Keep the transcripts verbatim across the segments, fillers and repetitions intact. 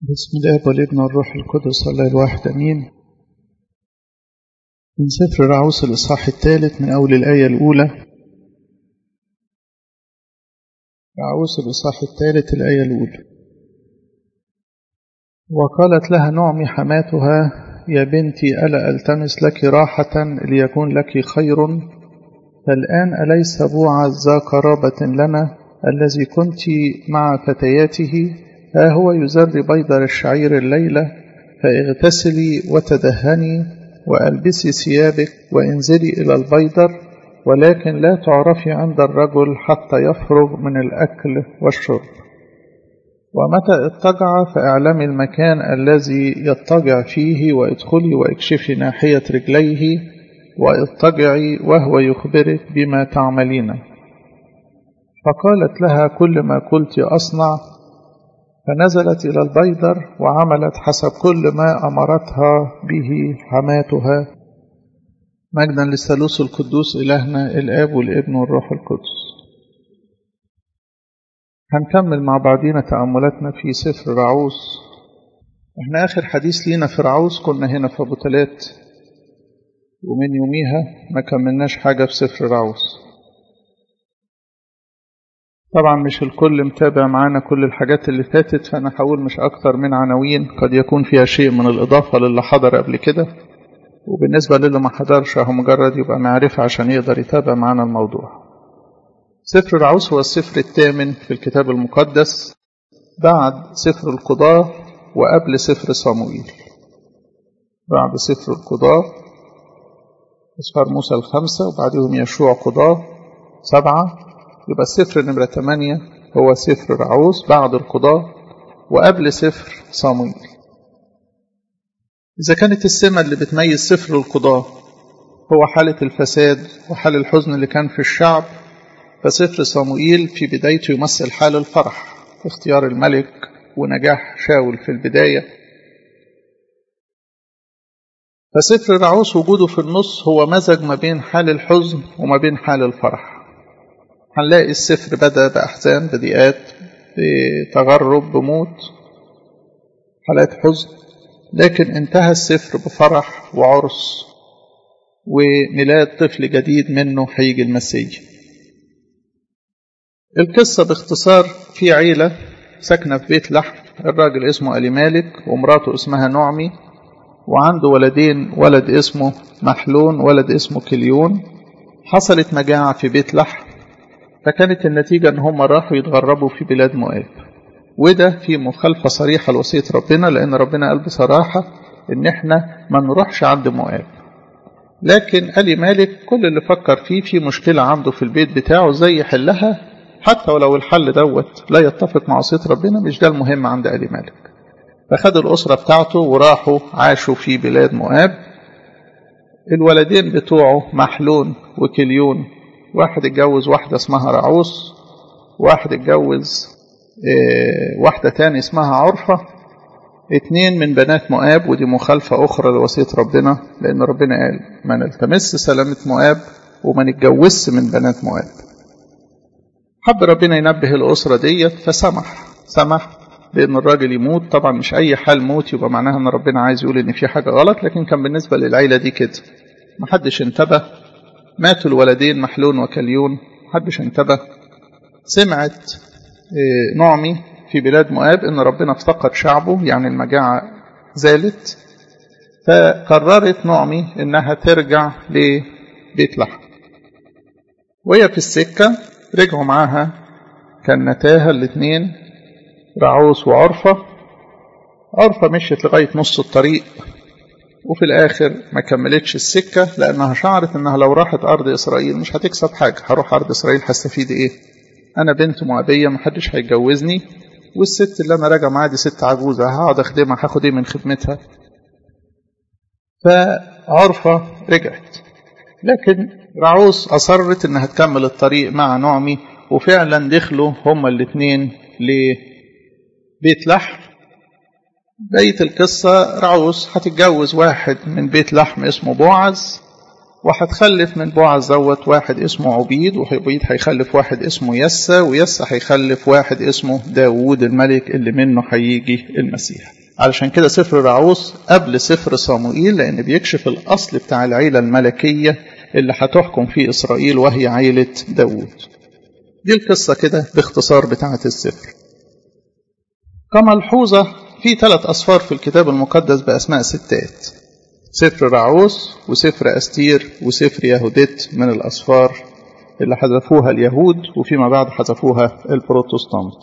بسم الله والابن والروح القدس الله الواحد امين. من سفر رعوس الاصحاح الثالث من اول الايه الاولى. رعوس الاصحاح الثالث الايه الاولى. وقالت لها نعمي حماتها: يا بنتي الا التمس لك راحه ليكون لك خير، فالان اليس بوعز ذا قرابه لنا الذي كنت مع فتياته، ها هو يزر بيضر الشعير الليلة، فاغتسلي وتدهني وألبسي ثيابك وانزلي إلى البيضر، ولكن لا تعرفي عند الرجل حتى يفرغ من الأكل والشرب. ومتى اضطجع فاعلمي المكان الذي يضطجع فيه، وادخلي واكشفي ناحية رجليه واضطجعي وهو يخبرك بما تعملين. فقالت لها: كل ما قلت أصنع. فنزلت إلى البيضر وعملت حسب كل ما أمرتها به حماتها. مجدا للثالوث القدوس إلهنا الآب والابن والروح القدس. هنكمل مع بعضينا تأملاتنا في سفر رعوس. احنا آخر حديث لينا في رعوس كنا هنا في أبو تلات، ومن يوميها ما كملناش حاجة في سفر رعوس. طبعا مش الكل متابع معانا كل الحاجات اللي فاتت، فأنا هقول مش أكتر من عناوين قد يكون فيها شيء من الإضافة للي حضر قبل كده، وبالنسبة للي ما حضرش هو مجرد يبقى معرفة عشان يقدر يتابع معانا الموضوع. سفر رعوس هو السفر الثامن في الكتاب المقدس بعد سفر القضاة وقبل سفر صموئيل. بعد سفر القضاة أسفار موسى الخمسة وبعدهم يشوع قضاة سبعة، يبقى السفر نمرة ثمانية هو سفر رعوس بعد القضاة وقبل سفر صموئيل. إذا كانت السمة اللي بتميز سفر القضاة هو حالة الفساد وحال الحزن اللي كان في الشعب، فسفر صموئيل في بدايته يمثل حال الفرح، اختيار الملك ونجاح شاول في البداية. فسفر رعوس وجوده في النص هو مزج ما بين حال الحزن وما بين حال الفرح. هنلاقي السفر بدأ بأحزان، بضيقات، بتغرب، بموت، حالات حزن، لكن انتهى السفر بفرح وعرس وميلاد طفل جديد منه هيجي المسيح. القصة باختصار: في عيلة ساكنة في بيت لحم، الراجل اسمه أليمالك ومراته اسمها نعمي، وعنده ولدين، ولد اسمه محلون ولد اسمه كليون. حصلت مجاعة في بيت لحم، فكانت النتيجة ان هم راحوا يتغربوا في بلاد مؤاب، وده في مخالفة صريحة لوصية ربنا، لان ربنا قال بصراحة ان احنا ما نروحش عند مؤاب. لكن أليمالك كل اللي فكر فيه في مشكلة عنده في البيت بتاعه زي يحلها، حتى ولو الحل دوت لا يتفق مع وصية ربنا، مش ده المهم عند أليمالك. فخد الأسرة بتاعته وراحوا عاشوا في بلاد مؤاب. الولدين بتوعه محلون وكليون، واحد اتجوز واحدة اسمها رعوس، واحد اتجوز اه واحدة تاني اسمها عرفة، اتنين من بنات مؤاب، ودي مخالفة أخرى لوصية ربنا، لأن ربنا قال ما نلتمس سلامة مؤاب وما نتجوزش من بنات مؤاب. حب ربنا ينبه الأسرة ديت فسمح سمح بأن الراجل يموت. طبعا مش أي حال موت يبقى معناها أن ربنا عايز يقول إن في حاجة غلط، لكن كان بالنسبة للعيلة دي كده، محدش انتبه. ماتوا الولدين محلون وكليون، محدش انتبه. سمعت نعمي في بلاد مؤاب ان ربنا افتقد شعبه، يعني المجاعة زالت، فقررت نعمي انها ترجع لبيت لحم. وهي في السكة رجعوا معاها كان نتاها الاثنين رعوس وعرفة. عرفة مشيت لغاية نص الطريق وفي الآخر ما كملتش السكة، لأنها شعرت أنها لو راحت أرض إسرائيل مش هتكسب حاجة. هروح أرض إسرائيل هستفيد إيه؟ أنا بنت مؤابية محدش هيتجوزني، والست اللي أنا راجع معاها دي ست عجوزة هقعد أخدمها، هاخد إيه من خدمتها؟ فعرفة رجعت، لكن رعوس أصرت أنها تكمل الطريق مع نعمي، وفعلا دخلوا هما الاثنين لبيت لحم. بقية القصة: رعوس هتتجوز واحد من بيت لحم اسمه بوعز، وهتخلف من بوعز دوت واحد اسمه عبيد، وعبيد هيخلف واحد اسمه يسى، ويسى هيخلف واحد اسمه داوود الملك اللي منه هيجي المسيح. علشان كده سفر رعوس قبل سفر صموئيل، لأن بيكشف الأصل بتاع العيلة الملكية اللي هتحكم في إسرائيل وهي عيلة داوود. دي القصة كده باختصار بتاعة السفر. كملحوظة في ثلاث أسفار في الكتاب المقدس بأسماء ستات: سفر رعوس وسفر أستير وسفر يهودت، من الأسفار اللي حذفوها اليهود وفيما بعد حذفوها البروتستانت.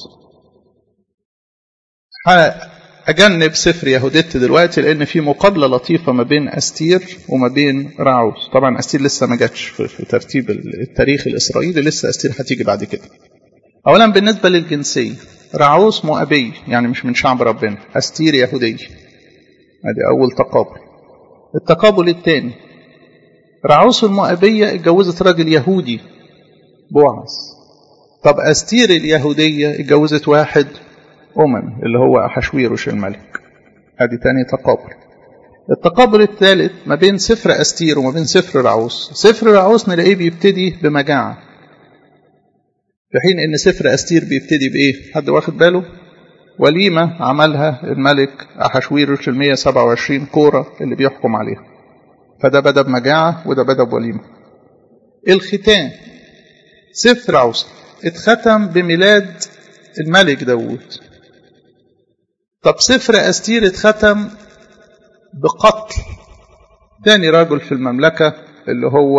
أجنب سفر يهودت دلوقتي لأن في مقابلة لطيفة ما بين أستير وما بين رعوس. طبعا أستير لسه ما جاتش في ترتيب التاريخ الإسرائيلي، لسه أستير هتيجي بعد كده. أولا بالنسبة للجنسية، رعوس مؤبي يعني مش من شعب ربنا، أستير يهودية. هذه أول تقابل. التقابل الثاني، رعوس المؤبية اتجوزت راجل يهودي بوعز. طب أستير اليهودية اتجوزت واحد أمم اللي هو أحشويروش الملك. هذه تاني تقابل. التقابل الثالث ما بين سفر أستير وما بين سفر رعوس. سفر رعوس نلاقيه بيبتدي بمجاعة، في حين ان سفر أستير بيبتدي بايه؟ حد واخد باله؟ وليمة عملها الملك أحشويروش المية سبعة وعشرين كورة اللي بيحكم عليها. فده بدأ بمجاعة وده بدأ بوليمة. الختام سفر رعوس اتختم بميلاد الملك داوود. طب سفر أستير اتختم بقتل ثاني رجل في المملكة اللي هو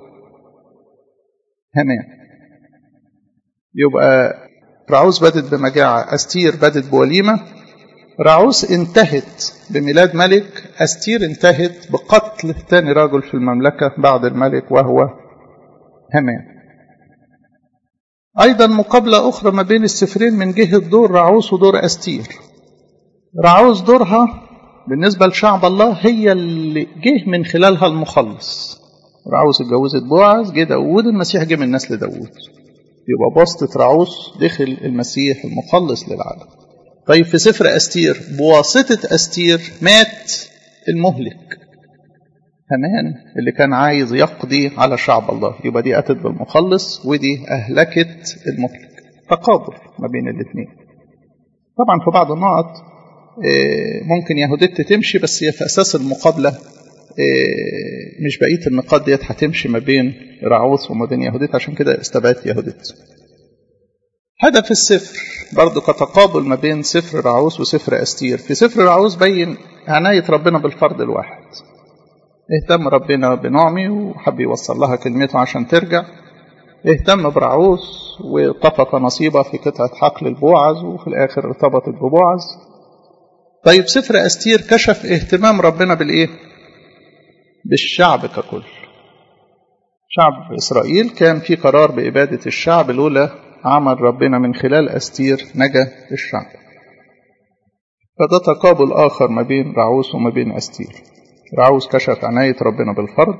هامان. يبقى رعوس بدت بمجاعة، أستير بدت بوليمة. رعوس انتهت بميلاد ملك، أستير انتهت بقتل ثاني رجل في المملكة بعد الملك وهو هامان. أيضا مقابلة أخرى ما بين السفرين من جهة دور رعوس ودور أستير. رعوس دورها بالنسبة لشعب الله هي اللي جه من خلالها المخلص. رعوس اتجوزت بوعز، جه داوود، المسيح جه من نسل داوود. يبقى بواسطة رعوس دخل المسيح المخلص للعالم. طيب في سفر أستير بواسطة أستير مات المهلك هامان اللي كان عايز يقضي على شعب الله. يبقى دي أتت بالمخلص ودي أهلكت المهلك. تقابل ما بين الاثنين. طبعا في بعض النقط ممكن يهودت تمشي، بس هي في أساس المقابلة مش بقية النقاط ديت هتمشي ما بين رعوس وما بين يهودت، عشان كده استبعدت يهودت. هدف السفر برضو كتقابل ما بين سفر رعوس وسفر أستير. في سفر رعوس بين عناية ربنا بالفرد الواحد. اهتم ربنا بنعمي وحب يوصل لها كلمته عشان ترجع. اهتم برعوس وطفق نصيبها في قطعة حقل البوعز وفي الآخر ارتبطت ببوعز. طيب سفر أستير كشف اهتمام ربنا بالإيه؟ بالشعب ككل. شعب إسرائيل كان في قرار بإبادة الشعب، لولا عمل ربنا من خلال أستير نجا الشعب. فده تقابل آخر ما بين رعوس وما بين أستير. رعوس كشف عناية ربنا بالفرد،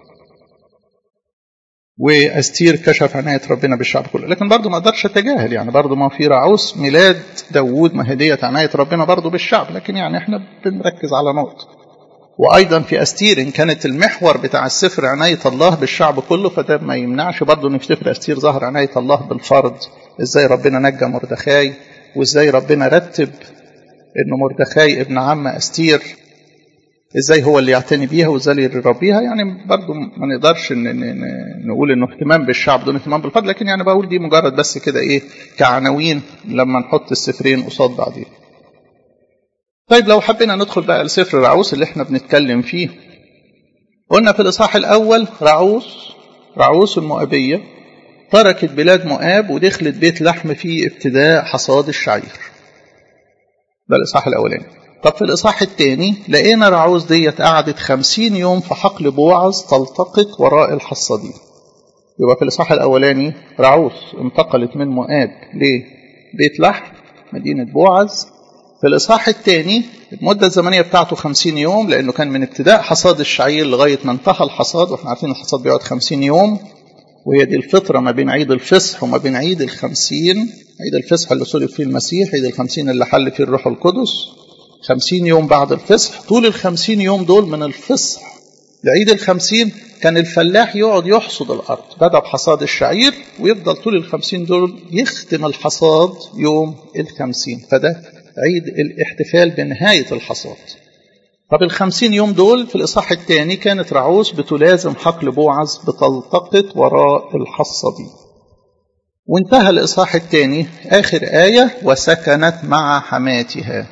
وأستير كشف عناية ربنا بالشعب كله. لكن برضو ما أقدرش أتجاهل، يعني برضو ما في رعوس ميلاد داوود ما هدية عناية ربنا برضو بالشعب، لكن يعني احنا بنركز على نقطة. وأيضا في أستير إن كانت المحور بتاع السفر عناية الله بالشعب كله، فده ما يمنعش برضو إن في سفر أستير ظهر عناية الله بالفرد. إزاي ربنا نجى مردخاي، وإزاي ربنا رتب إنه مردخاي ابن عم أستير إزاي هو اللي يعتني بيها وإزاي اللي يربيها. يعني برضو ما نقدرش نقول إنه اهتمام بالشعب دون اهتمام بالفرد، لكن يعني بقول دي مجرد بس كده إيه كعناوين لما نحط السفرين قصاد بعضين. طيب لو حبينا ندخل بقى لسفر رعوس اللي احنا بنتكلم فيه. قلنا في الإصحاح الأول رعوس رعوس المؤبية تركت بلاد مؤاب ودخلت بيت لحم في ابتداء حصاد الشعير. ده الإصحاح الأولاني. طب في الإصحاح الثاني لقينا رعوس ديت قعدت خمسين يوم في حقل بوعز تلتقط وراء الحصادين. يبقى في الإصحاح الأولاني رعوس انتقلت من مؤاب لبيت لحم مدينة بوعز. في الإصحاح الثاني المدة الزمنية بتاعته خمسين يوم، لأنه كان من ابتداء حصاد الشعير لغاية ما انتهى الحصاد، وإحنا عارفين الحصاد بيقعد خمسين يوم، وهي دي الفترة ما بين عيد الفصح وما بين عيد الخمسين. عيد الفصح اللي صلب فيه المسيح، عيد الخمسين اللي حل فيه الروح القدس. خمسين يوم بعد الفصح، طول الخمسين يوم دول من الفصح لعيد الخمسين كان الفلاح يقعد يحصد الأرض، بدأ بحصاد الشعير ويفضل طول الخمسين دول يختم الحصاد يوم الخمسين، فده عيد الاحتفال بنهاية الحصاد. طب الخمسين يوم دول في الإصحاح الثاني كانت رعوس بتلازم حقل بوعز بتلتقط وراء الحصادين. وانتهى الإصحاح الثاني آخر آية وسكنت مع حماتها.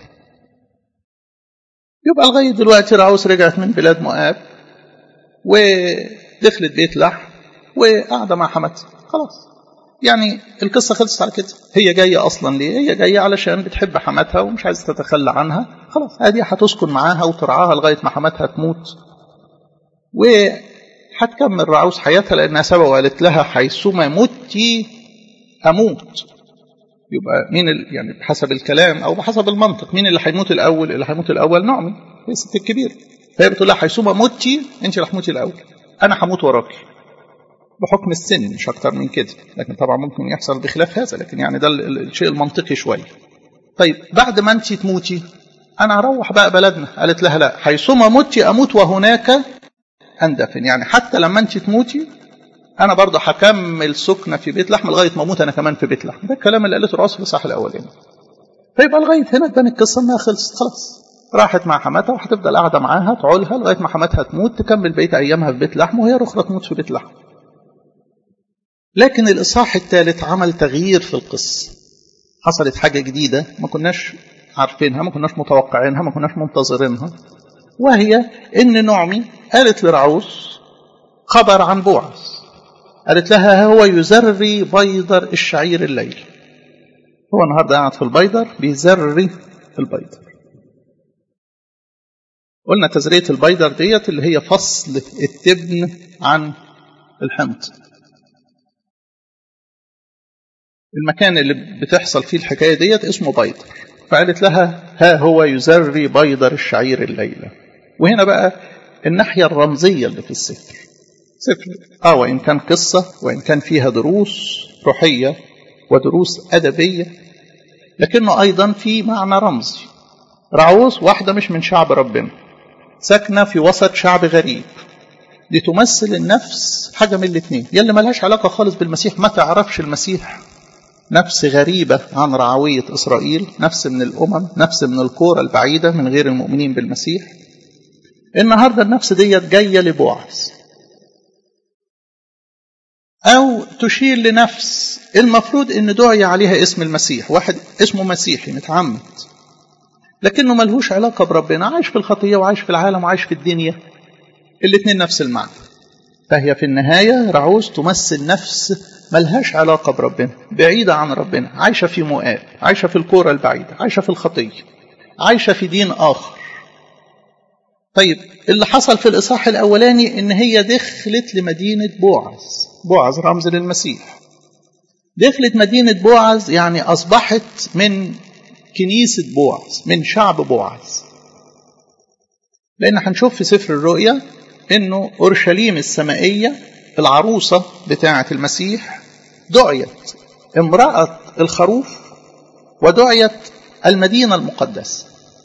يبقى لغاية دلوقتي رعوس رجعت من بلاد مؤاب ودخلت بيت لحم وقاعدة مع حماتها، خلاص يعني القصة خلصت على كده. هي جاية أصلا ليه؟ هي جاية علشان بتحب حماتها ومش عايزة تتخلى عنها، خلاص هذه هتسكن معاها وترعاها لغاية ما حماتها تموت، وهتكمل رعوس حياتها لأنها سبق وقالت لها حيثما متي أموت. يبقى مين ال... يعني بحسب الكلام أو بحسب المنطق مين اللي هيموت الأول؟ اللي هيموت الأول نعمي، هي الست الكبيرة، فهي بتقول لها حيثما متي أنت اللي هتموتي الأول، أنا هموت وراكي بحكم السن مش أكتر من كده، لكن طبعا ممكن يحصل بخلاف هذا، لكن يعني ده الشيء المنطقي شوية. طيب بعد ما أنت تموتي أنا هروح بقى بلدنا. قالت لها لا، حيثما متي أموت وهناك أندفن، يعني حتى لما أنت تموتي أنا برضه هكمل سكنة في بيت لحم لغاية ما أموت أنا كمان في بيت لحم. ده الكلام اللي قالته رأس في الإصحاح الأولاني. فيبقى لغاية هنا تبان القصة إنها خلصت خلاص، راحت مع حماتها وهتفضل قاعدة معاها تعولها لغاية ما حماتها تموت، تكمل بقية أيامها في بيت لحم وهي أخرى تموت في بيت لحم. لكن الإصحاح الثالث عمل تغيير في القصة، حصلت حاجة جديدة ما كناش عارفينها، ما كناش متوقعينها، ما كناش منتظرينها، وهي إن نعمي قالت لرعوس خبر عن بوعز. قالت لها هو يزري بيضر الشعير الليل. هو النهارده قاعد في البيضر بيزري البيضر. قلنا تزرية البيضر ديت اللي هي فصل التبن عن الحنط. المكان اللي بتحصل فيه الحكاية ديت اسمه بيضر. فقالت لها ها هو يزري بيضر الشعير الليلة. وهنا بقى الناحية الرمزية اللي في السفر. سفر آه وإن كان قصة وإن كان فيها دروس روحية ودروس أدبية، لكنه أيضا في معنى رمزي. رعوس واحدة مش من شعب ربنا، ساكنة في وسط شعب غريب، دي تمثل النفس حاجة من الاثنين، يلي ملهاش علاقة خالص بالمسيح، ما تعرفش المسيح، نفس غريبة عن رعوية إسرائيل، نفس من الأمم، نفس من الكورة البعيدة من غير المؤمنين بالمسيح. النهاردة النفس ديت جاية لبوعز، أو تشير لنفس المفروض أن دعي عليها اسم المسيح، واحد اسمه مسيحي متعمد لكنه ملهوش علاقة بربنا، عايش في الخطية وعايش في العالم وعايش في الدنيا، الاثنين نفس المعنى. فهي في النهاية رعوس تمثل نفس ملهاش علاقة بربنا، بعيدة عن ربنا، عايشة في مؤاب، عايشة في الكورة البعيدة، عايشة في الخطية، عايشة في دين آخر. طيب اللي حصل في الإصحاح الأولاني إن هي دخلت لمدينة بوعز، بوعز رمز للمسيح، دخلت مدينة بوعز يعني أصبحت من كنيسة بوعز، من شعب بوعز. لأن هنشوف في سفر الرؤيا إنه أورشليم السمائية العروسة بتاعة المسيح دعيت امرأة الخروف ودعيت المدينة المقدسة.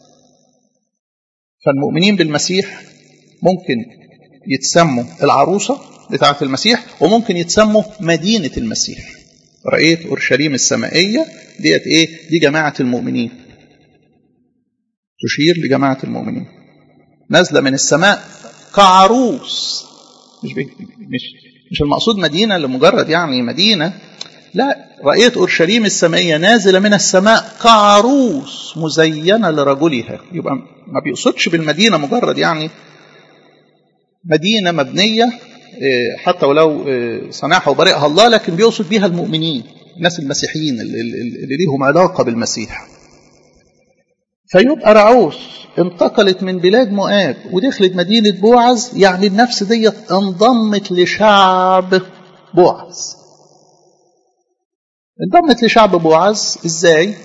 فالمؤمنين بالمسيح ممكن يتسموا العروسة بتاعة المسيح وممكن يتسموا مدينة المسيح. رأيت أورشليم السمائية ديت إيه؟ دي جماعة المؤمنين، تشير لجماعة المؤمنين نازلة من السماء كعروس، مش مش مش المقصود مدينة لمجرد يعني مدينة، لا، رأيت أورشليم السمائية نازلة من السماء كعروس مزينة لرجلها. يبقى ما بيقصدش بالمدينة مجرد يعني مدينة مبنية حتى ولو صنعها وبرئها الله، لكن بيقصد بيها المؤمنين، الناس المسيحيين اللي ليهم علاقة بالمسيح. فيبقى رعوس انتقلت من بلاد مؤاب ودخلت مدينة بوعز، يعني النفس ديت انضمت لشعب بوعز. انضمت لشعب بوعز ازاي؟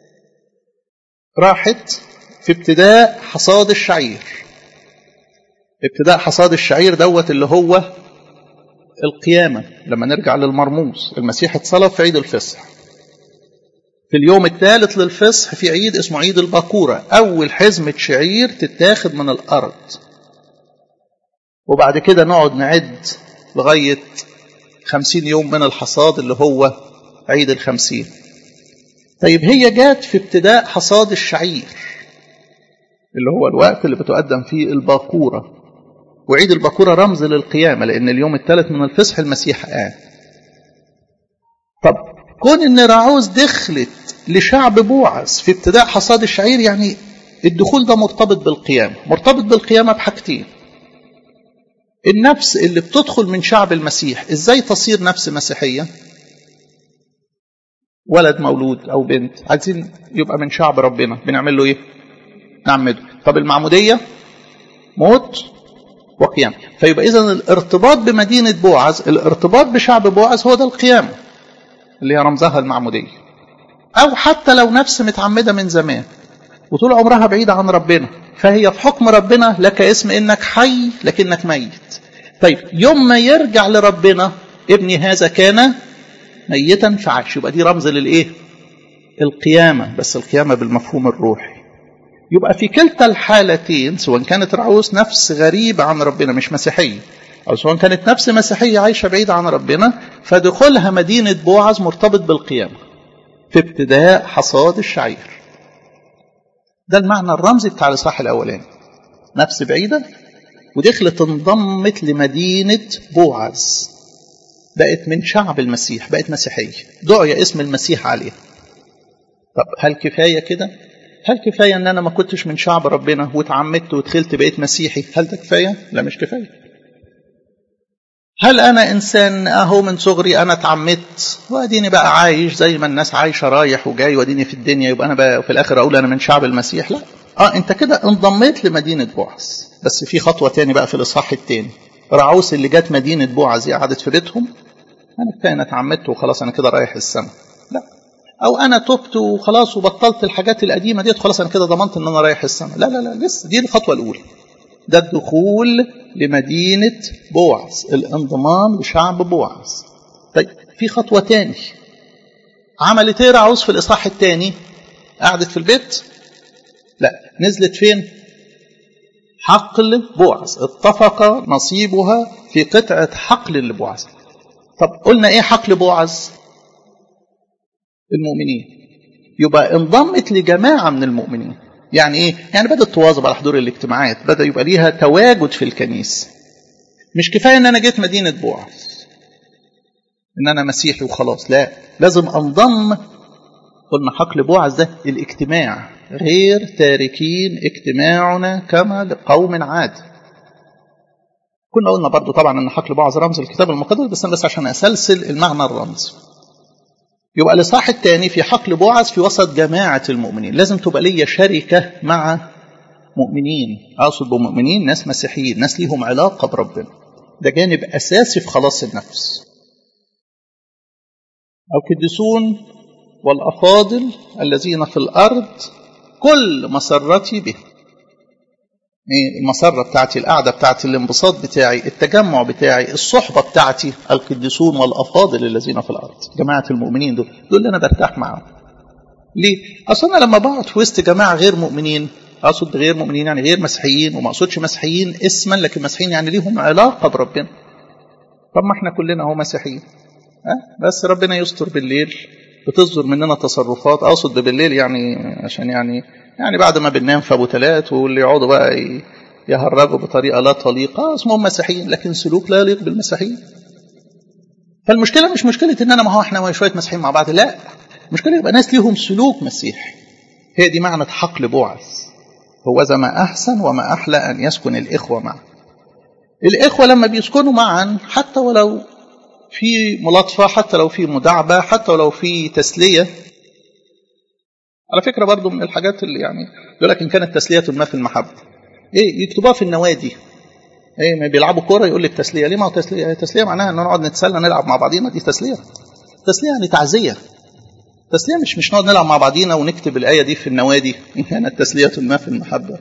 راحت في ابتداء حصاد الشعير. ابتداء حصاد الشعير دوت اللي هو القيامة، لما نرجع للمرموز المسيح اتصلب في عيد الفصح. في اليوم الثالث للفصح في عيد اسمه عيد الباكورة، أول حزمة شعير تتاخد من الأرض وبعد كده نقعد نعد لغاية خمسين يوم من الحصاد اللي هو عيد الخمسين. طيب هي جات في ابتداء حصاد الشعير اللي هو الوقت اللي بتقدم فيه الباكورة، وعيد الباكورة رمز للقيامة لأن اليوم الثالث من الفصح المسيح قام. طب كون ان راعوز دخلت لشعب بوعز في ابتداء حصاد الشعير، يعني الدخول ده مرتبط بالقيامة. مرتبط بالقيامة بحاجتين: النفس اللي بتدخل من شعب المسيح ازاي تصير نفس مسيحية، ولد مولود او بنت عايزين يبقى من شعب ربنا، بنعمل له ايه؟ نعمده. طب المعمودية موت وقيامة. فيبقى اذا الارتباط بمدينة بوعز، الارتباط بشعب بوعز هو ده القيامة اللي هي رمزها المعمودية. او حتى لو نفس متعمدة من زمان وطول عمرها بعيدة عن ربنا، فهي في حكم ربنا لك اسم انك حي لكنك ميت. طيب يوم ما يرجع لربنا ابني هذا كان ميتا فعاش، يبقى دي رمز للايه؟ القيامة، بس القيامة بالمفهوم الروحي. يبقى في كلتا الحالتين سواء كانت رعوس نفس غريبة عن ربنا مش مسيحية، أو سواء كانت نفس مسيحية عايشة بعيدة عن ربنا، فدخولها مدينة بوعز مرتبط بالقيامة في ابتداء حصاد الشعير. ده المعنى الرمزي بتاع الإصحاح الأولاني. نفس بعيدة ودخلت انضمت لمدينة بوعز، بقت من شعب المسيح، بقت مسيحية، دعي اسم المسيح عليها. طب هل كفاية كده؟ هل كفاية ان انا ما كنتش من شعب ربنا واتعمدت ودخلت بقيت مسيحي؟ هل ده كفاية؟ لا مش كفاية. هل انا انسان اهو من صغري انا اتعمدت واديني بقى عايش زي ما الناس عايشة رايح وجاي واديني في الدنيا، يبقى انا بقى في الاخر اقول انا من شعب المسيح؟ لا. اه انت كده انضميت لمدينة بوعز، بس في خطوة تاني بقى في الاصحاح التاني. رعوس اللي جت مدينة بوعز قعدت في بيتهم، انا كفاية انا اتعمدت وخلاص انا كده رايح السماء. لا. او انا تبت وخلاص وبطلت الحاجات القديمة ديت خلاص انا كده ضمنت ان انا رايح السماء. لا لا لا لسه، دي الخطوة الاولى. ده الدخول لمدينة بوعز، الانضمام لشعب بوعز. طيب في خطوة تاني عملت ايه رعوس في الاصحاح الثاني؟ قعدت في البيت؟ لا، نزلت فين؟ حقل بوعز، اتفق نصيبها في قطعة حقل لبوعز. طب قلنا ايه حقل بوعز؟ المؤمنين. يبقى انضمت لجماعة من المؤمنين. يعني ايه؟ يعني بدأت تواظب على حضور الاجتماعات، بدأ يبقى ليها تواجد في الكنيسة. مش كفاية ان انا جيت مدينة بوعز ان انا مسيحي وخلاص، لا، لازم انضم. قلنا حقل بوعز ده الاجتماع، غير تاركين اجتماعنا كما لقوم عاد. كنا قلنا برضو طبعا ان حقل بوعز رمز الكتاب المقدس، بس بس عشان اسلسل المعنى الرمزي. يبقى الاصحاح الثاني في حقل بوعز في وسط جماعة المؤمنين. لازم تبقى لي شركة مع مؤمنين، اقصد بمؤمنين ناس مسيحيين، ناس ليهم علاقة بربنا. ده جانب اساسي في خلاص النفس. القديسون والافاضل الذين في الارض كل مسرتي به. المسرة بتاعتي، القعدة بتاعتي، الانبساط بتاعي، التجمع بتاعي، الصحبة بتاعتي القديسون والأفاضل الذين في الأرض. جماعة المؤمنين دول دول اللي أنا برتاح معهم. ليه؟ أصلا لما بقعد في وسط جماعة غير مؤمنين، أقصد غير مؤمنين يعني غير مسيحيين، وما أقصدش مسيحيين اسما، لكن مسيحيين يعني ليهم علاقة بربنا. طب ما احنا كلنا هو مسيحيين، أه؟ بس ربنا يستر بالليل بتصدر مننا تصرفات. أقصد بالليل يعني عشان يعني يعني بعد ما بننام في ابو تلات واللي يقعدوا بقى يهرجوا بطريقه لا طليقه، اسمهم مسيحيين لكن سلوك لا يليق بالمسيحيين. فالمشكله مش مشكله ان انا ما هو احنا شويه مسيحيين مع بعض، لا، المشكله يبقى ناس ليهم سلوك مسيحي. هي دي معنى حقل بوعز. هو ذا ما احسن وما احلى ان يسكن الاخوه معا. الاخوه لما بيسكنوا معا حتى ولو في ملاطفه، حتى لو في مداعبه، حتى ولو في تسليه. على فكرة برضو من الحاجات اللي يعني يقول لك إن كانت تسلية ما في المحبة، إيه يكتبوها في النوادي. إيه ما بيلعبوا كورة يقول لك تسلية. ليه؟ ما هو تسلية تسلية معناها إن نقعد نتسلى نلعب مع بعضينا، دي تسلية. تسلية يعني تعزية. تسلية مش مش نقعد نلعب مع بعضينا ونكتب الآية دي في النوادي إن كانت تسلية ما في المحبة.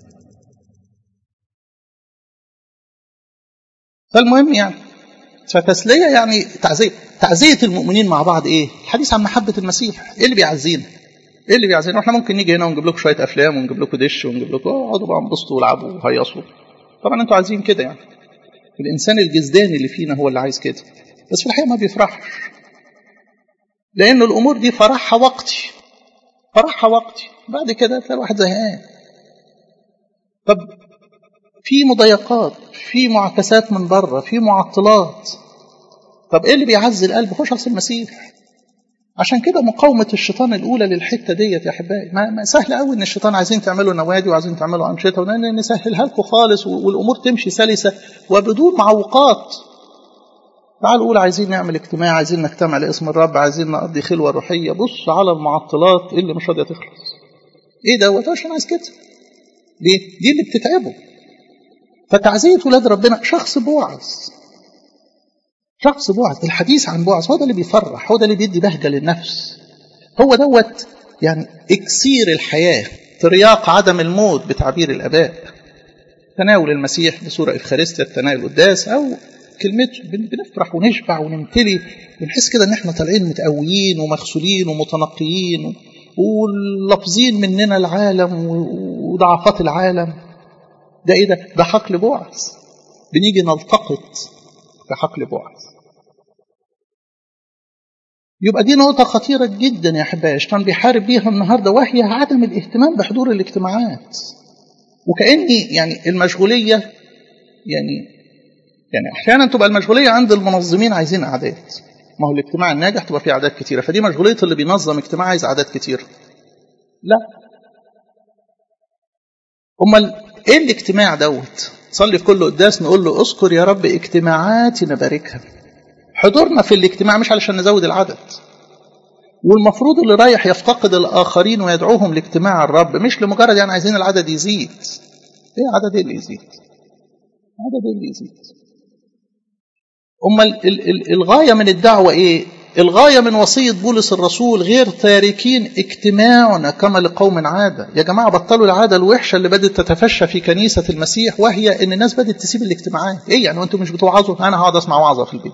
فالمهم يعني فتسلية يعني تعزية. تعزية المؤمنين مع بعض إيه؟ الحديث عن محبة المسيح. إيه اللي بيعزينا؟ ايه اللي بيعزينا؟ احنا ممكن نيجي هنا ونجيب لكم شويه افلام ونجيب لكم دش ونجيب لكم اقعدوا بقى انبسطوا والعبوا وهيصوا. طبعا انتوا عايزين كده يعني. الإنسان الجزداني اللي فينا هو اللي عايز كده، بس في الحقيقة ما بيفرحش، لأن الأمور دي فرحها وقتي، فرحها وقتي، بعد كده تلاقي واحد زهقان. طب في مضايقات، في معاكسات من بره، في معطلات، طب ايه اللي بيعزي القلب؟ هو شخص المسيح. عشان كده مقاومة الشيطان الأولى للحتة ديت يا أحبائي، ما, ما سهل قوي إن الشيطان عايزين تعملوا نوادي وعايزين تعملوا أنشطة ونسهلها لكم خالص والأمور تمشي سلسة وبدون معوقات. تعالوا قول عايزين نعمل اجتماع، عايزين نجتمع لاسم الرب، عايزين نقضي خلوة روحية، بص على المعطلات اللي مش راضية تخلص. إيه دوت؟ عشان عايز كده. ليه؟ دي اللي بتتعبه. فتعزية ولاد ربنا شخص بوعز، شخص بوعز، الحديث عن بوعز هو ده اللي بيفرح، هو ده اللي بيدي بهجة للنفس، هو دوت يعني اكسير الحياة، ترياق عدم الموت بتعبير الآباء. تناول المسيح بصورة إفخارستيا، التناول القداس أو كلمته، بنفرح ونشبع ونمتلي ونحس كده ان احنا طالعين متقويين ومغسولين ومتنقيين ولفظين مننا العالم وضعفات العالم. ده ايه ده؟ ده حقل بوعز، بنيجي نلتقط في حقل بوعز. يبقى دي نقطة خطيرة جدا يا أحبائي، الشيطان بيحارب بيها النهاردة، وهي عدم الاهتمام بحضور الاجتماعات. وكأني يعني المشغولية يعني يعني أحيانا تبقى المشغولية عند المنظمين عايزين أعداد، ما هو الاجتماع الناجح تبقى فيه أعداد كتيرة، فدي مشغولية اللي بينظم اجتماع عايز أعداد كتيرة. لا، أمال إيه الاجتماع دوت؟ صلي في كل قداس نقول له اذكر يا رب اجتماعاتي نباركها. حضورنا في الاجتماع مش علشان نزود العدد، والمفروض اللي رايح يفتقد الآخرين ويدعوهم لاجتماع الرب مش لمجرد يعني عايزين العدد يزيد. ايه عدد ايه اللي يزيد؟ عدد ايه اللي يزيد؟ أمال الغاية من الدعوة ايه؟ الغاية من وصية بولس الرسول غير تاركين اجتماعنا كما لقوم عادة. يا جماعة بطلوا العادة الوحشة اللي بدأت تتفشى في كنيسة المسيح، وهي ان الناس بدأت تسيب الاجتماعات. ايه يعني وانتم مش بتوعظوا؟ انا هقعد اسمع وعظة في البيت.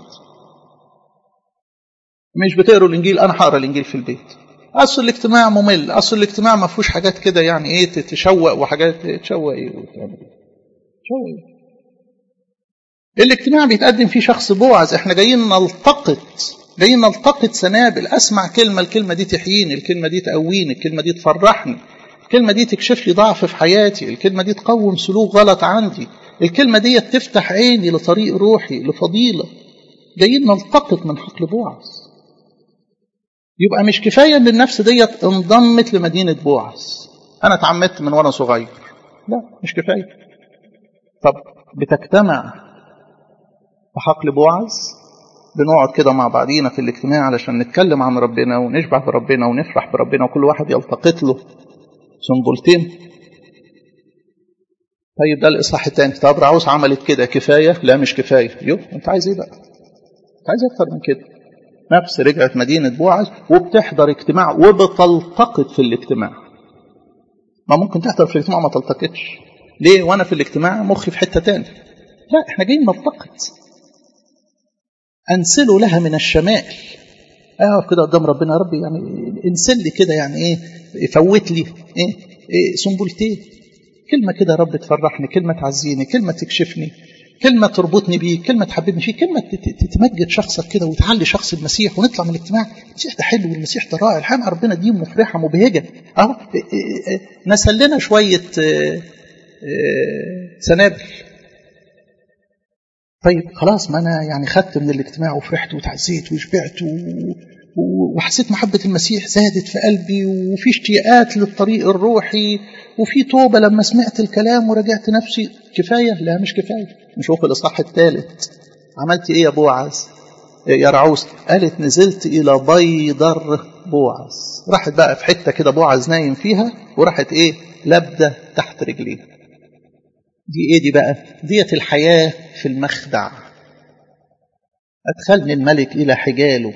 مش بتقروا الانجيل؟ انا هقرا الانجيل في البيت. اصل الاجتماع ممل، اصل الاجتماع ما فيهوش حاجات كده يعني ايه تتشوق، وحاجات تشوق ايه وتعمل ايه؟ تشوق ايه؟ الاجتماع بيتقدم فيه شخص بوعز، احنا جايين نلتقط، جايين نلتقط سنابل، اسمع كلمة، الكلمة دي تحييني، الكلمة دي تقويني، الكلمة دي تفرحني، الكلمة دي تكشف لي ضعف في حياتي، الكلمة دي تقوم سلوك غلط عندي، الكلمة دي تفتح عيني لطريق روحي لفضيلة. جايين نلتقط من حقل بوعز. يبقى مش كفاية ان النفس ديت انضمت لمدينة بوعز، انا اتعمدت من وانا صغير، لا مش كفاية. طب بتجتمع في حقل بوعز، بنقعد كده مع بعضينا في الاجتماع علشان نتكلم عن ربنا ونشبع بربنا ونفرح بربنا، وكل واحد يلتقط له سنبلتين. طيب ده الإصحاح الثاني. طب رعوس عملت كده، كفاية؟ لا مش كفاية. يو انت عايز ايه بقى؟ انت عايز اكتر من كده. نفس رجعت مدينة بوعز وبتحضر اجتماع وبتلتقط في الاجتماع. ما ممكن تحضر في الاجتماع ما تلتقطش؟ ليه؟ وانا في الاجتماع مخي في حتة تاني. لا، احنا جايين نلتقط. انسلوا لها من الشمائل، اقف كده قدام ربنا، يا رب يعني انسل لي كده، يعني ايه، فوت لي ايه, إيه سنبلتين، كلمة كده يا رب تفرحني، كلمة تعزيني، كلمة تكشفني، كلمة تربطني بيه، كلمة تحببني فيه، كلمة تمجد شخصك كده وتعلي شخص المسيح، ونطلع من الاجتماع المسيح ده حلو والمسيح ده رائع، الحياة مع ربنا دي مفرحة مبهجة. اهو نسل لنا شوية سنابل. طيب خلاص، ما أنا يعني خدت من الاجتماع وفرحت وتعزيت وشبعت و... و... وحسيت محبة المسيح زادت في قلبي، وفي اشتياقات للطريق الروحي، وفي توبة لما سمعت الكلام ورجعت نفسي. كفاية؟ لا مش كفاية. نشوف في الإصحاح الثالث عملت إيه يا بوعز يا رعوس؟ قالت نزلت إلى بيضر بوعز. راحت بقى في حتة كده بوعز نايم فيها، وراحت إيه لبدة تحت رجليه. دي ايه دي بقى؟ ديت الحياة في المخدع. أدخلني الملك إلى حجاله.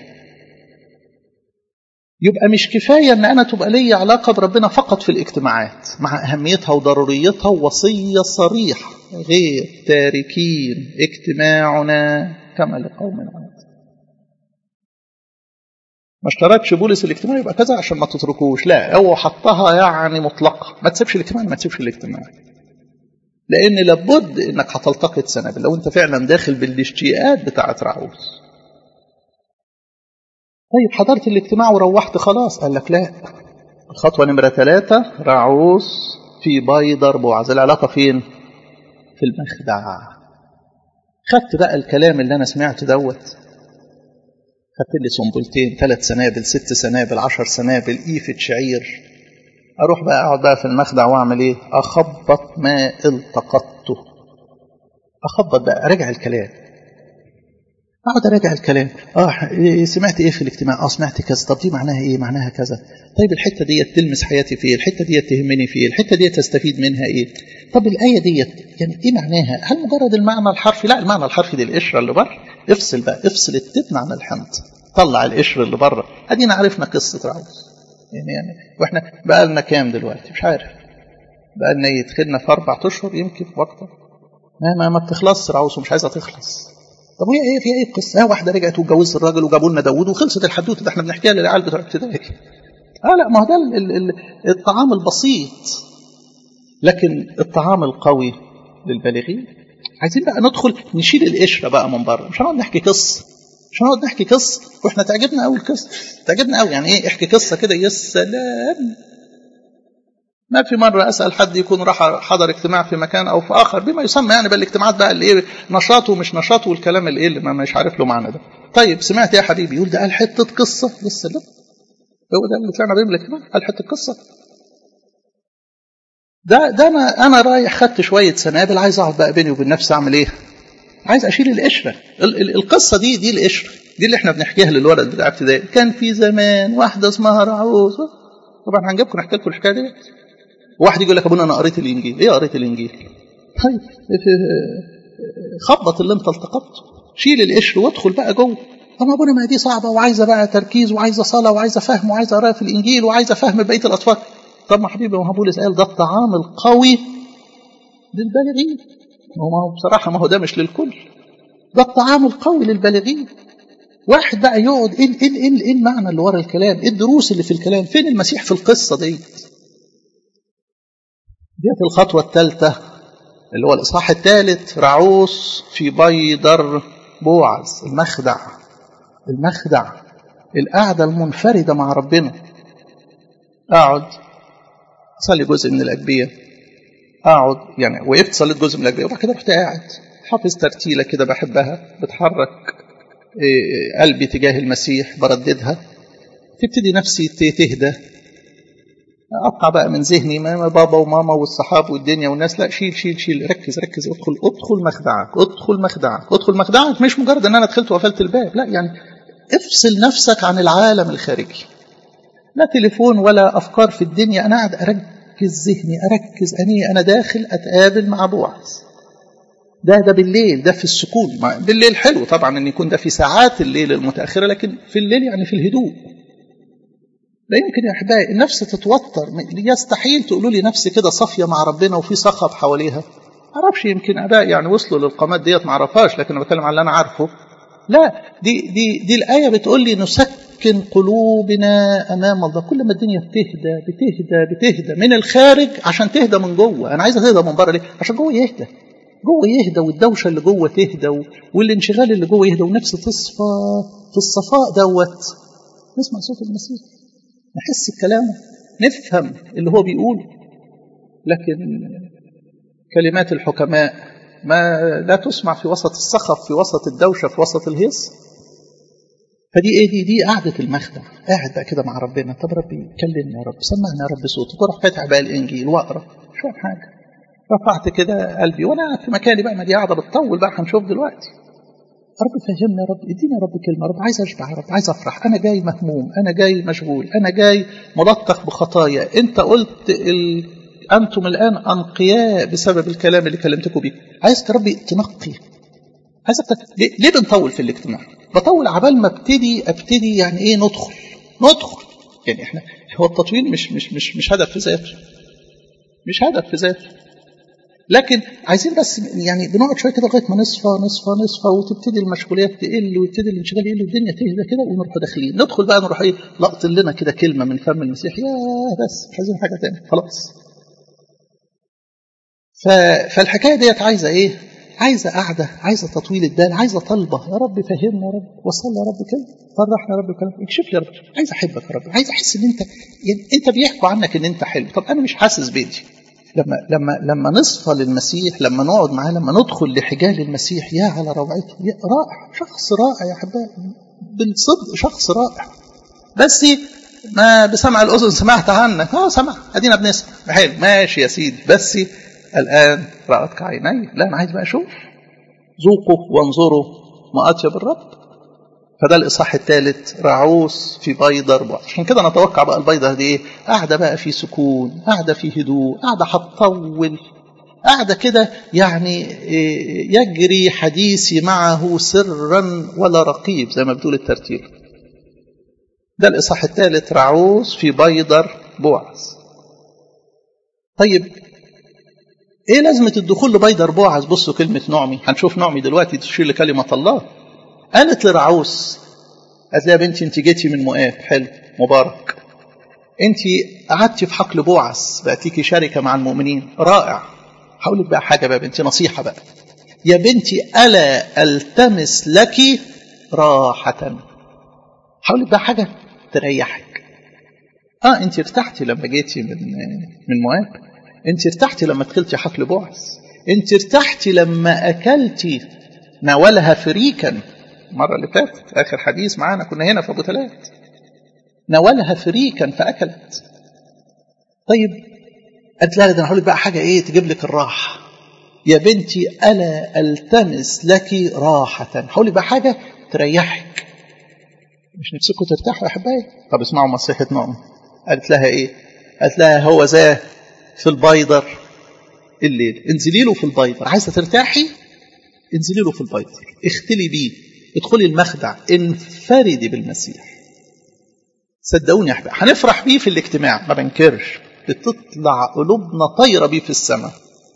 يبقى مش كفاية أن أنا تبقى لي علاقة بربنا فقط في الاجتماعات، مع أهميتها وضروريتها ووصية صريحة غير تاركين اجتماعنا كما لقوم عاد. ما اشترطش بولس الاجتماع يبقى كذا عشان ما تتركوش، لا، هو حطها يعني مطلقة، ما تسيبش الاجتماع، ما تسيبش الاجتماع. لأن لابد إنك هتلتقط سنابل لو أنت فعلا داخل بالاشتياقات بتاعة رعوز. طيب حضرت الاجتماع وروحت خلاص، قال لك لا، الخطوة نمرة ثلاثة رعوز في بيضر بوعز. العلاقة فين؟ في المخدع. خدت بقى الكلام اللي أنا سمعته دوت، خدت لي سنبلتين، ثلاث سنابل، ست سنابل، عشر سنابل، إيفة شعير. أروح بقى أقعد بقى في المخدع وأعمل إيه؟ أخبط ما التقطته. أخبط بقى، أراجع الكلام، أقعد أراجع الكلام. آه سمعت إيه في الاجتماع؟ آه سمعت كذا. طب دي معناها إيه؟ معناها كذا. طيب الحتة دي تلمس حياتي فيه، الحتة دي تهمني فيه، الحتة دي تستفيد منها إيه؟ طب الآية دي يعني إيه معناها؟ هل مجرد المعنى الحرفي؟ لا، المعنى الحرفي دي القشرة اللي بره. افصل بقى، افصل التبن عن الحنط، طلع القشر اللي بره. أدينا عرفنا قصة رعوز. يعني يعني واحنا بقى لنا كام دلوقتي؟ مش عارف. بقى لنا يدخلنا في أربع أشهر يمكن وقتها. ما ما, ما بتخلصش رعوز ومش عايزة تخلص. طب وهي ايه؟ فيها ايه القصه؟ اه واحده رجعت واتجوزت الراجل وجابوا لنا داوود وخلصت الحدوته. ده احنا بنحكيها للعيال بتوع ابتدائي. اه لا، ما هو ده ال ال الطعام البسيط، لكن الطعام القوي للبالغين. عايزين بقى ندخل نشيل القشره بقى من بره. مش هنقعد نحكي قصه، مش هنقعد نحكي قصه واحنا تعجبنا قوي القصه، تعجبنا قوي. يعني ايه احكي قصه كده؟ يا سلام. ما في مرة أسأل حد يكون راح حضر اجتماع في مكان أو في آخر بما يسمى يعني بالاجتماعات بقى اللي إيه نشاطه ومش نشاطه والكلام اللي إيه اللي ما مش عارف له معنى ده. طيب سمعت يا حبيبي؟ يقول ده قال حتة قصة. يا سلام، هو ده اللي طلعنا بيه من الاجتماع؟ قال حتة قصة. ده ده أنا أنا رايح خدت شوية سنابل، عايز أقعد بقى بيني وبين نفسي أعمل إيه؟ عايز أشيل القشرة. ال ال القصة دي دي القشرة دي اللي إحنا بنحكيها للولد بتاع ابتدائي. كان في زمان واحدة اسمها رعوز. طبعا هنجيبكم نحكي لكم الحكاية دي. واحد يقول لك ابونا انا قريت الانجيل. ايه قريت الانجيل؟ طيب خبط اللي انت التقطته، شيل القشر وادخل بقى جوه. طب ابونا ما دي صعبه وعايزه بقى تركيز وعايزه صلاه وعايزه فهم وعايزه قراءه في الانجيل وعايزه فهم بقيه الاطفال. طب ما حبيبي، ما هو بولس قال ده الطعام القوي للبالغين. وما هو بصراحه ما هو ده مش للكل، ده الطعام القوي للبالغين. واحد بقى يقعد ايه ايه ايه, إيه المعنى اللي ورا الكلام؟ ايه الدروس اللي في الكلام؟ فين المسيح في القصه دي؟ ديت الخطوة الثالثة اللي هو الإصحاح الثالث، رعوز في بيضر بوعز. المخدع، المخدع القعدة المنفردة مع ربنا. أقعد صلي جزء من الأجبية، أقعد يعني وقفت صليت جزء من الأجبية وبعد كده رحت قاعد حافظ ترتيلة كده بحبها بتحرك قلبي تجاه المسيح برددها. تبتدي نفسي تهدى، أقطع بقى من ذهني ما بابا وماما والصحاب والدنيا والناس. لا، شيل شيل شيل، ركز ركز، ادخل ادخل مخدعك، ادخل مخدعك، ادخل مخدعك. مش مجرد ان انا دخلت وقفلت الباب، لا، يعني افصل نفسك عن العالم الخارجي. لا تليفون ولا افكار في الدنيا. انا قاعد اركز ذهني، اركز اني انا داخل اتقابل مع بوعز. ده ده بالليل، ده في السكون. بالليل حلو طبعا ان يكون ده في ساعات الليل المتاخره، لكن في الليل يعني في الهدوء. لا يمكن يا أحبائي النفس تتوتر. يستحيل تقولوا لي نفسي كده صافية مع ربنا وفي صخب حواليها. معرفش، يمكن أباء يعني وصلوا للقامات ديت معرفهاش، لكن أنا بتكلم على اللي أنا عارفه. لا، دي دي دي الآية بتقول لي نسكن قلوبنا أمام الله. كل ما الدنيا بتهدى بتهدى بتهدى من الخارج عشان تهدى من جوه. أنا عايزة تهدى من بره ليه؟ عشان جوه يهدى، جوه يهدى والدوشة اللي جوه تهدى والانشغال اللي جوه يهدى ونفس تصفى في الصفاء دوت. نسمع صوت المسيح، نحس بكلامه، نفهم اللي هو بيقوله. لكن كلمات الحكماء ما لا تسمع في وسط الصخب، في وسط الدوشة، في وسط الهيص. فدي ايه؟ دي دي قعدة المخدع. قاعد بقى كده مع ربنا. طب ربي كلمني يا رب، سمعني يا رب صوتك. واروح فاتح بقى الانجيل واقرا، مش فاهم حاجه. رفعت كده قلبي وانا قاعد في مكاني بقى. ما دي قاعده بتطول بقى، هنشوف دلوقتي. رب فهمنا يا رب، اديني يا رب كلمه. رب عايز اشبع يا رب، عايز افرح. انا جاي مهموم، انا جاي مشغول، انا جاي ملطخ بخطايا. انت قلت ال... انتم الان انقياء بسبب الكلام اللي كلمتكم بيه. عايز يا ربي تنقي، عايز أبت... ليه... ليه بنطول في الاجتماع؟ بطول عبال ما ابتدي ابتدي يعني ايه ندخل ندخل يعني احنا هو التطويل مش مش مش مش هدف في ذاته، مش هدف في ذاته، لكن عايزين بس يعني بنقعد شويه كده لغايه ما نصفى نصفى نصفى وتبتدي المشغوليات تقل ويبتدي الانشغال يقل والدنيا تهدى كده ونروح داخلين. ندخل بقى نروح ايه لقط لنا كده كلمه من فم المسيح، يا بس مش عايزين حاجه ثانيه خلاص. فالحكاية ديت عايزة ايه؟ عايزة قعدة، عايزة تطويل البال، عايزة طلبة. يا رب فهمنا يا رب، وصل يا رب كده، فرحنا يا رب الكلام، اكشف لي يا رب، عايز احبك يا رب، عايز احس ان انت يعني انت بيحكوا عنك ان انت حلو، طب انا مش حاسس بيدي. لما لما لما نصفى للمسيح، لما نقعد معاه، لما ندخل لحجال المسيح، يا على روعته، يا رائع، شخص رائع يا احبائي، بالصدق شخص رائع. بس ما بسمع الاذن سمعت عنك، اه سمع، ادينا بنسمع، حلو ماشي يا سيدي، بس الان رأتك عيني، لا انا عايز بقى اشوف. ذوقوا وانظروا ما اطيب الرب. فده الاصحاح الثالث، رعوس في بيضة ربوع. عشان كده نتوقع بقى البيضة دي ايه؟ قاعده بقى في سكون، قاعده في هدوء، قاعده هتطول، قاعده كده يعني يجري حديثي معه سرا ولا رقيب زي ما بتقول الترتيب. ده الاصحاح الثالث، رعوس في بيضة بوعز. طيب ايه لازمه الدخول لبيضة بوعز؟ بصوا كلمه نعمي، هنشوف نعمي دلوقتي تشير لكلمه الله. قالت لرعوس، قالت لها يا بنتي انت جيتي من مؤاب، حلو مبارك، انت قعدتي في حقل بوعز، بقت ليكي شركه مع المؤمنين، رائع. هقول لك بقى حاجه بقى بنتي، نصيحه بقى يا بنتي، الا التمس لك راحه. هقول لك بقى حاجه تريحك. اه انت ارتحتي لما جيتي من من مؤاب، انت ارتحتي لما دخلتي حقل بوعز، انت ارتحتي لما اكلتي ناولها فريكا. المره اللي فاتت اخر حديث معانا كنا هنا في ابو ثلاث، ناولها فريكا فاكلت. طيب قالت لها ده انا هقول لك بقى حاجه ايه تجيب لك الراحه. يا بنتي الا التمس لك راحه، هقول لك بقى حاجه تريحك. مش نفسكم ترتاحوا يا احبائي؟ طب اسمعوا نصيحه نعمة. قالت لها ايه؟ قالت لها هو ذا في البيضر الليل، انزلي له في البيضر. عايزه ترتاحي؟ انزلي له في البيضر، اختلي بيه، ادخلي المخدع، انفردي بالمسيح. صدقوني يا احبائي هنفرح بيه في الاجتماع، ما بنكرش، بتطلع قلوبنا طايره بيه في السماء.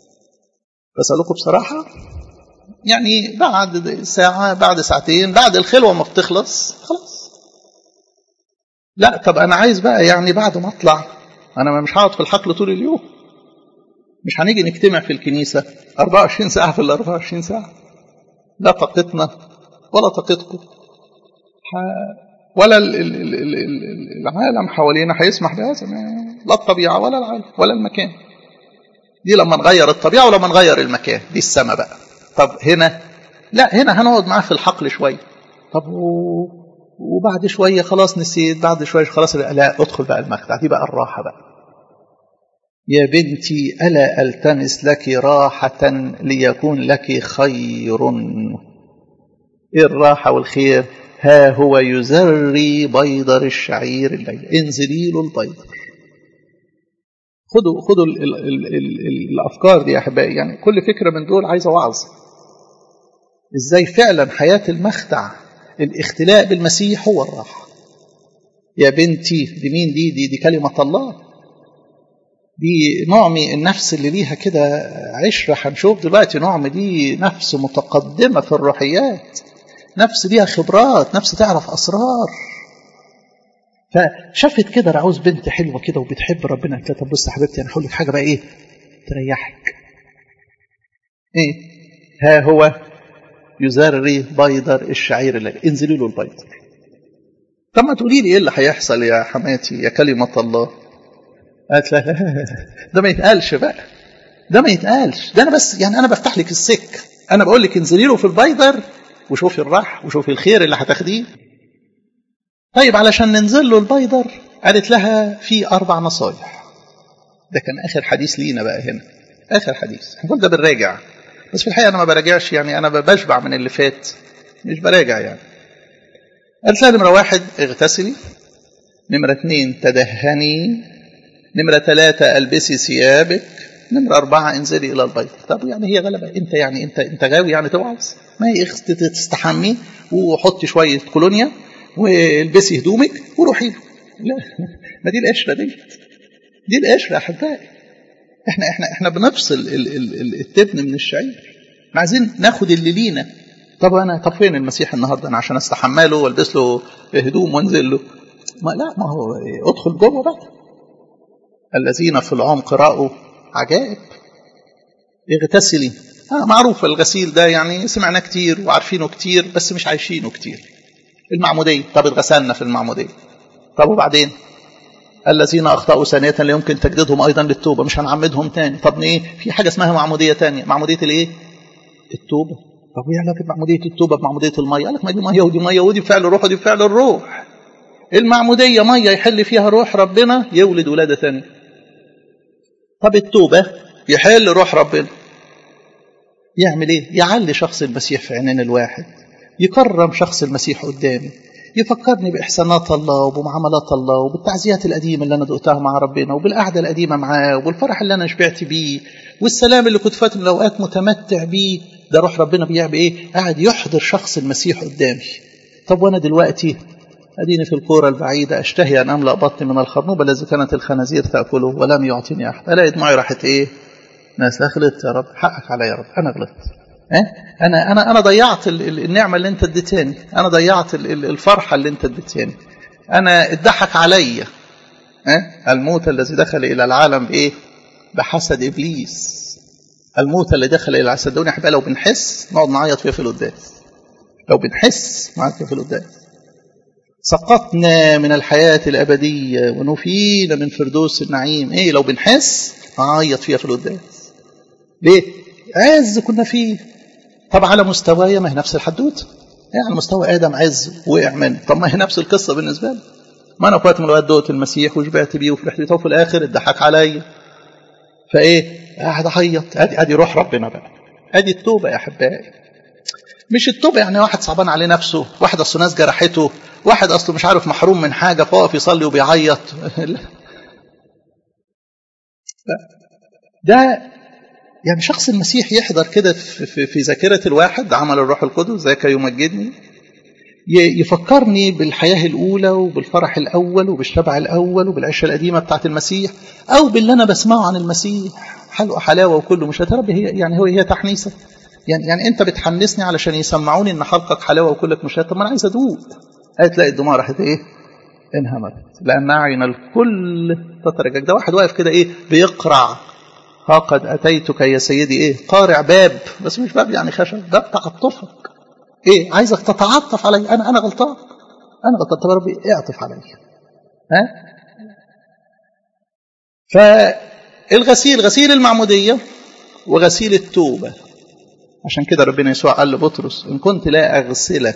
بس اقول لكم بصراحه، يعني بعد ساعه، بعد ساعتين، بعد الخلوه ما بتخلص خلاص. لا طب انا عايز بقى يعني بعد ما اطلع، انا مش هقعد في الحقل طول اليوم، مش هنيجي نجتمع في الكنيسه أربعة وعشرين ساعه في ال أربعة وعشرين ساعه. لا طاقتنا ولا طاقتكم ولا العالم حوالينا هيسمح بهذا، لا الطبيعه ولا العالم ولا المكان. دي لما نغير الطبيعه ولما نغير المكان، دي السماء بقى. طب هنا لا، هنا هنقعد معاه في الحقل شويه، طب و... وبعد شويه خلاص نسيت، بعد شويه خلاص لا، ادخل بقى المخدع، دي بقى الراحه بقى. يا بنتي الا التمس لك راحه ليكون لك خير. ايه الراحه والخير؟ ها هو يزري بيضر الشعير الليل، انزلي له البيضر. خدوا خدوا ال ال ال ال ال الافكار دي يا احبائي، يعني كل فكره من دول عايزه وعظ. ازاي فعلا حياه المخدع، الاختلاء بالمسيح هو الراحه. يا بنتي دي مين دي؟ دي, دي كلمه الله، دي نعمي النفس اللي ليها كده عشره. هنشوف دلوقتي نعمي دي نفس متقدمه في الروحيات، نفس ليها خبرات، نفس تعرف أسرار. فشافت كده رعوز بنت حلوة كده وبتحب ربنا، قالت لها طب بص يا حبيبتي أنا هقول لك حاجة بقى إيه تريحك. إيه؟ ها هو يزري بيضر الشعير الليل، انزلي له البيضر. طب ما تقولي لي إيه اللي هيحصل يا حماتي يا كلمة الله؟ قالت لها ده ما يتقالش بقى، ده ما يتقالش، ده أنا بس يعني أنا بفتح لك السك، أنا بقول لك انزلي له في البيضر وشوفي الراحة وشوفي الخير اللي هتاخديه. طيب علشان ننزل له البيضر، قالت لها في أربع نصايح. ده كان آخر حديث لينا بقى هنا، آخر حديث. هنقول ده بنراجع، بس في الحقيقة أنا ما براجعش، يعني أنا بشبع من اللي فات، مش براجع يعني. قالت لها نمرة واحد اغتسلي، نمرة اثنين تدهني، نمرة ثلاثة ألبسي ثيابك، نمرة أربعة انزلي إلى البيض. طب يعني هي غلبة، أنت يعني أنت أنت غاوي يعني توعظ؟ ما هي تستحمي وحطي شوية كولونيا والبسي هدومك وروحي له. لا، ما دي القشرة دي، دي القشرة يا أحبائي. إحنا إحنا إحنا بنفصل التبن من الشعير، عايزين ناخد اللي لينا. طب أنا طب فين المسيح النهارده أنا عشان أستحمى له والبس له هدوم وانزل له؟ ما لا، ما هو ادخل جوه بقى. الذين في العمق رأوا عجائب. اغتسلي. آه معروف الغسيل ده يعني سمعنا كتير وعارفينه كتير بس مش عايشينه كتير. المعمودية، طب اتغسلنا في المعمودية، طب وبعدين الذين أخطأوا ثانية لا يمكن تجديدهم أيضا للتوبة، مش هنعمدهم تاني. طب ايه؟ في حاجة اسمها معمودية تانية، معمودية الايه؟ التوبة. طب ايه علاقة معمودية التوبة بمعمودية المية؟ قال لك ما دي مية ودي مية، ودي بفعل الروح ودي بفعل الروح. المعمودية مية يحل فيها روح ربنا يولد ولادة ثانية. طب التوبة يحل روح ربنا يعمل ايه؟ يعلي شخص المسيح في عينين الواحد، يكرم شخص المسيح قدامي، يفكرني بإحسانات الله وبمعاملات الله وبالتعزيات القديمة اللي أنا دقتها مع ربنا وبالقعدة القديمة معاه وبالفرح اللي أنا شبعت بيه والسلام اللي كنت فات من الأوقات متمتع بيه. ده روح ربنا بيعمل إيه؟ قاعد يحضر شخص المسيح قدامي. طب وأنا دلوقتي أديني في الكورة البعيدة أشتهي أن أملأ بطني من الخرنوبة الذي كانت الخنازير تأكله ولم يعطيني أحد. ألاقي دموعي راحت إيه؟ ناس غلطت يا رب، حقك علي يا رب، أنا غلطت. أنا أنا أنا ضيعت النعمة اللي أنت اديتني، أنا ضيعت الفرحة اللي أنت اديتني، أنا اتضحك عليا. الموت الذي دخل إلى العالم بإيه؟ بحسد إبليس. الموت اللي دخل إلى العالم، صدقوني أحبها لو بنحس نقعد نعيط فيها في القداس، لو بنحس نعيط فيها في القداس. سقطنا من الحياة الأبدية ونفينا من فردوس النعيم. إيه لو بنحس نعيط فيها في القداس. ليه؟ عز كنا فيه. طب على مستواي ما هي نفس الحدوته، يعني على مستوى آدم عز وقع منه، طب ما هي نفس القصة بالنسبة لي. ما أنا فات من الوقت دوت المسيح وشبعت بيه وفرحت بيه وفي الآخر اتضحك عليا. فإيه؟ قاعد أعيط. أدي أدي روح ربنا بقى، أدي التوبة يا أحبائي. مش التوبة يعني واحد صعبان عليه نفسه، واحد أصله ناس جرحته، واحد أصله مش عارف محروم من حاجة فوقف يصلي وبيعيط. ده يعني شخص المسيح يحضر كده في, في, في ذاكرة الواحد عمل الروح القدس ذاك يمجدني، يفكرني بالحياة الأولى وبالفرح الأول وبالشبع الأول وبالعشة القديمة بتاعت المسيح، أو باللي أنا بسمعه عن المسيح حلوة حلاوة وكله مش هتربي. هي يعني هو هي تحنيسة يعني يعني أنت بتحنسني علشان يسمعوني إن حلقك حلاوة وكلك مش طب ما أنا عايز أدوق. هتلاقي الدموع راحت إيه؟ انهمت، لأن أعين الكل تترجج. ده واحد واقف كده إيه؟ بيقرع. ها قد أتيتك يا سيدي إيه؟ قارع باب، بس مش باب يعني خشب، باب تعطفك. إيه؟ عايزك تتعطف علي، أنا أنا غلطان، أنا غلطان، طب ربي اعطف علي. ها؟ فالغسيل غسيل المعمودية وغسيل التوبة. عشان كده ربنا يسوع قال لبطرس إن كنت لا أغسلك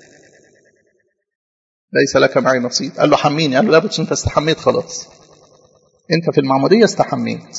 ليس لك معي نصيب. قال له حميني، قال له لا بطرس أنت استحميت خلاص، أنت في المعمودية استحميت.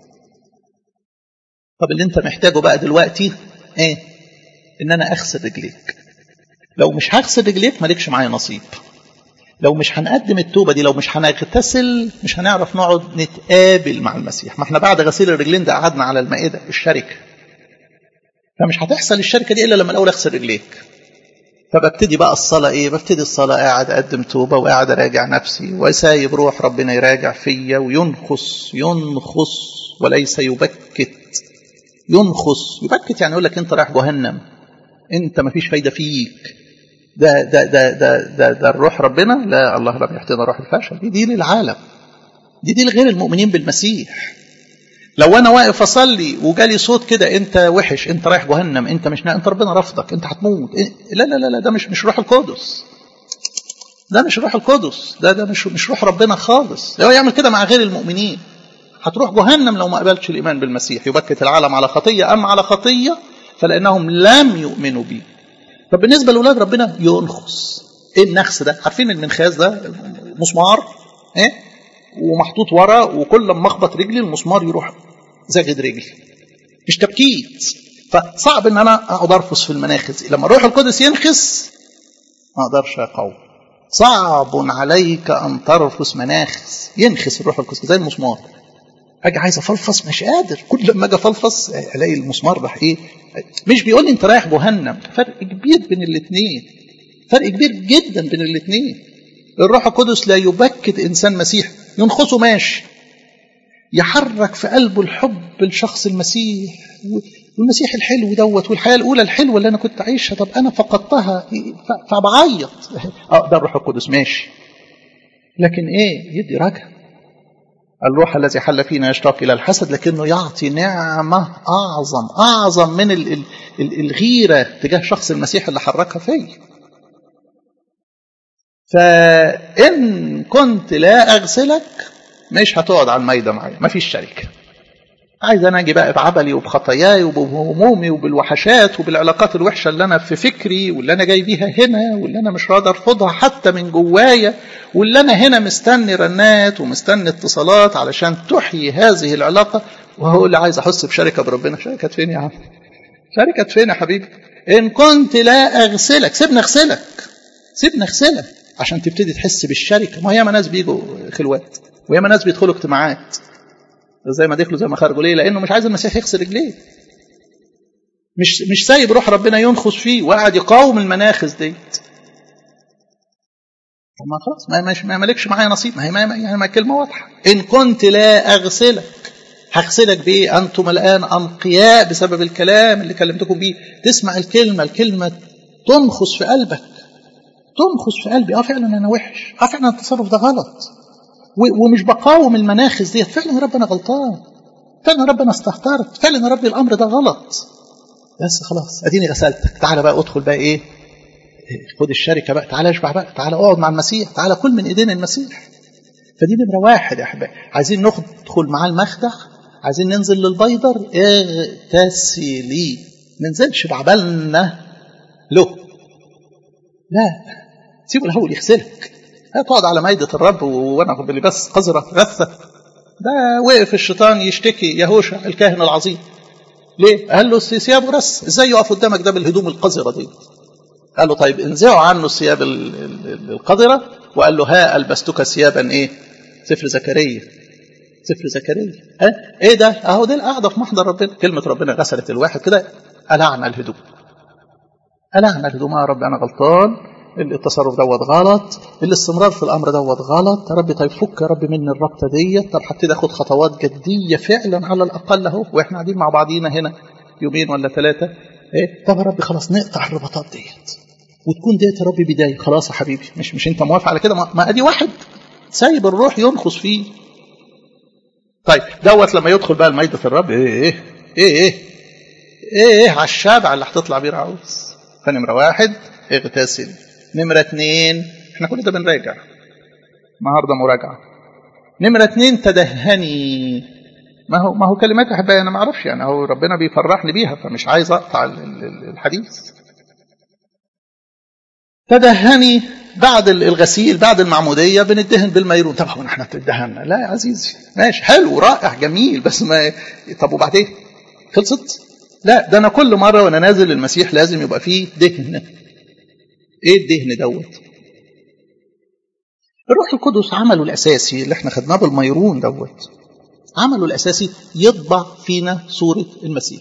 طب اللي أنت محتاجه بقى دلوقتي إيه؟ إن أنا أغسل رجليك. لو مش هغسل رجليك مالكش معايا نصيب. لو مش هنقدم التوبة دي، لو مش هنغتسل، مش هنعرف نقعد نتقابل مع المسيح. ما احنا بعد غسيل الرجلين ده قعدنا على المائدة الشركة، فمش هتحصل الشركة دي إلا لما الأول أغسل رجليك. فببتدي بقى الصلاة إيه؟ ببتدي الصلاة قاعد أقدم توبة وقاعد أراجع نفسي وسايب روح ربنا يراجع فيا وينخص ينخص وليس يبكت. ينخص يبكت يعني يقول لك أنت رايح جهنم، أنت ما فيش فايدة فيك. ده ده ده ده ده, ده الروح ربنا. لا، الله لم يحتنا روح الفشل. دي دي للعالم، دي دي لغير المؤمنين بالمسيح. لو انا واقف اصلي وجالي صوت كده انت وحش، انت رايح جهنم، انت مش نا... انت ربنا رفضك، انت هتموت، لا لا لا لا، ده مش مش روح القدس، ده مش روح القدس، ده ده مش مش روح ربنا خالص. لو يعمل كده مع غير المؤمنين هتروح جهنم لو ما قبلتش الايمان بالمسيح. يبكت العالم على خطيه، اما على خطيه فلانهم لم يؤمنوا بي. طب بالنسبه لاولاد ربنا ينخس. ايه النخس ده؟ عارفين المنخاس ده مسمار ايه ومحطوط ورا، وكل لما اخبط رجلي المسمار يروح زاغد رجلي، مش تبكيت. فصعب ان انا اقعد ارفس في المناخز. لما الروح القدس ينخس ما اقدرش اقاوم. صعب عليك ان ترفس مناخز. ينخس الروح القدس زي المسمار. اجي عايز افلفص مش قادر، كل لما اجي افلفص الاقي المسمار راح ايه. مش بيقول لي انت رايح جهنم، فرق كبير بين الاثنين، فرق كبير جدا بين الاثنين. الروح القدس لا يبكت انسان مسيح، ينخسه ماشي، يحرك في قلبه الحب لشخص المسيح والمسيح الحلو دوت والحياه الاولى الحلوه اللي انا كنت عايشها، طب انا فقدتها فبعيط. اه ده الروح القدس ماشي، لكن ايه؟ يدي رجع، الروح الذي حل فينا يشتاق إلى الحسد، لكنه يعطي نعمة أعظم أعظم من الغيرة تجاه شخص المسيح اللي حركها فيه. فإن كنت لا أغسلك مش هتقعد على الميدة معايا، ما فيش شركة. عايز أنا أجي بقى بعبلي وبخطاياي وبهمومي وبالوحشات وبالعلاقات الوحشة اللي أنا في فكري واللي أنا جاي بيها هنا واللي أنا مش راضي أرفضها حتى من جوايا، واللي أنا هنا مستني رنات ومستني اتصالات علشان تحيي هذه العلاقة، وهو اللي عايز أحس بشركة بربنا. شركة فين يا عم؟ شركة فين يا حبيبي؟ إن كنت لا أغسلك، سيبني أغسلك، سيبني أغسلك عشان تبتدي تحس بالشركة. ما ياما ناس بيجوا خلوات وياما ناس بيدخلوا اجتماعات زي ما دخلوا زي ما خرجوا. ليه؟ لأنه مش عايز المسيح يغسل رجليه، مش مش سايب روح ربنا ينخس فيه وقاعد يقاوم المناخز ديت. ما خلاص ما مش ما مالكش معايا نصيب. ما هي ما يعني ما كلمة واضحة. إن كنت لا أغسلك، هغسلك بإيه؟ أنتم الآن أنقياء بسبب الكلام اللي كلمتكم بيه. تسمع الكلمة، الكلمة تنخس في قلبك، تنخس في قلبي. اه فعلا أنا وحش، اه فعلا التصرف ده غلط، ومش بقاوم المناخز ديت. فعلا يا رب أنا غلطان، فعلا يا رب أنا استهترت، فعلا يا رب الأمر ده غلط. بس خلاص أديني غسلتك، تعالى بقى أدخل بقى إيه، خد الشركة بقى، تعالى اشبع بقى، تعالى اقعد مع المسيح، تعالى كل من ايدين المسيح. فدي نمرة واحد يا أحبائي. عايزين ندخل معاه المخدع، عايزين ننزل للبيضر، اغتسلي. ما ننزلش بعبالنا له، لا، سيبه الأول يغسلك. تقعد على مائدة الرب وانا بلباس قذرة غثة. ده وقف الشيطان يشتكي يهوشع الكاهن العظيم. ليه؟ قال له ثيابه رس، ازاي يقف قدامك ده بالهدوم القذرة دي؟ قال له طيب انزعوا عنه الثياب القذرة، وقال له ها ألبستك ثيابا ايه؟ سفر زكريا، سفر زكريا. ها ايه ده؟ اهو دي القعدة في محضر ربنا. كلمة ربنا غسلت الواحد كده، ألعنا الهدوم، ألعنا الهدوم. يا رب أنا غلطان، التصرف دوت غلط، الاستمرار في الأمر دوت غلط. يا رب طيب فك يا رب مني الربطة ديت. طب هبتدي أخد خطوات جدية فعلا على الأقل أهو، وإحنا قاعدين مع بعضينا هنا يومين ولا ثلاثة. إيه؟ طب يا رب خلاص نقطع الرباطات ديت، وتكون ديت يا رب بداية. خلاص يا حبيبي، مش مش أنت موافق على كده؟ ما أدي واحد سايب الروح ينخص فيه. طيب دوت لما يدخل بقى الميدة الرب، إيه إيه إيه إيه إيه, إيه على الشابع اللي هتطلع بيه رعوز. فنمرة واحد اغتسل. نمرة اتنين، احنا كل ده بنراجع النهارده مراجعة. نمرة اتنين تدهني. ما هو ما هو كلمات احبائي انا ما اعرفش، يعني هو ربنا بيفرحني بيها فمش عايز اقطع الحديث. تدهني بعد الغسيل، بعد المعمودية بندهن بالميرون. طب هو احنا بندهنا؟ لا يا عزيزي، ماشي حلو رائع جميل، بس ما طب وبعدين خلصت؟ لا، ده انا كل مرة وانا نازل المسيح لازم يبقى فيه دهن. ايه الدهن دوت؟ الروح القدس عمله الاساسي اللي احنا خدناه بالميرون دوت، عمله الاساسي يطبع فينا صورة المسيح.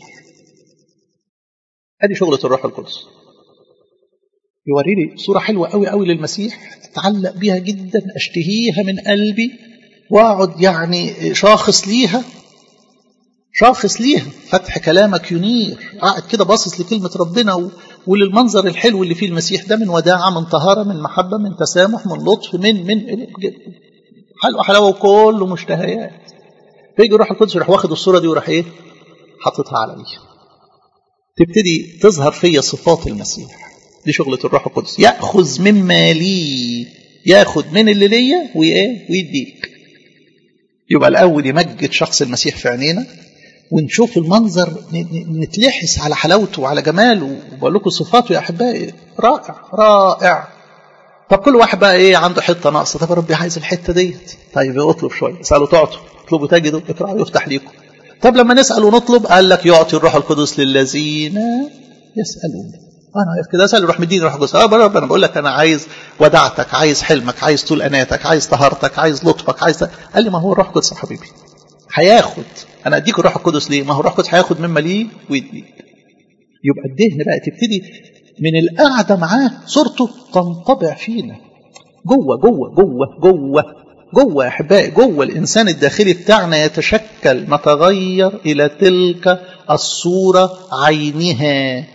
ادي شغلة الروح القدس، يوري لي صورة حلوة قوي قوي للمسيح، اتعلق بيها جدا، اشتهيها من قلبي، واقعد يعني شاخص ليها، شاخص ليها. فتح كلامك ينير، قاعد كده باصص لكلمة ربنا و... وللمنظر الحلو اللي فيه المسيح ده، من وداعة، من طهارة، من محبة، من تسامح، من لطف، من من حلوة حلاوة وكله مشتهيات. فيجي الروح القدس يروح واخد الصورة دي وراح ايه؟ حاططها عليا، تبتدي تظهر فيا صفات المسيح. دي شغلة الروح القدس، يأخذ مما لي، ياخد من اللي ليا وايه ويديك. يبقى الأول يمجد شخص المسيح في عينينا، ونشوف المنظر نتلحس على حلاوته وعلى جماله. وبقول لكم صفاته يا أحبائي رائع رائع. طب كل واحد بقى ايه عنده حتة ناقصة. طب ربي عايز الحتة ديت، طيب اطلب شوية، اسألوا تعطوا، اطلبوا تجدوا، اقرأوا يفتح ليكم. طب لما نسأل ونطلب قال لك يعطي الروح القدس للذين يسألون. انا واقف كده اسال يروح مديني روح القدس. اه رب انا بقول لك انا عايز وداعتك، عايز حلمك، عايز طول اناتك، عايز طهارتك، عايز لطفك، عايز. قال لي ما هو الروح القدس يا حبيبي هياخد. انا اديك الروح القدس ليه؟ ما هو الروح القدس هياخد مما ليه ويديك. يبقى الدهن بقى تبتدي من القعده معاه صورته تنطبع فينا جوه جوه جوه جوه جوه يا احبائي. جوه الانسان الداخلي بتاعنا يتشكل، نتغير الى تلك الصوره عينها،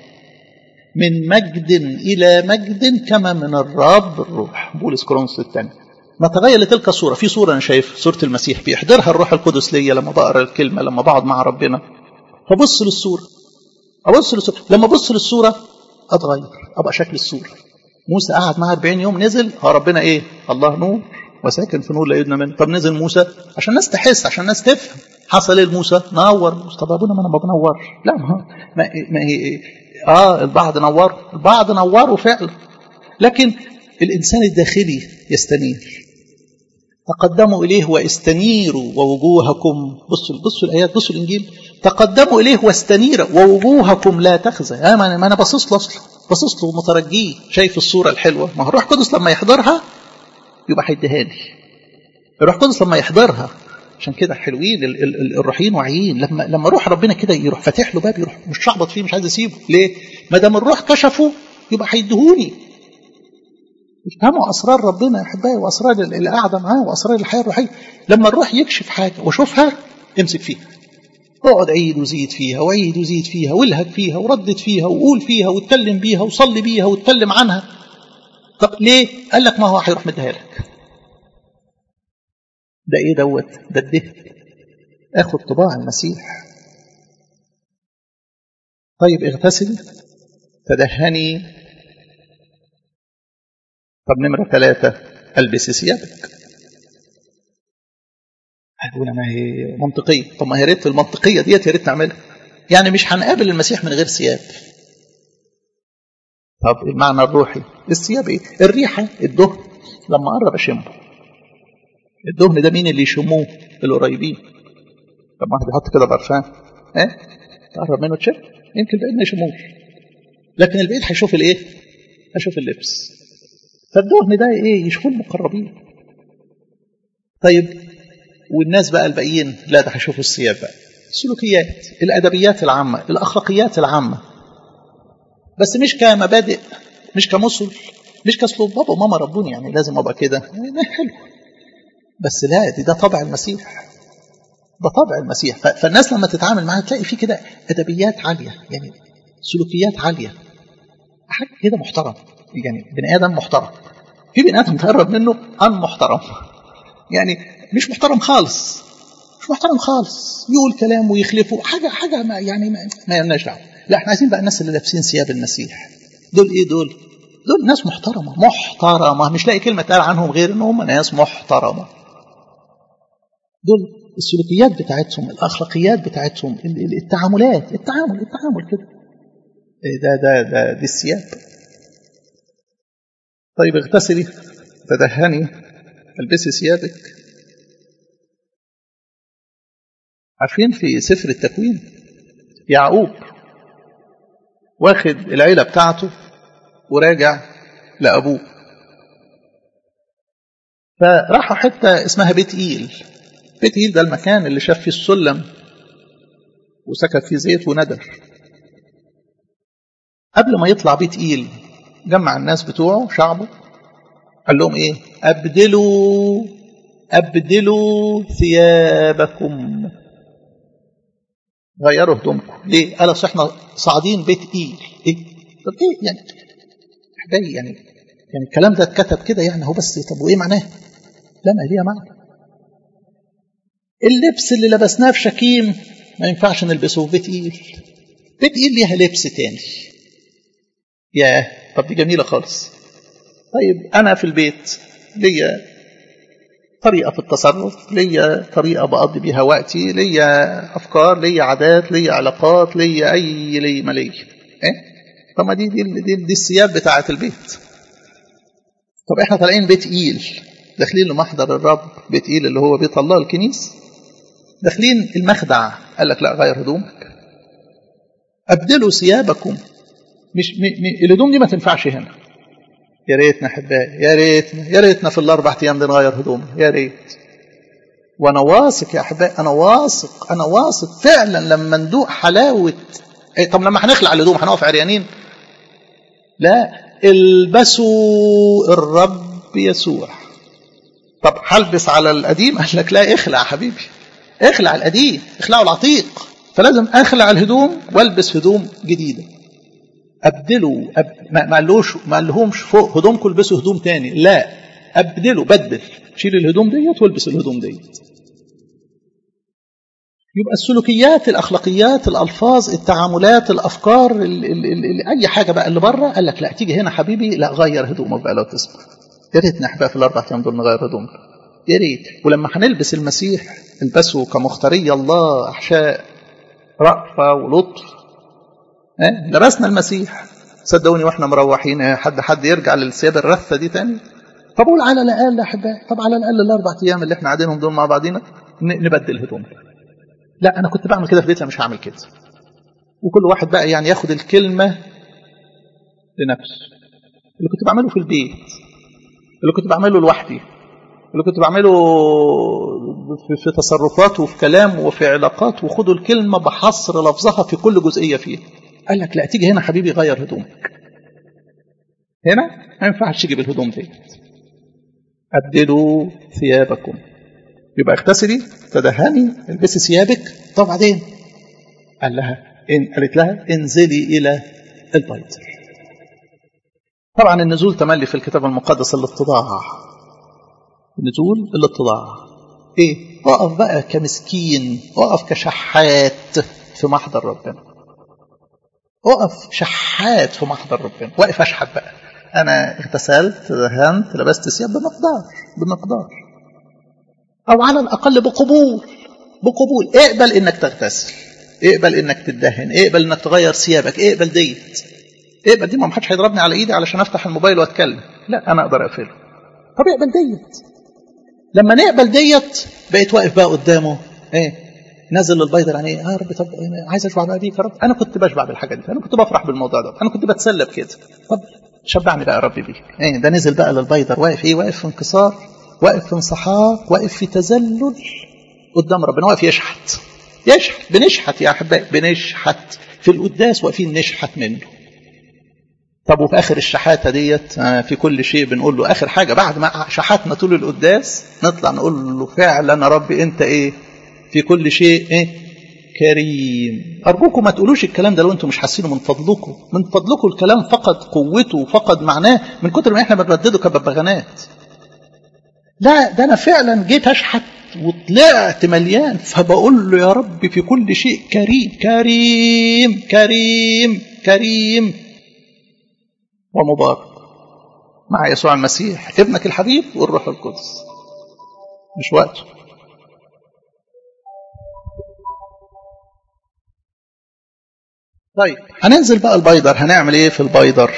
من مجد إلى مجد كما من الرب الروح. بولس كورنثوس الثاني. نتغير لتلك الصورة. في صورة أنا شايف صورة المسيح بيحضرها الروح القدس ليا لما بقرأ الكلمة، لما بقعد مع ربنا، فبص للصورة، أبص للصورة، لما أبص للصورة أتغير، أبقى شكل الصورة. موسى قعد معها أربعين يوم، نزل ها ربنا إيه؟ الله نور وساكن في نور لا يدنى منه. طب نزل موسى عشان الناس تحس، عشان الناس تفهم. حصل ايه لموسى؟ نور. طب ابونا ما انا ما بنورش. لا ما ما, ما هي اه البعض نور، البعض نوروا فعلا، لكن الانسان الداخلي يستنير. تقدموا اليه واستنيروا ووجوهكم، بصوا بصوا الايات، بصوا الانجيل، تقدموا اليه واستنيروا ووجوهكم لا تخزى. آه ما انا باصص له اصلا، باصص له مترجيه، شايف الصوره الحلوه. ما هو الروح القدس لما يحضرها يبقى هيديهاني. الروح القدس لما يحضرها، عشان كده حلوين الروحيين واعيين، لما لما روح ربنا كده يروح فاتح له باب، يروح مش شعبط فيه، مش عايز يسيبه. ليه؟ ما دام الروح كشفه يبقى هيديهوني. افهموا اسرار ربنا يا احبائي، واسرار القعده معاه، واسرار الحياه الروحيه. لما الروح يكشف حاجه واشوفها امسك فيها، اقعد عيد وزيد فيها، وعيد وزيد فيها، والهج فيها، وردد فيها، وقول فيها، واتكلم بيها، وصلي بيها، واتكلم عنها. طب ليه؟ قال لك ما هو هيروح مديها لك. ده ايه دوت؟ ده الدهن، اخد طباع المسيح. طيب اغتسلي، تدهني. طب نمرة ثلاثة، البسي ثيابك. هقول ما هي منطقية. طب ما هي ريت المنطقية ديت يا ريت نعملها. يعني مش هنقابل المسيح من غير ثياب. طب المعنى الروحي الثياب ايه؟ الريحة، الدهن. لما قرب اشمه، الدهن ده مين اللي يشموه؟ القريبين. طب ما واحد يحط كده برفان، ايه تقرب منه تشم، يمكن البعيد ما يشموش، لكن البعيد هيشوف الايه؟ هيشوف اللبس. فالدهن ده ايه؟ يشوفوا المقربين. طيب والناس بقى الباقيين؟ لا ده هيشوفوا الثياب بقى، السلوكيات، الادبيات العامه، الاخلاقيات العامه، بس مش كمبادئ، مش كمثل، مش كاسلوب بابا وماما ربوني يعني لازم ابقى كده، حلو، بس لا دي ده طبع المسيح، ده طبع المسيح. فالناس لما تتعامل معاه تلاقي فيه كده ادبيات عاليه، يعني سلوكيات عاليه، حاجه كده محترم، يعني بني ادم محترم. في بني ادم تقرب منه ان محترم، يعني مش محترم خالص، مش محترم خالص، يقول كلام ويخلفه حاجه حاجه ما يعني ما, ما يمناش دعوه. لا احنا عايزين بقى الناس اللي لابسين ثياب المسيح. دول ايه دول؟ دول ناس محترمه، محترمه، مش لاقي كلمه تقال عنهم غير ان هم ناس محترمه. دول السلوكيات بتاعتهم، الاخلاقيات بتاعتهم، التعاملات، التعامل التعامل كده، ده ده ده دي الثياب. طيب اغتسلي، تدهني، البسي ثيابك. عارفين في سفر التكوين يعقوب واخد العيلة بتاعته وراجع لأبوه، فراحوا حتة اسمها بيت إيل. بيت إيل ده المكان اللي شاف فيه السلم وسكت فيه زيت وندر. قبل ما يطلع بيت إيل جمع الناس بتوعه شعبه، قال لهم ايه؟ أبدلوا أبدلوا ثيابكم، غيروا هدومكم. ليه؟ قال اصل احنا صاعدين بيت إيل. ايه؟ طب ايه يعني؟ احبائي يعني يعني الكلام ده اتكتب كده يعني هو بس، طب وايه معناه؟ لا ما ليها معنى. اللبس اللي لبسناه في شكيم ما ينفعش نلبسه في بيت إيل. بيت إيل ليها لبس تاني. ياه طب دي جميلة خالص. طيب أنا في البيت ليا طريقة في التصرف، ليا طريقة بقضي بيها وقتي، ليا أفكار، ليا عادات، ليا علاقات، ليا أي لي ما ليا. إيه؟ طب ما دي دي دي, دي الثياب بتاعة البيت. طب إحنا طالعين بيت إيل، داخلين لمحضر الرب، بيت إيل اللي هو بيت الله الكنيس، داخلين المخدع، قال لك لا غير هدومك، أبدلوا ثيابكم. مش م... م... الهدوم دي ما تنفعش هنا. يا ريتنا احبائي، يا ريتنا يا ريتنا في الاربع ايام دي نغير هدومنا، يا ريت. وانا واثق يا احبائي، انا واثق انا واثق فعلا لما ندوق حلاوه. إيه طب لما هنخلع الهدوم هنقف عريانين؟ لا، البسوا الرب يسوع. طب هلبس على القديم؟ قال لك لا، اخلع يا حبيبي، اخلع القديم، اخلعوا العتيق. فلازم اخلع الهدوم والبس هدوم جديده. أبدلوا أب... ما قالوش ما قالهمش فوق هدومكم البسوا هدوم تاني، لا أبدلوا، بدل شيل الهدوم ديت والبس الهدوم ديت. يبقى السلوكيات، الأخلاقيات، الألفاظ، التعاملات، الأفكار، ال ال ال أي حاجة بقى اللي بره، قال لك لا تيجي هنا حبيبي، لا غير هدومك بقى لو تسمح. يا ريت نحبها في الأربع أيام دول نغير هدومنا، يا ريت. ولما هنلبس المسيح البسه كمختاري الله، أحشاء رأفة ولطف. اه؟ لبسنا المسيح، صدقوني واحنا مروحين حد حد يرجع للثياب الرثة دي تاني؟ طب قول على الأقل يا أحبائي، طب على الأقل الأربع أيام اللي احنا قاعدينهم دول مع بعضينا نبدل هدومنا. لا أنا كنت بعمل كده في بيتنا، مش هعمل كده. وكل واحد بقى يعني ياخد الكلمة لنفسه. اللي كنت بعمله في البيت، اللي كنت بعمله لوحدي، اللي كنت بعمله في, في تصرفات وفي كلام وفي علاقات، وخدوا الكلمة بحصر لفظها في كل جزئية فيها. قال لك لا تيجي هنا حبيبي غير هدومك، هنا ما ينفعش تجيب الهدوم دي، أبدلوا ثيابكم. يبقى اغتسلي تدهني البسي ثيابك. طب بعدين قال لها إن قالت لها انزلي إلى البيت. طبعا النزول تملي في الكتاب المقدس الاتضاع، نزول الاتضاع. ايه؟ اقف بقى كمسكين، اقف كشحات في محضر ربنا، اقف شحات في محضر ربنا، واقف اشحت بقى. انا اغتسلت دهنت لبست ثياب بمقدار بمقدار او على الاقل بقبول بقبول. اقبل انك تغتسل، اقبل انك تدهن، اقبل انك تغير ثيابك، اقبل ديت، اقبل دي. ما حدش هيضربني على ايدي علشان افتح الموبايل واتكلم، لا انا اقدر اقفله. طب اقبل ديت. لما نقبل ديت بقيت واقف بقى قدامه، ايه نازل البيضة يعني يا رب، طب عايز اشبع بقى بيك يا رب. انا كنت بشبع بالحاجه دي، انا كنت بفرح بالموضوع ده، انا كنت بتسلى بكده. طب شبعني بقى يا رب بيك. ايه ده نزل بقى للبيضة واقف ايه؟ واقف في انكسار، واقف في انسحاق، واقف في تذلل قدام ربنا، واقف يشحت يشحت. بنشحت يا احبائي، بنشحت في القداس، واقفين نشحت منه. طب وفي اخر الشحاته ديت في كل شيء بنقول له اخر حاجه بعد ما شحتنا طول القداس، نطلع نقول له فعلا يا رب انت ايه في كل شيء ايه كريم. ارجوكم ما تقولوش الكلام ده لو انتم مش حاسينه، من فضلكم من فضلكم. الكلام فقد قوته وفقد معناه من كتر ما احنا بنردده كببغانات. لا ده انا فعلا جيت اشحت وطلعت مليان، فبقول له يا رب في كل شيء كريم كريم كريم كريم ومبارك مع يسوع المسيح ابنك الحبيب والروح القدس. مش وقته. طيب هننزل بقى البيدر، هنعمل ايه في البيدر؟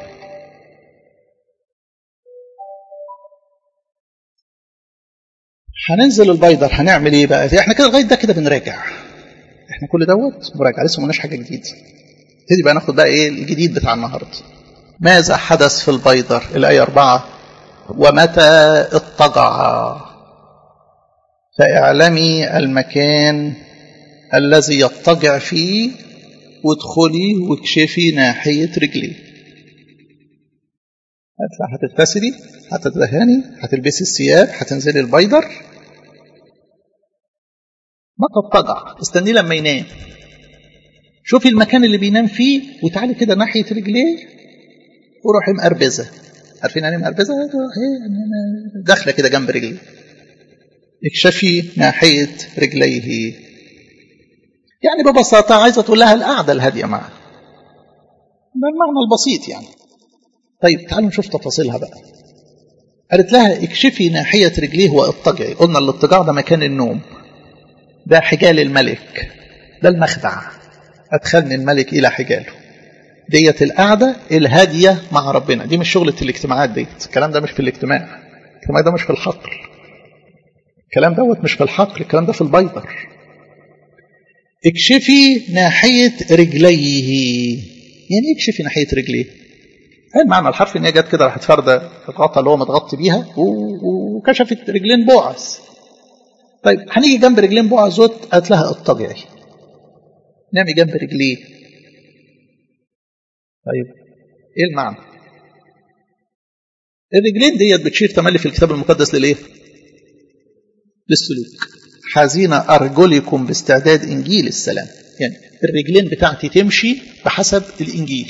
هننزل البيدر هنعمل ايه بقى؟ احنا كده لغايه ده كده بنراجع، احنا كل دوت مراجعه، لسه ما قلناش حاجه جديده. نبتدي بقى ناخد بقى ايه الجديد بتاع النهارده. ماذا حدث في البيدر؟ الآية أربعة: ومتى اضطجع فاعلمي المكان الذي يضطجع فيه وادخلي واكشفي ناحية رجلي. هتغتسلي، هتتدهني، هتلبسي الثياب، هتنزلي البيدر. متى اضطجع؟ استني لما ينام، شوفي المكان اللي بينام فيه وتعالي كده ناحية رجليه وروحي مقربزة. عارفين يعني مقربزة؟ داخلة كده جنب رجلي. اكشفي ناحية رجليه، يعني ببساطة عايزة تقول لها القعدة الهادية معها، ده المعنى البسيط يعني. طيب تعالوا نشوف تفاصيلها بقى. قالت لها اكشفي ناحية رجليه واضطجعي. قلنا الاضطجاع ده مكان النوم، ده حجال الملك، ده المخدع، أدخلني الملك إلى حجاله. ديت القعدة الهادية مع ربنا، دي مش شغلة الاجتماعات ديت. الكلام ده مش في الاجتماع، الكلام ده مش في الحقل، الكلام دوت مش في الحقل، الكلام ده في البيدر. اكشفي ناحية رجليه، يعني اكشفي ناحية رجليه. المعنى الحرفي ان هي جت كده راحت فردة الغطا اللي هو متغطي بيها وكشفت رجلين بوعز. طيب هنيجي جنب رجلين بوعز زوت، قالت لها اضطجعي، نامي جنب رجليه. طيب ايه المعنى؟ الرجلين ديت بتشير تملي في الكتاب المقدس للايه؟ للسلوك. حازين ارجلكم باستعداد انجيل السلام، يعني الرجلين بتاعتي تمشي بحسب الانجيل.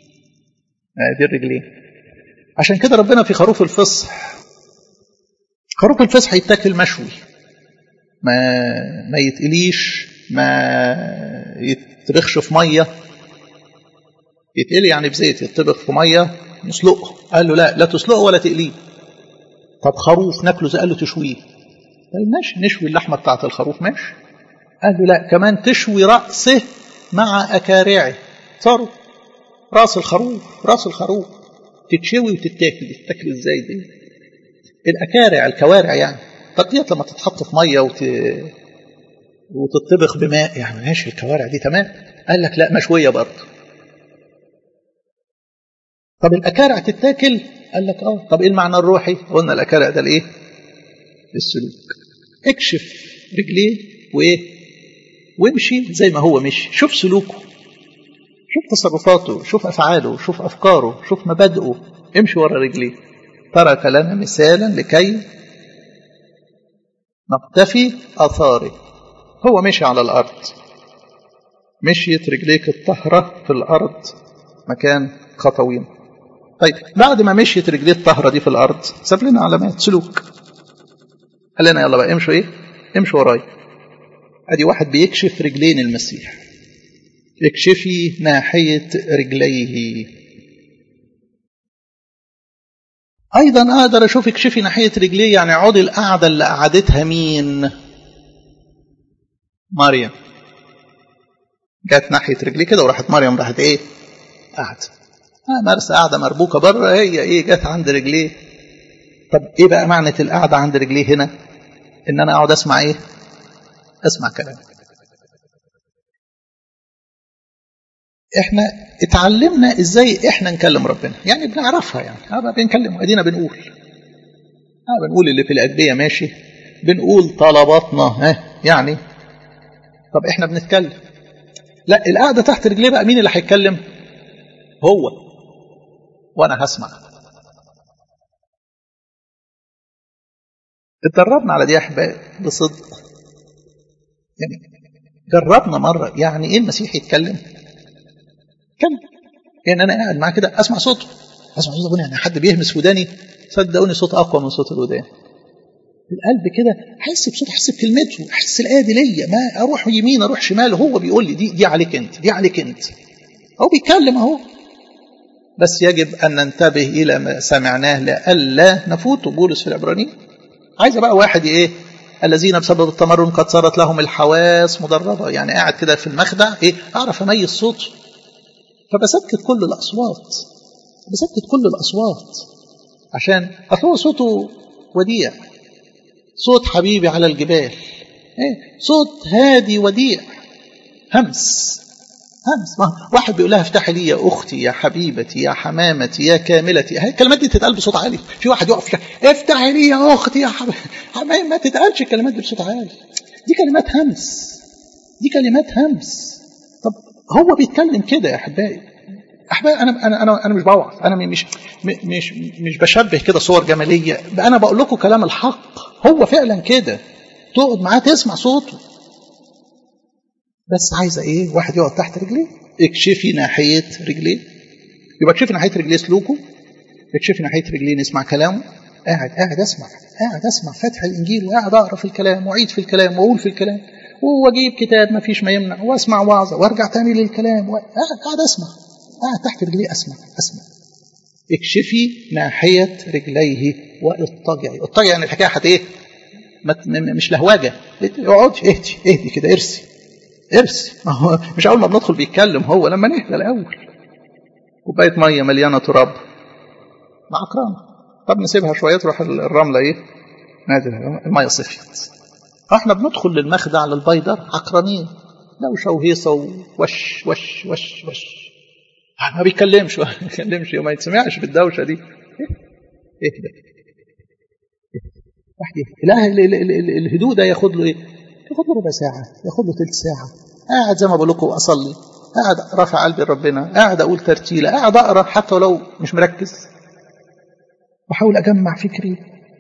دي الرجلين. عشان كده ربنا في خروف الفصح خروف الفصح يتاكل مشوي، ما ما يتقليش، ما يترخش في ميه، يتقلي يعني بزيت، يتطبخ في ميه نسلقه. قال له لا لا تسلقه ولا تقليه. طب خروف ناكله زي، قال له تشويه. قال ماشي نشوي اللحمه بتاعت الخروف ماشي. قال له لا كمان تشوي راسه مع اكارعه. صاروا راس الخروف، راس الخروف تتشوي وتتاكل. تتاكل ازاي دي؟ الاكارع الكوارع يعني. طب ديت لما تتحط في ميه وت... وتطبخ بماء يعني ماشي، الكوارع دي تمام. قال لك لا مشويه برضه. طب الاكارع تتاكل؟ قال لك اه. طب ايه المعنى الروحي؟ قلنا الاكارع ده الايه؟ السلوك. اكشف رجليه وايه؟ وامشي زي ما هو مشي. شوف سلوكه، شوف تصرفاته، شوف افعاله، شوف افكاره، شوف مبادئه. امشي ورا رجليه. ترك لنا مثالا لكي نقتفي اثاره. هو مشي على الارض، مشيت رجليك الطهره في الارض مكان خطوين. طيب بعد ما مشيت رجليه الطهره دي في الارض ساب لنا علامات سلوك. قال لنا يلا بقى امشوا ايه؟ امشوا ورايا. ادي واحد بيكشف رجلين المسيح. اكشفي ناحيه رجليه. ايضا اقدر اشوف اكشفي ناحيه رجليه، يعني عودي القعده اللي قعدتها مين؟ مريم. جت ناحيه رجليه كده وراحت مريم راحت ايه؟ قاعده. آه مرسى قاعده مربوكه بره، هي ايه جت عند رجليه. طب ايه بقى معنى القعده عند رجليه هنا؟ ان انا اقعد اسمع ايه؟ اسمع كلام. احنا اتعلمنا ازاي احنا نكلم ربنا، يعني بنعرفها، يعني اه بنكلم ادينا بنقول اه بنقول اللي في الأجبية ماشي، بنقول طلباتنا ها يعني. طب احنا بنتكلم. لا القعده تحت رجليه بقى مين اللي هيتكلم؟ هو. وانا هسمع. اتدربنا على دي يا احبائي بصدق، يعني جربنا مره يعني ايه المسيح يتكلم؟ كلم. يعني انا قاعد معاه كده اسمع صوته، اسمع صوت ابونا، يعني حد بيهمس في وداني، صدقوني صوت اقوى من صوت الودان. القلب كده احس بصوت، احس بكلمته، احس الايه دي ليا، ما اروح يمين اروح شمال هو بيقول لي دي دي عليك انت، دي عليك انت. هو بيتكلم اهو. بس يجب ان ننتبه الى ما سمعناه لئلا نفوت. بولس في العبرانيين عايزه بقى واحد ايه؟ الذين بسبب التمرن قد صارت لهم الحواس مدربه، يعني قاعد كده في المخدع ايه؟ اعرف اميز صوته. فبسكت كل الاصوات، بسكت كل الاصوات عشان اصل صوته وديع، صوت حبيبي على الجبال، ايه؟ صوت هادي وديع، همس همس. واحد بيقول لها افتحي لي يا اختي يا حبيبتي يا حمامتي يا كاملتي، الكلمات دي تتقال بصوت عالي. في واحد يقف افتحي لي يا اختي يا حبيبتي، ما تتقالش الكلمات دي بصوت عالي، دي كلمات همس، دي كلمات همس. طب هو بيتكلم كده يا احبائي. احبائي انا انا انا انا مش بوعظ، انا مش مش مش بشبه كده صور جماليه، انا بقول لكم كلام الحق. هو فعلا كده، تقعد معاه تسمع صوته. بس عايزه ايه؟ واحد يقعد تحت رجليه. اكشفي ناحيه رجليه، يبقى اكشفي ناحيه رجليه سلوكه، اكشفي ناحيه رجليه نسمع كلامه. قاعد قاعد اسمع، قاعد اسمع فتح الانجيل، وقاعد اقرا في الكلام واعيد في الكلام واقول في الكلام، واجيب كتاب ما فيش ما يمنع، واسمع وعظه وارجع تاني للكلام، قاعد قاعد اسمع، قاعد تحت رجليه اسمع اسمع. اكشفي ناحيه رجليه واضطجعي. اضطجعي يعني الحكايه حت ايه؟ مش لهواجه، اقعدي اهدي اهدي كده، ارسي ارسي. ما هو مش اول ما بندخل بيتكلم، هو لما نهدى الاول. كوبايه ميه مليانه تراب مع كرامه، طب نسيبها شويه تروح الرمله ايه؟ نازله الميه صفيت. احنا بندخل للمخدع للبيدر عكرانين، دوشه وهيصه ووش وش وش وش، ما بيتكلمش ما بيتكلمش وما يتسمعش بالدوشه دي. ايه ده؟ لا الهدوء ده ياخد له ايه؟ ياخد له ربع ساعه، ياخد له ثلث ساعه. قاعد زي ما بقول لكم اصلي، قاعد رافع قلبي لربنا، قاعد اقول ترتيله، قاعد اقرا حتى ولو مش مركز، بحاول اجمع فكري.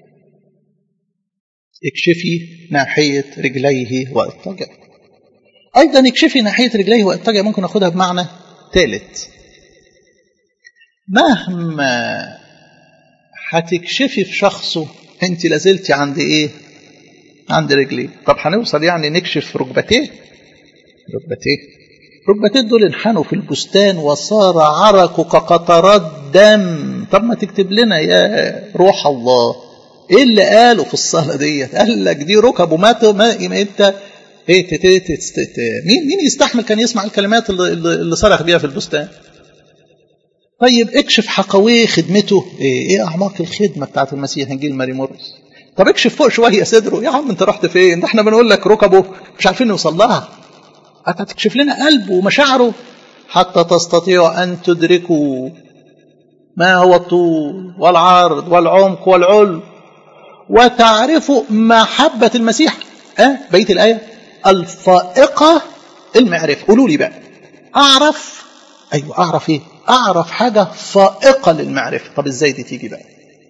اكشفي ناحيه رجليه واضطجع. ايضا اكشفي ناحيه رجليه واضطجع ممكن ناخدها بمعنى ثالث. مهما هتكشفي في شخصه انت لازلتي عند ايه؟ عند رجليه. طب هنوصل يعني نكشف ركبتيه؟ ركبتيه ركبتيه دول انحنوا في البستان وصار عرق كقطرات دم. طب ما تكتب لنا يا روح الله ايه اللي قاله في الصلاة ديت؟ قال لك دي ركبه مات. ما انت ايه مين مين يستحمل كان يسمع الكلمات اللي, اللي صرخ بيها في البستان؟ طيب اكشف حقويه خدمته ايه, ايه اعماق الخدمه بتاعت المسيح انجيل ماري مرقس. طب اكشف فوق شويه صدره. يا عم انت رحت فين؟ ده احنا بنقول لك ركبه مش عارفين نوصل لها، هتكشف لنا قلبه ومشاعره حتى تستطيعوا ان تدركوا ما هو الطول والعرض والعمق والعلو وتعرفوا محبه المسيح. اه بقيه الايه الفائقه المعرفه. قولوا لي بقى اعرف. ايوه اعرف ايه؟ اعرف حاجه فائقه للمعرفه. طب ازاي دي تيجي بقى؟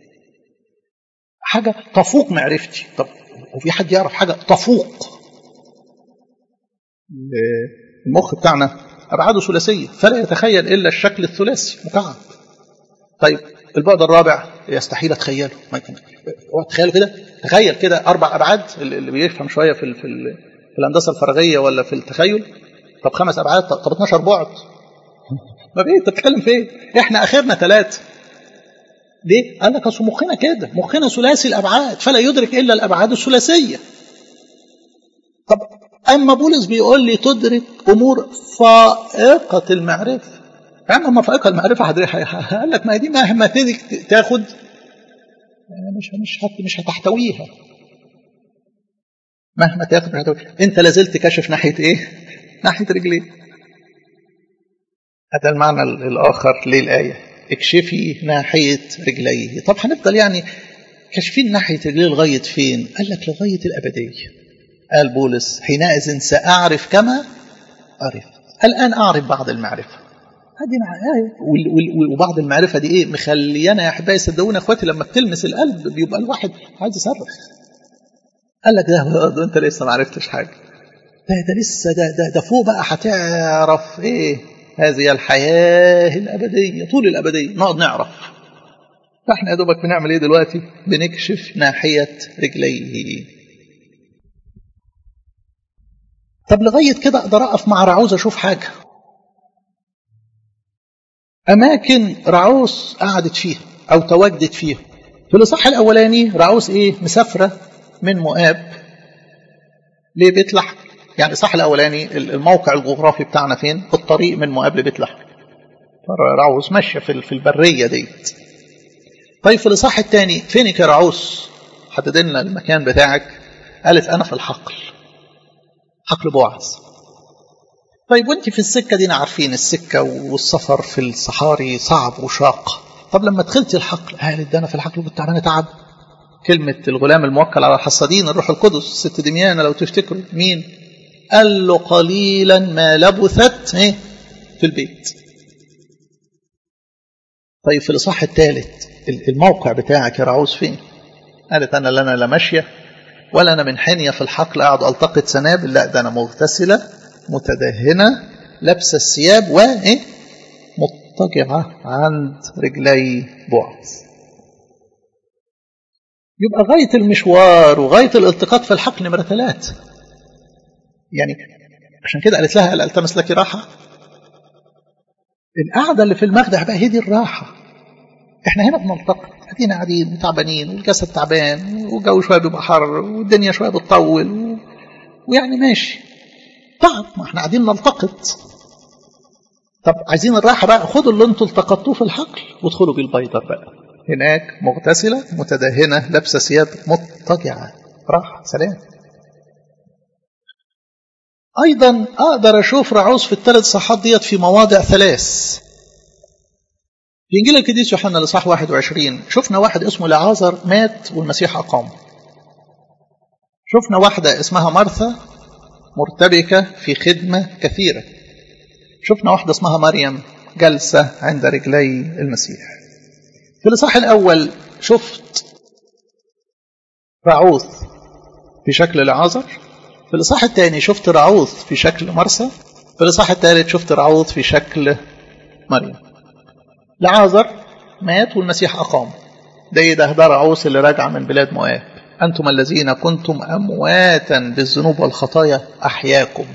حاجه تفوق معرفتي. طب وفي حد يعرف حاجه تفوق؟ المخ بتاعنا ابعاده ثلاثيه فلا يتخيل الا الشكل الثلاثي مكعب. طيب البعد الرابع يستحيل اتخيله. ما يمكن تخيلوا كده. تخيل كده اربع ابعاد اللي بيفهم شويه في في, في الهندسه الفراغيه ولا في التخيل. طب خمس ابعاد. طب اتناشر بعد. ما بيه انت بتتكلم في ايه؟ احنا اخرنا ثلاثه. ليه؟ قال لك اصل مخنا كده، مخنا ثلاثي الابعاد فلا يدرك الا الابعاد الثلاثيه. طب اما بولس بيقول لي تدرك امور فائقه المعرفه. يا عم ما فائقه المعرفه قال لك ما دي مهما تدرك تاخد مش مش مش هتحتويها. مهما تاخد مش هتحتويها. انت لازلت كاشف ناحيه ايه؟ ناحيه رجليه. هذا المعنى الآخر للآية اكشفي ناحية رجليه. طب هنفضل يعني كشفين ناحية رجليه لغاية فين؟ قال لك لغاية الأبدية. قال بولس حينئذ سأعرف كما عرفت. الآن أعرف بعض المعرفة. هذه آية. وبعض المعرفة دي إيه؟ مخليانا يا أحبائي صدقونا إخواتي لما بتلمس القلب بيبقى الواحد عايز يصرخ. قال لك ده, ده أنت لسه ما عرفتش حاجة. ده ده لسه ده ده, ده فوق بقى هتعرف إيه؟ هذه الحياة الأبدية طول الأبدية نقعد نعرف. فإحنا يا دوبك بنعمل إيه دلوقتي؟ بنكشف ناحية رجليه. طب لغاية كده أقدر أقف مع رعوز أشوف حاجة. أماكن رعوز قعدت فيها أو تواجدت فيها. في الإصحاح الأولاني رعوز إيه؟ مسافرة من مؤاب لبيت لحم. يعني الإصحاح الأولاني الموقع الجغرافي بتاعنا فين؟ في الطريق من مؤاب لبيت لحم. رعوز ماشية في البرية ديت. طيب في الإصحاح الثاني فينك يا رعوز؟ حدد لنا المكان بتاعك. قالت أنا في الحقل، حقل بوعز. طيب وانت في السكة دي عارفين السكة والسفر في الصحاري صعب وشاق. طب لما دخلت الحقل قالت ده أنا في الحقل كنت تعبانة تعب. كلمة الغلام الموكل على الحصادين الروح القدس ست دميانة لو تفتكروا مين؟ قال له قليلا ما لبثت ايه في البيت. طيب في الإصحاح الثالث الموقع بتاعك يا رعوز فين؟ قالت أنا لا أنا لا ماشية ولا أنا من حنية في الحقل أقعد ألتقط سنابل. لا ده أنا مغتسلة متدهنة لابسة الثياب وإيه مضطجعة عند رجلي بوعز. يبقى غاية المشوار وغاية الالتقاط في الحقل نمرة ثلاث. يعني عشان كده قالت لها هل التمس لك راحة؟ القعدة اللي في المخدع بقى هي دي الراحة. احنا هنا بنلتقط ادينا قاعدين وتعبانين والجسد تعبان والجو شويه بيبقى حر والدنيا شويه بتطول و... ويعني ماشي تعب. ما احنا قاعدين نلتقط. طب عايزين الراحه بقى خدوا اللي انتوا التقطوه في الحقل وادخلوا بيه البيضر بقى. هناك مغتسله متدهنه لابسه ثياب مضطجعه. راحه سلام. ايضا اقدر اشوف رعوز في الثلاث صحات ديت في مواضع ثلاث. في إنجيل القديس يوحنا الإصحاح واحد وعشرين شفنا واحد اسمه لعازر مات والمسيح أقام. شفنا واحدة اسمها مرثا مرتبكة في خدمة كثيرة. شفنا واحدة اسمها مريم جلسة عند رجلي المسيح. في الإصحاح الأول شفت رعوث في شكل لعازر. في الإصحاح الثاني شفت رعوث في شكل مرثا. في الإصحاح الثالث شفت رعوث في شكل مريم. لعازر مات والمسيح أقام. ده ايه ده؟ ده رعوس اللي راجع من بلاد مواب. أنتم الذين كنتم أمواتا بالذنوب والخطايا أحياكم.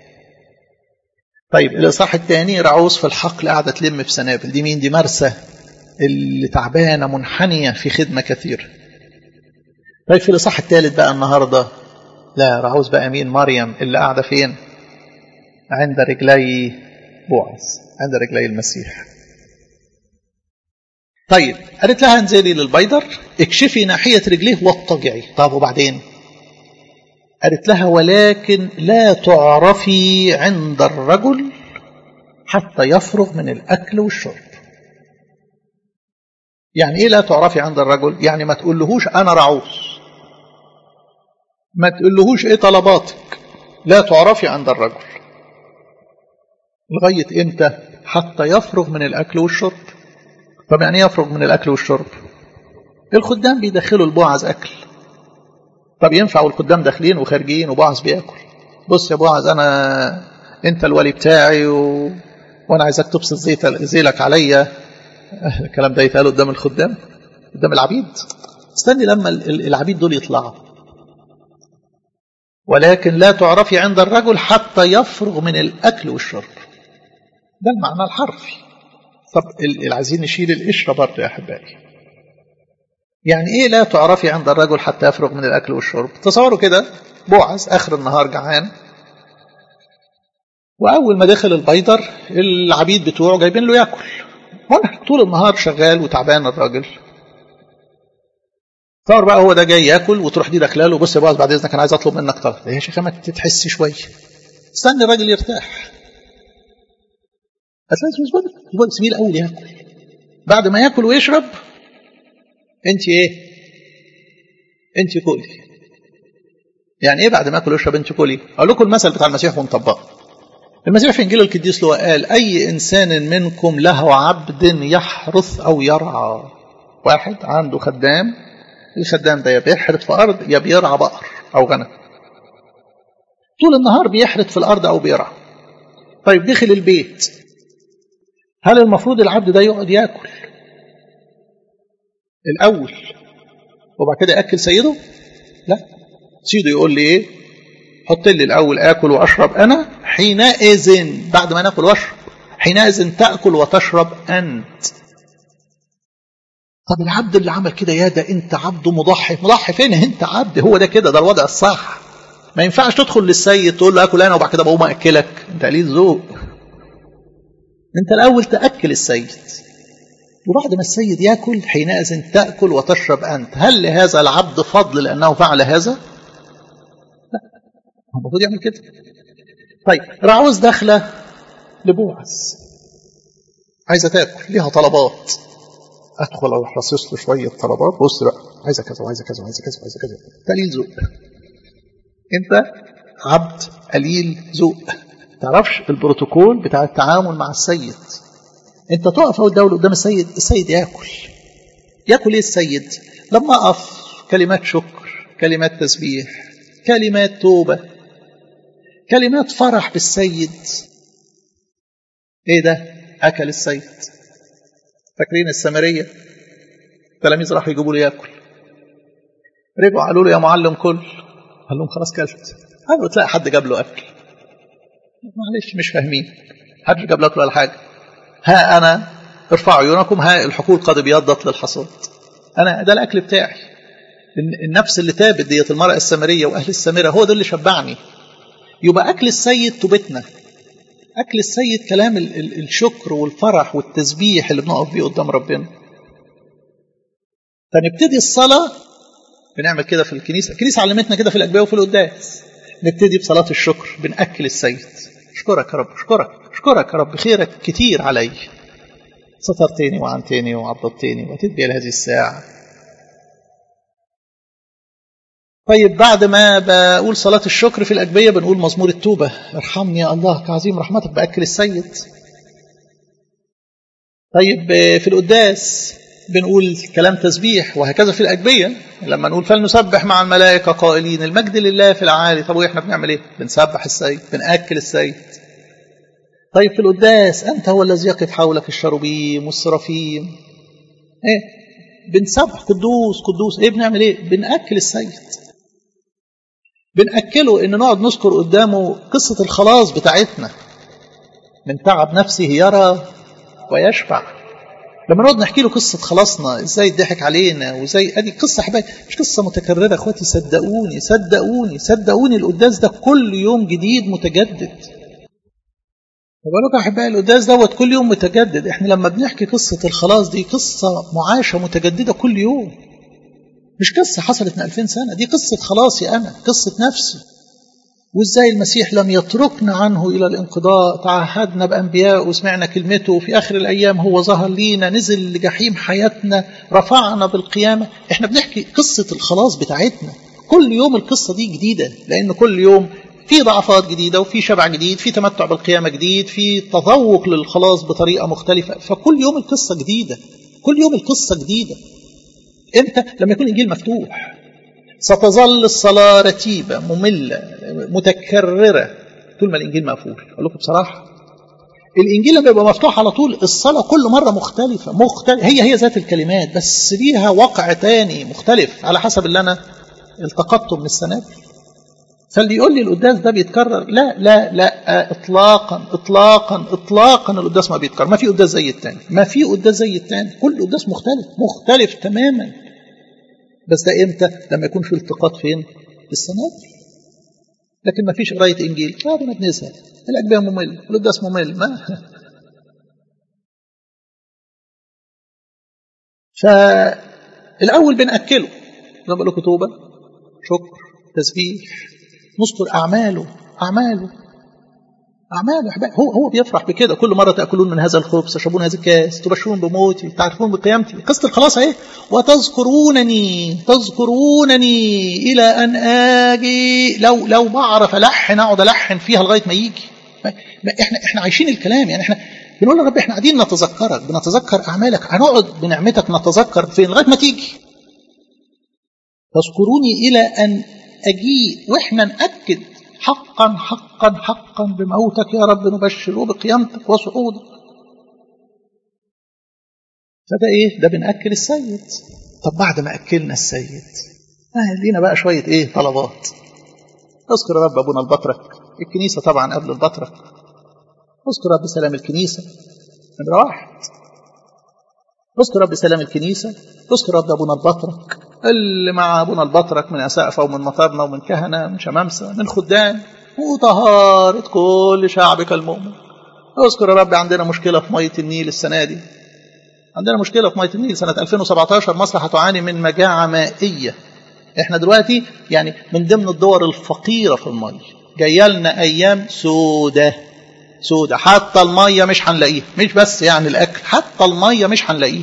طيب الإصحاح الثاني رعوس في الحقل قاعدة تلم في سنابل. دي مين؟ دي مرسى اللي تعبانة منحنية في خدمة كثيرة. طيب في الإصحاح الثالث بقى النهاردة لا رعوس بقى مين؟ مريم اللي قاعدة فين؟ عند رجلي بوعز، عند رجلي المسيح. طيب قالت لها انزلي للبيدر اكشفي ناحية رجليه واضطجعي. طب وبعدين؟ قالت لها ولكن لا تعرفي عند الرجل حتى يفرغ من الأكل والشرب. يعني ايه لا تعرفي عند الرجل؟ يعني ما تقولهوش أنا رعوس، ما تقولهوش ايه طلباتك، لا تعرفي عند الرجل. لغاية امتى؟ حتى يفرغ من الأكل والشرب. طب يعني يفرغ من الأكل والشرب؟ الخدام بيدخلوا البوعز أكل. طب ينفع والخدام داخلين وخارجين وبوعز بياكل؟ بص يا بوعز أنا أنت الولي بتاعي و... وأنا عايزك تبسط زيت زيلك عليا. الكلام ده يتقال قدام الخدام؟ قدام العبيد؟ استني لما العبيد دول يطلعوا. ولكن لا تعرفي عند الرجل حتى يفرغ من الأكل والشرب. ده المعنى الحرفي. طب اللي عايزين نشيل القشرة برضه يا أحبائي. يعني إيه لا تعرفي عند الرجل حتى يفرغ من الأكل والشرب؟ تصوروا كده بوعز آخر النهار جعان، وأول ما دخل البيدر العبيد بتوعه جايبين له يأكل، وانا طول النهار شغال وتعبان الراجل. تصور بقى هو ده جاي ياكل وتروح دي داخله له بص يا بوعز بعد إذنك أنا عايز أطلب منك طلب. يا شيخة ما تتحس شوية، استني الراجل يرتاح. هتلاقي زبون سميل أول ياكل، بعد ما ياكل ويشرب انت ايه؟ انت كلي. يعني ايه بعد ما ياكل ويشرب انت كلي؟ اقول لكم المثل بتاع المسيح ونطبقه. المسيح في انجيل القديس لوقا قال اي انسان منكم له عبد يحرث او يرعى. واحد عنده خدام، الخدام ده يا بيحرث في ارض يا بيرعى بقر او غنم، طول النهار بيحرث في الارض او بيرعى. طيب دخل البيت، هل المفروض العبد ده يقعد ياكل الأول وبعد كده يأكل سيده؟ لا، سيده يقول لي إيه؟ حط لي الأول آكل وأشرب أنا، حينئذ بعد ما ناكل وأشرب حينئذ تأكل وتشرب أنت. طب العبد اللي عمل كده يا ده أنت عبد مضحي. مضحي فين؟ أنت عبد، هو ده كده، ده الوضع الصح. ما ينفعش تدخل للسيد تقول له آكل أنا وبعد كده بقوم أأكلك. أنت قليل ذوق. أنت الأول تأكل السيد، وبعد ما السيد يأكل حينئذ تأكل وتشرب أنت. هل لهذا العبد فضل لأنه فعل هذا؟ لا، هو المفروض يعمل كده. طيب رعوز داخلة لبوعز عايزة تأكل، ليها طلبات. أدخل أروح رصص له شوية طلبات. بص بقى عايزة كذا وعايزة كذا وعايزة كذا وعايزة كذا. قليل ذوق. أنت عبد قليل ذوق، تعرفش البروتوكول بتاع التعامل مع السيد. انت تقف اول دولة قدام السيد، السيد ياكل. ياكل ايه السيد؟ لما اقف كلمات شكر، كلمات تسبيح، كلمات توبة، كلمات فرح بالسيد. ايه ده؟ اكل السيد. فاكرين السامرية؟ التلاميذ راحوا يجيبوا له ياكل، رجعوا قالوا له يا معلم كل، قال لهم خلاص كلت. قالوا تلاقي حد جاب له اكل. معلش مش فاهمين، حد جاب له اكل ولا حاجه. ها أنا ارفعوا عيونكم ها الحقول قد ابيضت للحصاد. أنا ده الأكل بتاعي. النفس اللي تابت ديت المرأة السامرية وأهل السامرة هو ده اللي شبعني. يبقى أكل السيد توبتنا، أكل السيد كلام ال ال الشكر والفرح والتسبيح اللي بنقف بيه قدام ربنا. فنبتدي الصلاة بنعمل كده في الكنيسة. الكنيسة علمتنا كده في الأجبية وفي القداس. نبتدي بصلاة الشكر، بنأكل السيد. اشكرك يا رب، اشكرك اشكرك يا رب، خيرك كتير علي، سترتني وعنتني وعضدتني واتيت بي لهذه الساعة. طيب بعد ما بقول صلاة الشكر في الأجبية بنقول مزمور التوبة، ارحمني يا الله كعظيم رحمتك، بأكل السيد. طيب في القداس بنقول كلام تسبيح، وهكذا في الأجبية لما نقول فلنسبح مع الملائكة قائلين المجد لله في العالي. طب وإحنا بنعمل إيه؟ بنسبح السيد، بنأكل السيد. طيب في القداس أنت هو الذي يقف حولك الشروبيم والسرافيم، إيه؟ بنسبح قدوس قدوس. ايه بنعمل ايه؟ بنأكل السيد، بنأكله ان نقعد نذكر قدامه قصة الخلاص بتاعتنا. من تعب نفسه يرى ويشبع. لما نقعد نحكي له قصة خلاصنا، ازاي ضحك علينا وازاي، ادي قصة حبايبي مش قصة متكررة. اخواتي صدقوني صدقوني صدقوني القداس ده كل يوم جديد متجدد. بقول لكم يا احبائي القداس دوت كل يوم متجدد. احنا لما بنحكي قصة الخلاص دي قصة معاشة متجددة كل يوم، مش قصة حصلت من ألفين سنة، دي قصة خلاصي أنا، قصة نفسي. وإزاي المسيح لم يتركنا عنه إلى الانقضاء، تعهدنا بأنبياء وسمعنا كلمته، وفي آخر الأيام هو ظهر لينا، نزل لجحيم حياتنا، رفعنا بالقيامة. إحنا بنحكي قصة الخلاص بتاعتنا كل يوم. القصة دي جديدة لأن كل يوم في ضعفات جديدة وفي شبع جديد، في تمتع بالقيامة جديد، في تذوق للخلاص بطريقة مختلفة. فكل يوم القصة جديدة، كل يوم القصة جديدة. امتى؟ لما يكون الإنجيل مفتوح. ستظل الصلاة رتيبة مملة متكررة طول ما الإنجيل مقفول. أقول لكم بصراحة الإنجيل لما يبقى مفتوح على طول الصلاة كل مرة مختلفة مختلف. هي هي ذات الكلمات بس ليها وقع تاني مختلف على حسب اللي أنا التقطته من السنة. فاللي يقول لي القداس ده بيتكرر، لا لا لا اطلاقا اطلاقا اطلاقا القداس ما بيتكرر. ما في قداس زي التاني، ما في قداس زي التاني، كل قداس مختلف مختلف تماما. بس ده امتى؟ لما يكون في التقاط فين؟ في السناتر. لكن ما فيش قرايه انجيل، لا ده بنزهق، الاجبيه ممل، القداس ممل. ما فالاول بناكله زي ما بقول لكم توبه، شكر، تسبيح، نذكر أعماله أعماله أعماله يا أحبائي. هو هو بيفرح بكده. كل مرة تأكلون من هذا الخبز، تشربون هذا الكاس، تبشرون بموتي، تعرفون بقيامتي. قصة الخلاص اهي. وتذكرونني تذكرونني إلى أن آجي. لو لو بعرف ألحن أقعد ألحن فيها لغاية ما يجي. احنا احنا عايشين الكلام. يعني احنا بنقول يا رب احنا قاعدين نتذكرك، بنتذكر أعمالك، هنقعد بنعمتك نتذكر فين لغاية ما تيجي. تذكروني إلى أن أجيء. وإحنا نأكد حقا حقا حقا بموتك يا رب نبشر، وبقيامتك وصعودك. فده إيه؟ ده بنأكل السيد. طب بعد ما أكلنا السيد آه لينا بقى شوية إيه؟ طلبات. اذكر يا رب أبونا البطرك، الكنيسة طبعا قبل البطرك. اذكر رب سلام الكنيسة نمرة واحد. اذكر رب سلام الكنيسة. اذكر رب أبونا البطرك اللي مع أبونا البطرك من أسقفة ومن مطارنا ومن كهنة من شمامسة من خدام وطهارة كل شعبك المؤمن. اذكر يا رب عندنا مشكلة في مية النيل السنة دي. عندنا مشكلة في مية النيل سنة ألفين وسبعتاشر. مصر هتعاني من مجاعة مائية. احنا دلوقتي يعني من ضمن الدول الفقيرة في المية. جايه لنا أيام سودة سودة. حتى المية مش هنلاقيها، مش بس يعني الأكل، حتى المية مش هنلاقيها.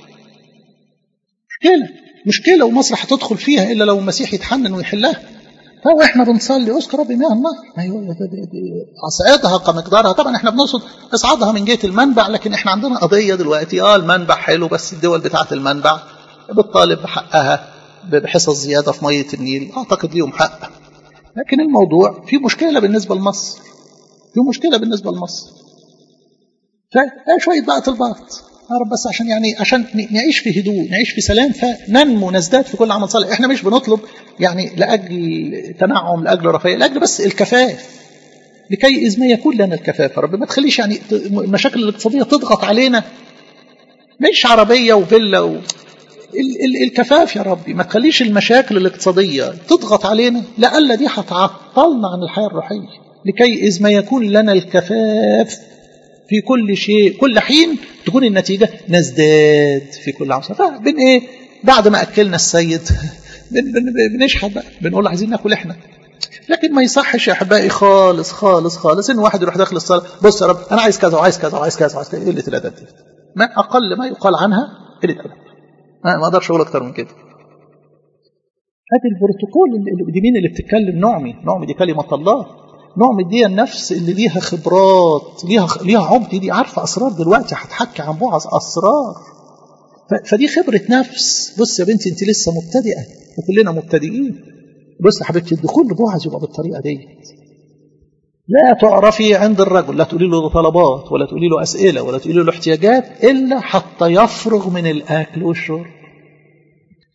مشكلة مشكلة ومصر هتدخل فيها إلا لو المسيح يتحنن ويحلها. فهو إحنا بنصلي اذكر ربي مياه النهر. أيوة أصعدها كمقدارها. طبعا إحنا بنقصد إصعادها من جهة المنبع، لكن إحنا عندنا قضية دلوقتي آه المنبع حلو بس الدول بتاعة المنبع بتطالب بحقها بحصص زيادة في مية النيل. أعتقد ليهم حق، لكن الموضوع في مشكلة بالنسبة لمصر، في مشكلة بالنسبة لمصر. فشوية بقى طلبات يا رب بس عشان يعني عشان نعيش في هدوء، نعيش في سلام، فننمو نزداد في كل عمل صالح. احنا مش بنطلب يعني لاجل تنعم، لاجل رفاهيه، لاجل بس الكفاف، لكي اذ ما يكون لنا الكفاف. يا رب ما تخليش يعني المشاكل الاقتصاديه تضغط علينا. مش عربيه وفيلا و... ال ال الكفاف يا ربي. ما تخليش المشاكل الاقتصاديه تضغط علينا، لألا دي هتعطلنا عن الحياه الروحيه. لكي اذ ما يكون لنا الكفاف في كل شيء كل حين تكون النتيجة نزداد في كل عام. فبن ايه بعد ما أكلنا السيد بن بن بنشحت بقى، بنقول عايزين ناكل احنا. لكن ما يصحش يا احبائي خالص خالص خالص ان واحد يروح داخل الصلاة بص يا رب انا عايز كذا وعايز كذا وعايز كذا وعايز كذا. قلة الادب دي ما اقل ما يقال عنها قلة ادب. ما اقدرش اقول اكتر من كده. هذه البروتوكول دي مين اللي بتتكلم؟ نعمي. نعمي دي كلمة الله. نعمة دي النفس اللي ليها خبرات، ليها ليها عمق، دي عارفة أسرار. دلوقتي هتحكي عن بعض أسرار. فدي خبرة نفس. بص يا بنتي أنت لسه مبتدئة وكلنا مبتدئين. بص يا حبيبتي الدخول لبوعز يبقى بالطريقة دي. لا تعرفي عند الرجل، لا تقولي له طلبات ولا تقولي له أسئلة ولا تقولي له احتياجات إلا حتى يفرغ من الأكل والشرب.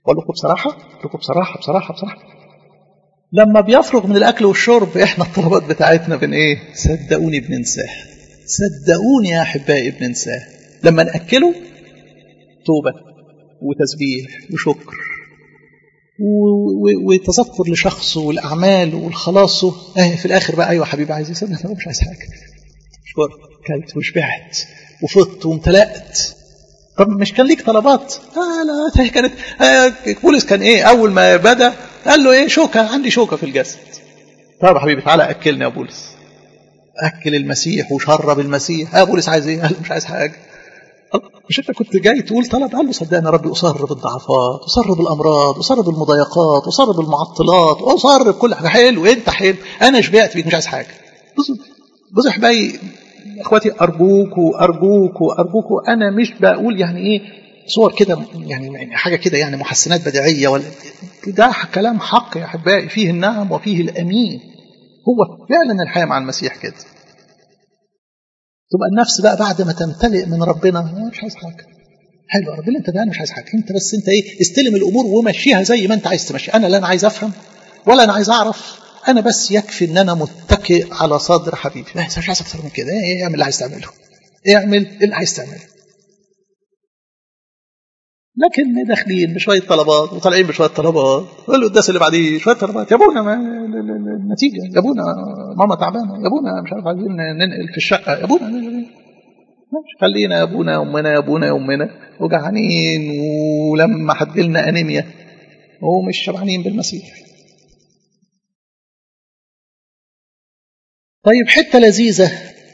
اقول لكم بصراحه اقول لكم بصراحه بصراحه بصراحه لما بيفرغ من الاكل والشرب احنا الطلبات بتاعتنا بن ايه؟ صدقوني بننساها. صدقوني يا احبائي بننساها. لما ناكله توبه وتسبيح وشكر وتذكر لشخصه والاعمال والخلاصه، اه في الاخر بقى ايوه حبيبي عايز يسمع، انا مش عايز حاجه، شكر كلت وشبعت وفضت وامتلأت. طب مش كان ليك طلبات؟ آه لا، كانت آه بولس كان ايه اول ما بدا قال له ايه؟ شوكه، عندي شوكه في الجسد. طب يا حبيبي تعالى اكلني يا بولس. اكل المسيح وشرب المسيح. اه بولس عايز ايه؟ قال مش عايز حاجه. مش انت كنت جاي تقول طلب؟ قال له صدقني يا ربي اصر بالضعفات، اصر بالامراض، اصر بالمضايقات، اصر بالمعطلات، اصر بكل حاجه. حلو انت حلو، انا شبعت بيك مش عايز حاجه. بصوا بصوا يا حبايبي اخواتي، ارجوكوا ارجوكوا ارجوكوا، انا مش بقول يعني ايه صور كده يعني حاجه كده يعني محسنات بديعيه ولا ده كلام حق يا احبائي، فيه النعم وفيه الامين. هو فعلا الحياه مع المسيح كده. تبقى النفس بقى بعد ما تمتلئ من ربنا مش عايز حاجه. حلو يا رب اللي انت ده، انا مش عايز حاجه، انت بس انت ايه استلم الامور ومشيها زي ما انت عايز تمشي. انا لا انا عايز افهم ولا انا عايز اعرف، انا بس يكفي ان انا متكئ على صدر حبيبي. لا مش عايز اكتر من كده. ايه اعمل اللي عايز تعمله، اعمل اللي عايز تعمله. لكن داخلين بشويه طلبات وطالعين بشويه طلبات، واللي قداس اللي بعديه شويه طلبات. يا ابونا ما النتيجه، يا ابونا ماما تعبانه، يا ابونا مش عارف عايزين ننقل في الشقه، يا ابونا ماشي خلينا يا ابونا يا امنا يا ابونا يا امنا وجعانين، ولما هتجيلنا انيميا ومش شبعانين بالمسيح. طيب حته لذيذه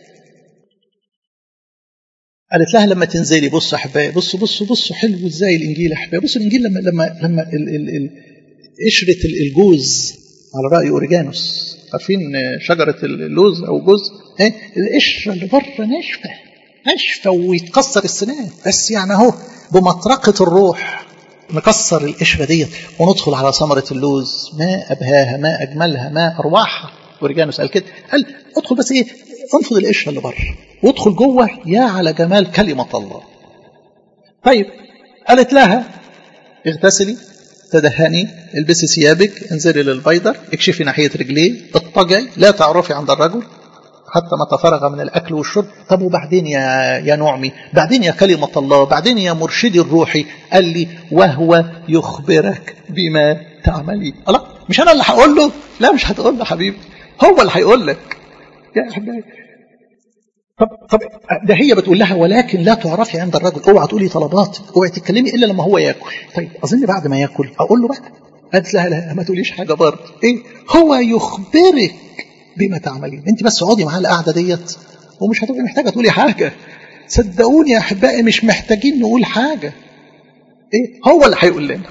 قالت لها لما تنزلي، بصوا يا احبائي، بصوا بصوا بصوا حلو ازاي الانجيل يا احبائي. بصوا الانجيل لما لما لما ال ال ال قشره الجوز على راي اوريجانوس، عارفين شجره اللوز او جوز، ايه القشره اللي بره ناشفه ناشفه ويتكسر السنان، بس يعني اهو بمطرقه الروح نكسر القشره ديت وندخل على ثمره اللوز. ما ابهاها، ما اجملها، ما اروعها. اوريجانوس قال كده، قال ادخل بس ايه، انفض القشره اللي بره وادخل جوه، يا على جمال كلمه الله. طيب قالت لها اغتسلي، تدهني، البسي ثيابك، انزلي للبيدر، اكشفي ناحيه رجليه، اضطجعي، لا تعرفي عند الرجل حتى ما تفرغ من الاكل والشرب. طب وبعدين يا يا نعمي، بعدين يا كلمه الله، بعدين يا مرشدي الروحي؟ قال لي وهو يخبرك بما تعملين. الله، مش انا اللي هقول له؟ لا مش هتقول له حبيبي، هو اللي هيقول لك يا حبيبي. طب طب ده هي بتقول لها ولكن لا تعرفي عند الرجل، اوعى تقولي طلباتك، اوعى تتكلمي الا لما هو ياكل. طيب اظن بعد ما ياكل اقول له بقى. قالت لها لا ما تقوليش حاجه برضه. ايه هو يخبرك بما تعملين. انت بس اقعدي معاه القعده ديت ومش هتبقي محتاجه تقولي حاجه. صدقوني يا احبائي مش محتاجين نقول حاجه. ايه هو اللي هيقول لنا،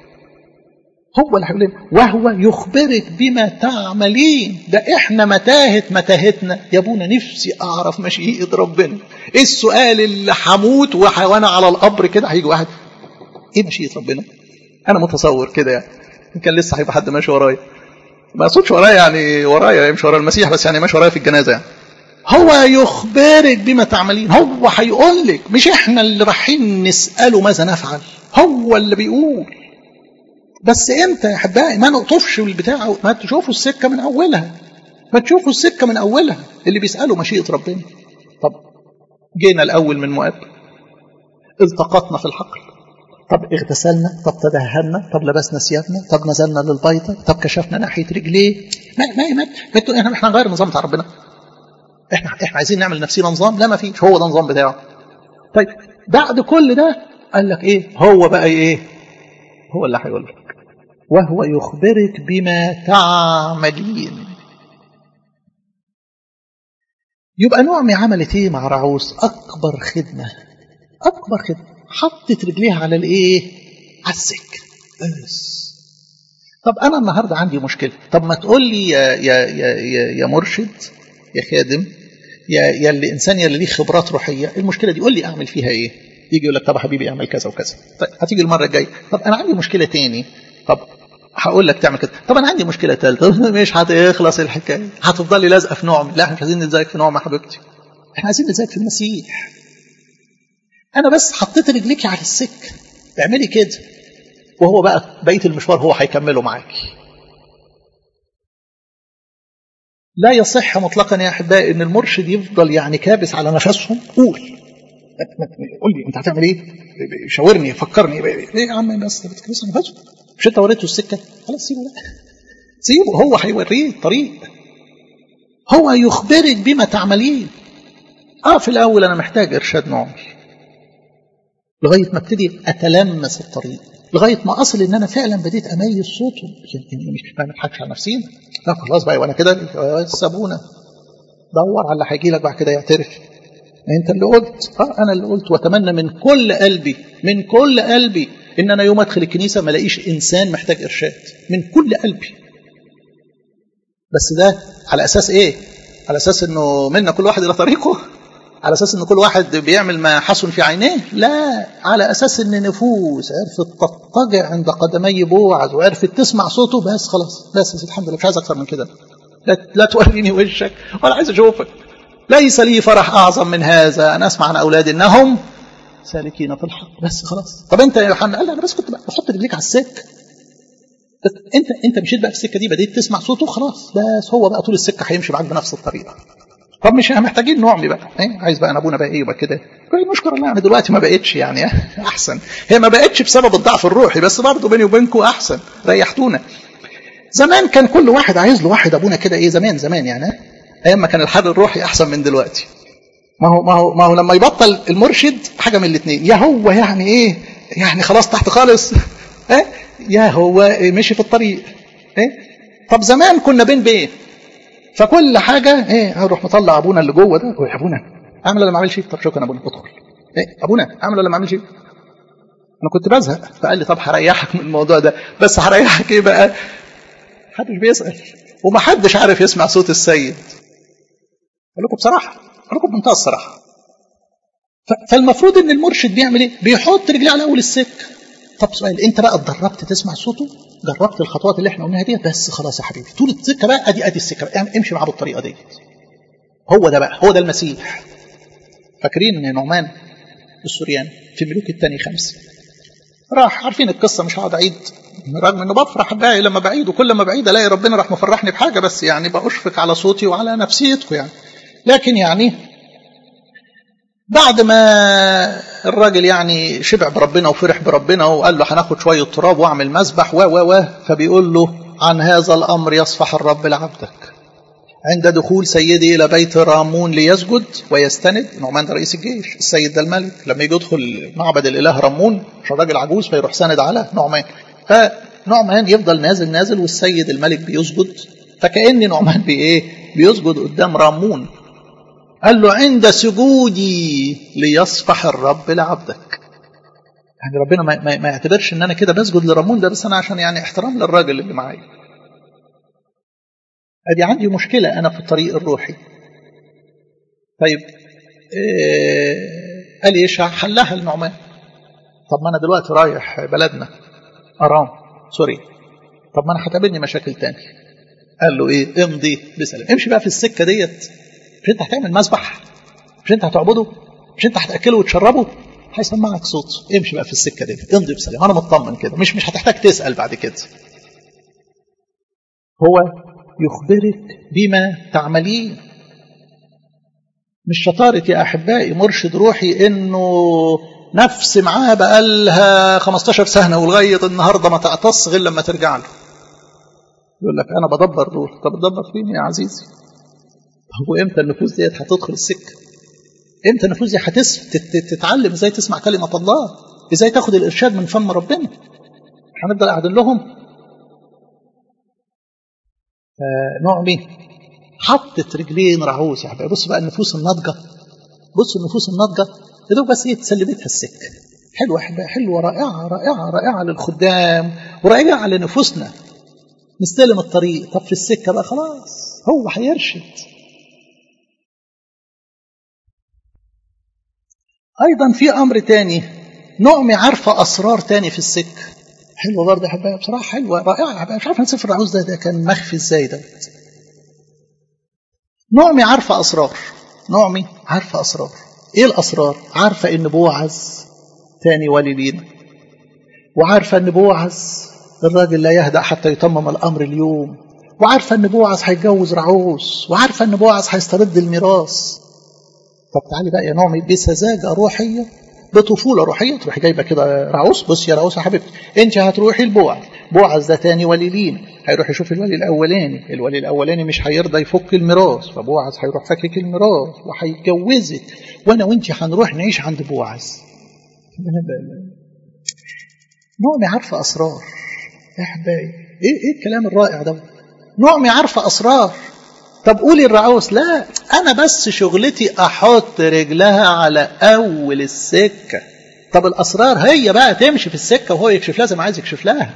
هو اللي هيقول لنا وهو يخبرك بما تعملين. ده احنا متاهه متاهتنا يا ابونا، نفسي اعرف مشيئه ربنا. ايه السؤال اللي هموت وانا على القبر كده هيجي واحد ايه مشيئه ربنا؟ انا متصور كده يعني، كان لسه هيبقى حد ماشي ورايا، ما اقصدش ورايا يعني ورايا يمشي ورا المسيح، بس يعني ماشي ورايا في الجنازه يعني. هو يخبرك بما تعملين، هو هيقول لك، مش احنا اللي رايحين نساله ماذا نفعل، هو اللي بيقول. بس امتى يا احبائي؟ ما نقطفش البتاع، ما تشوفوا السكه من اولها، ما تشوفوا السكه من اولها. اللي بيسالوا مشيئه ربنا. طب جينا الاول من مؤاب، التقطنا في الحقل، طب اغتسلنا، طب تدهنا، طب لبسنا ثيابنا، طب نزلنا للبيضة، طب كشفنا ناحيه رجليه. ما ما ما, ما احنا احنا نغير النظام بتاع ربنا؟ احنا احنا عايزين نعمل نفسنا نظام؟ لا ما فيش، هو ده النظام بتاعه. طيب بعد كل ده قال لك ايه؟ هو بقى ايه؟ هو اللي هيقول لك وهو يخبرك بما تعملين. يبقى نعمي عملت ايه مع رعوس؟ اكبر خدمه، اكبر خدمه، حطت رجليها على الايه؟ على السكه بس. طب انا النهارده عندي مشكله، طب ما تقول لي يا يا يا يا مرشد، يا خادم، يا يا اللي انسان يا اللي ليه خبرات روحيه، المشكله دي قول لي اعمل فيها ايه؟ يجي يقول لك طب يا حبيبي اعمل كذا وكذا. طيب هتيجي المره الجايه، طب انا عندي مشكله تاني، طب هقول لك تعمل كده. طب انا عندي مشكله ثالثه، مش هتخلص الحكايه، هتفضلي لازقه في نعمه. لا احنا مش عايزين نلزقك في نعمه يا حبيبتي، احنا عايزين نلزقك في المسيح. انا بس حطيت رجليكي على السكه، اعملي كده وهو بقى بقية المشوار هو هيكمله معاكي. لا يصح مطلقا يا أحبائي إن المرشد يفضل يعني كابس على نفسهم. قول قول لي أنت هتعمل إيه؟ شاورني فكرني. ليه يا عم بس بتكبس على نفسه؟ مش أنت وريته السكة؟ خلاص سيبه بقى، سيبه هو هيوريه الطريق، هو يخبرك بما تعملين. اه في الاول انا محتاج ارشاد نعمي لغايه ما ابتدي اتلمس الطريق، لغايه ما اصل ان انا فعلا بديت اميز صوته. يعني مش ما نضحكش على نفسينا، لا خلاص بقى وانا كده سابونا دور على اللي هيجي لك بعد كده يعترف انت اللي قلت. اه انا اللي قلت، واتمنى من كل قلبي من كل قلبي ان انا يوم ادخل الكنيسه ما الاقيش انسان محتاج ارشاد، من كل قلبي. بس ده على اساس ايه؟ على اساس انه منا كل واحد الى طريقه، على اساس ان كل واحد بيعمل ما حسن في عينيه، لا، على اساس ان نفوس عرفت تضطجع عند قدمي بوعز وعرفت تسمع صوته. بس خلاص، بس الحمد لله، مش عايز اكثر من كده. لا, لا توريني وشك ولا عايز اشوفك. ليس لي فرح اعظم من هذا ان اسمع عن اولادي انهم سالكين في الحق. بس خلاص. طب انت يا يوحنا؟ قال انا بس كنت بحط رجليك على السكه، انت انت مشيت بقى في السكه دي، بديت تسمع صوته، خلاص بس هو بقى طول السكه هيمشي معاك بنفس الطريقه. طب مش محتاجين نعمي بقى، ايه عايز بقى ابونا بقى ايه يبقى كده؟ نشكر الله يعني دلوقتي ما بقتش يعني احسن، هي ما بقتش بسبب الضعف الروحي، بس برضه بيني وبينكم احسن، ريحتونا. زمان كان كل واحد عايز له واحد ابونا كده ايه، زمان زمان يعني ايام ما كان الحال الروحي احسن من دلوقتي. ما هو ما هو ما هو لما يبطل المرشد حاجه من الاثنين، يا هو يعني ايه يعني خلاص تحت خالص، ايه يا هو مشي في الطريق. ايه طب زمان كنا بين بين، فكل حاجه ايه هنروح مطلع ابونا اللي جوه ده، يا ابونا اعمل ولا ما اعملش؟ طب شكرا ابونا ادخل. ايه ابونا اعمل ولا ما اعملش؟ انا كنت بزهق، فقال لي طب هريحك من الموضوع ده، بس هريحك ايه بقى؟ محدش بيسال ومحدش عارف يسمع صوت السيد. اقول لكم بصراحه، اقول لكم بمنتهى الصراحه. فالمفروض ان المرشد بيعمل ايه؟ بيحط رجليه على اول السكه. طب سؤال، انت بقى اتدربت تسمع صوته؟ جربت الخطوات اللي احنا قلناها دي؟ بس خلاص يا حبيبي، طول السكه بقى ادي ادي السكه بقى، يعني امشي معاه بالطريقه دي. هو ده بقى، هو ده المسيح. فاكرين ان نعمان السورياني في ملوك الثاني خمسه راح، عارفين القصه مش هقعد اعيد، رغم انه بفرح بقى لما بعيد، وكل ما بعيد الاقي ربنا راح مفرحني بحاجه، بس يعني بأشفق على صوتي وعلى نفسيتكم يعني. لكن يعني بعد ما الراجل يعني شبع بربنا وفرح بربنا وقال له هناخد شويه تراب واعمل مسبح و و و فبيقول له عن هذا الامر يصفح الرب لعبدك عند دخول سيدي الى بيت رامون ليسجد ويستند. نعمان ده رئيس الجيش، السيد ده الملك، لما يجي يدخل معبد الاله رامون عشان راجل عجوز فيروح ساند على نعمان، فنعمان يفضل نازل نازل والسيد الملك بيسجد، فكأن نعمان بايه بيسجد قدام رامون. قال له عند سجودي ليصفح الرب لعبدك. يعني ربنا ما, ما, ما يعتبرش ان انا كده بسجد لرامون ده بس انا عشان يعني احترام للراجل اللي معايا. ادي عندي مشكله انا في الطريق الروحي. طيب إيه قال ايش حلها لنعمان؟ طب ما انا دلوقتي رايح بلدنا ارام سوري، طب ما انا هتقابلني مشاكل تاني. قال له ايه؟ امضي بسلام، امشي بقى في السكه ديت. مش انت هتعمل مسبح؟ مش انت هتعبده؟ مش انت هتاكله وتشربه؟ هيسمعك صوت، امشي بقى في السكه دي، امضي بسلام، انا مطمن كده، مش مش هتحتاج تسال بعد كده. هو يخبرك بما تعملين. مش شطاره يا احبائي مرشد روحي انه نفس معاه بقالها خمستاشر سنه ولغايه النهارده ما تعتص غير لما ترجع له. يقول لك انا بدبر دول. طب تدبر فين يا عزيزي؟ هو امتى النفوس ديت هتدخل السكه؟ امتى النفوس دي هتتعلم ازاي تسمع كلمه الله، ازاي تاخد الارشاد من فم ربنا؟ هنفضل قاعدين لهم؟ نعمي حطت رجلين رعوز يا حبايبي. بص بقى النفوس الناضجه، بص النفوس الناضجه يا دوب بس ايه تسلمتها السكه. حلوه يا حبايبي، حلوه، رائعه رائعه رائعه للخدام ورائعه لنفوسنا. نستلم الطريق، طب في السكه بقى خلاص هو هيرشد. أيضا في أمر تاني، نعمي عارفة أسرار تاني في السكة. حلوة برضه يا حبايبي، بصراحة حلوة رائعة يا حبايبي. مش عارف أن سفر العوز ده, ده كان مخفي إزاي ده. نعمي عارفة أسرار، نعمي عارفة أسرار. إيه الأسرار؟ عارفة إن بوعز تاني ولي لينا، وعارفة أن بوعز الراجل لا يهدأ حتى يتمم الأمر اليوم، وعارفة أن بوعز هيتجوز رعوس، وعارفة أن بوعز هيسترد الميراث. طب تعالي بقى يا نعمي بسذاجة روحية، بطفولة روحية، تروحي جايبة كده رعوس. بص يا رعوس يا حبيبتي، انت هتروحي لبوعز، بوعز ده تاني ولي لينا، هيروح يشوف الولي الأولاني، الولي الأولاني مش هيرضى يفك الميراث، فبوعز هيروح فكك الميراث وهيتجوزك، وانا وانت هنروح نعيش عند بوعز. نعمي عارفة أسرار يا حبايبي. ايه ايه الكلام الرائع ده؟ نعمي عارفة أسرار. طب قولي الرعوس لا، أنا بس شغلتي أحط رجلها على أول السكة. طب الأسرار هي بقى تمشي في السكة وهو يكشف لها زي ما عايز يكشف لها.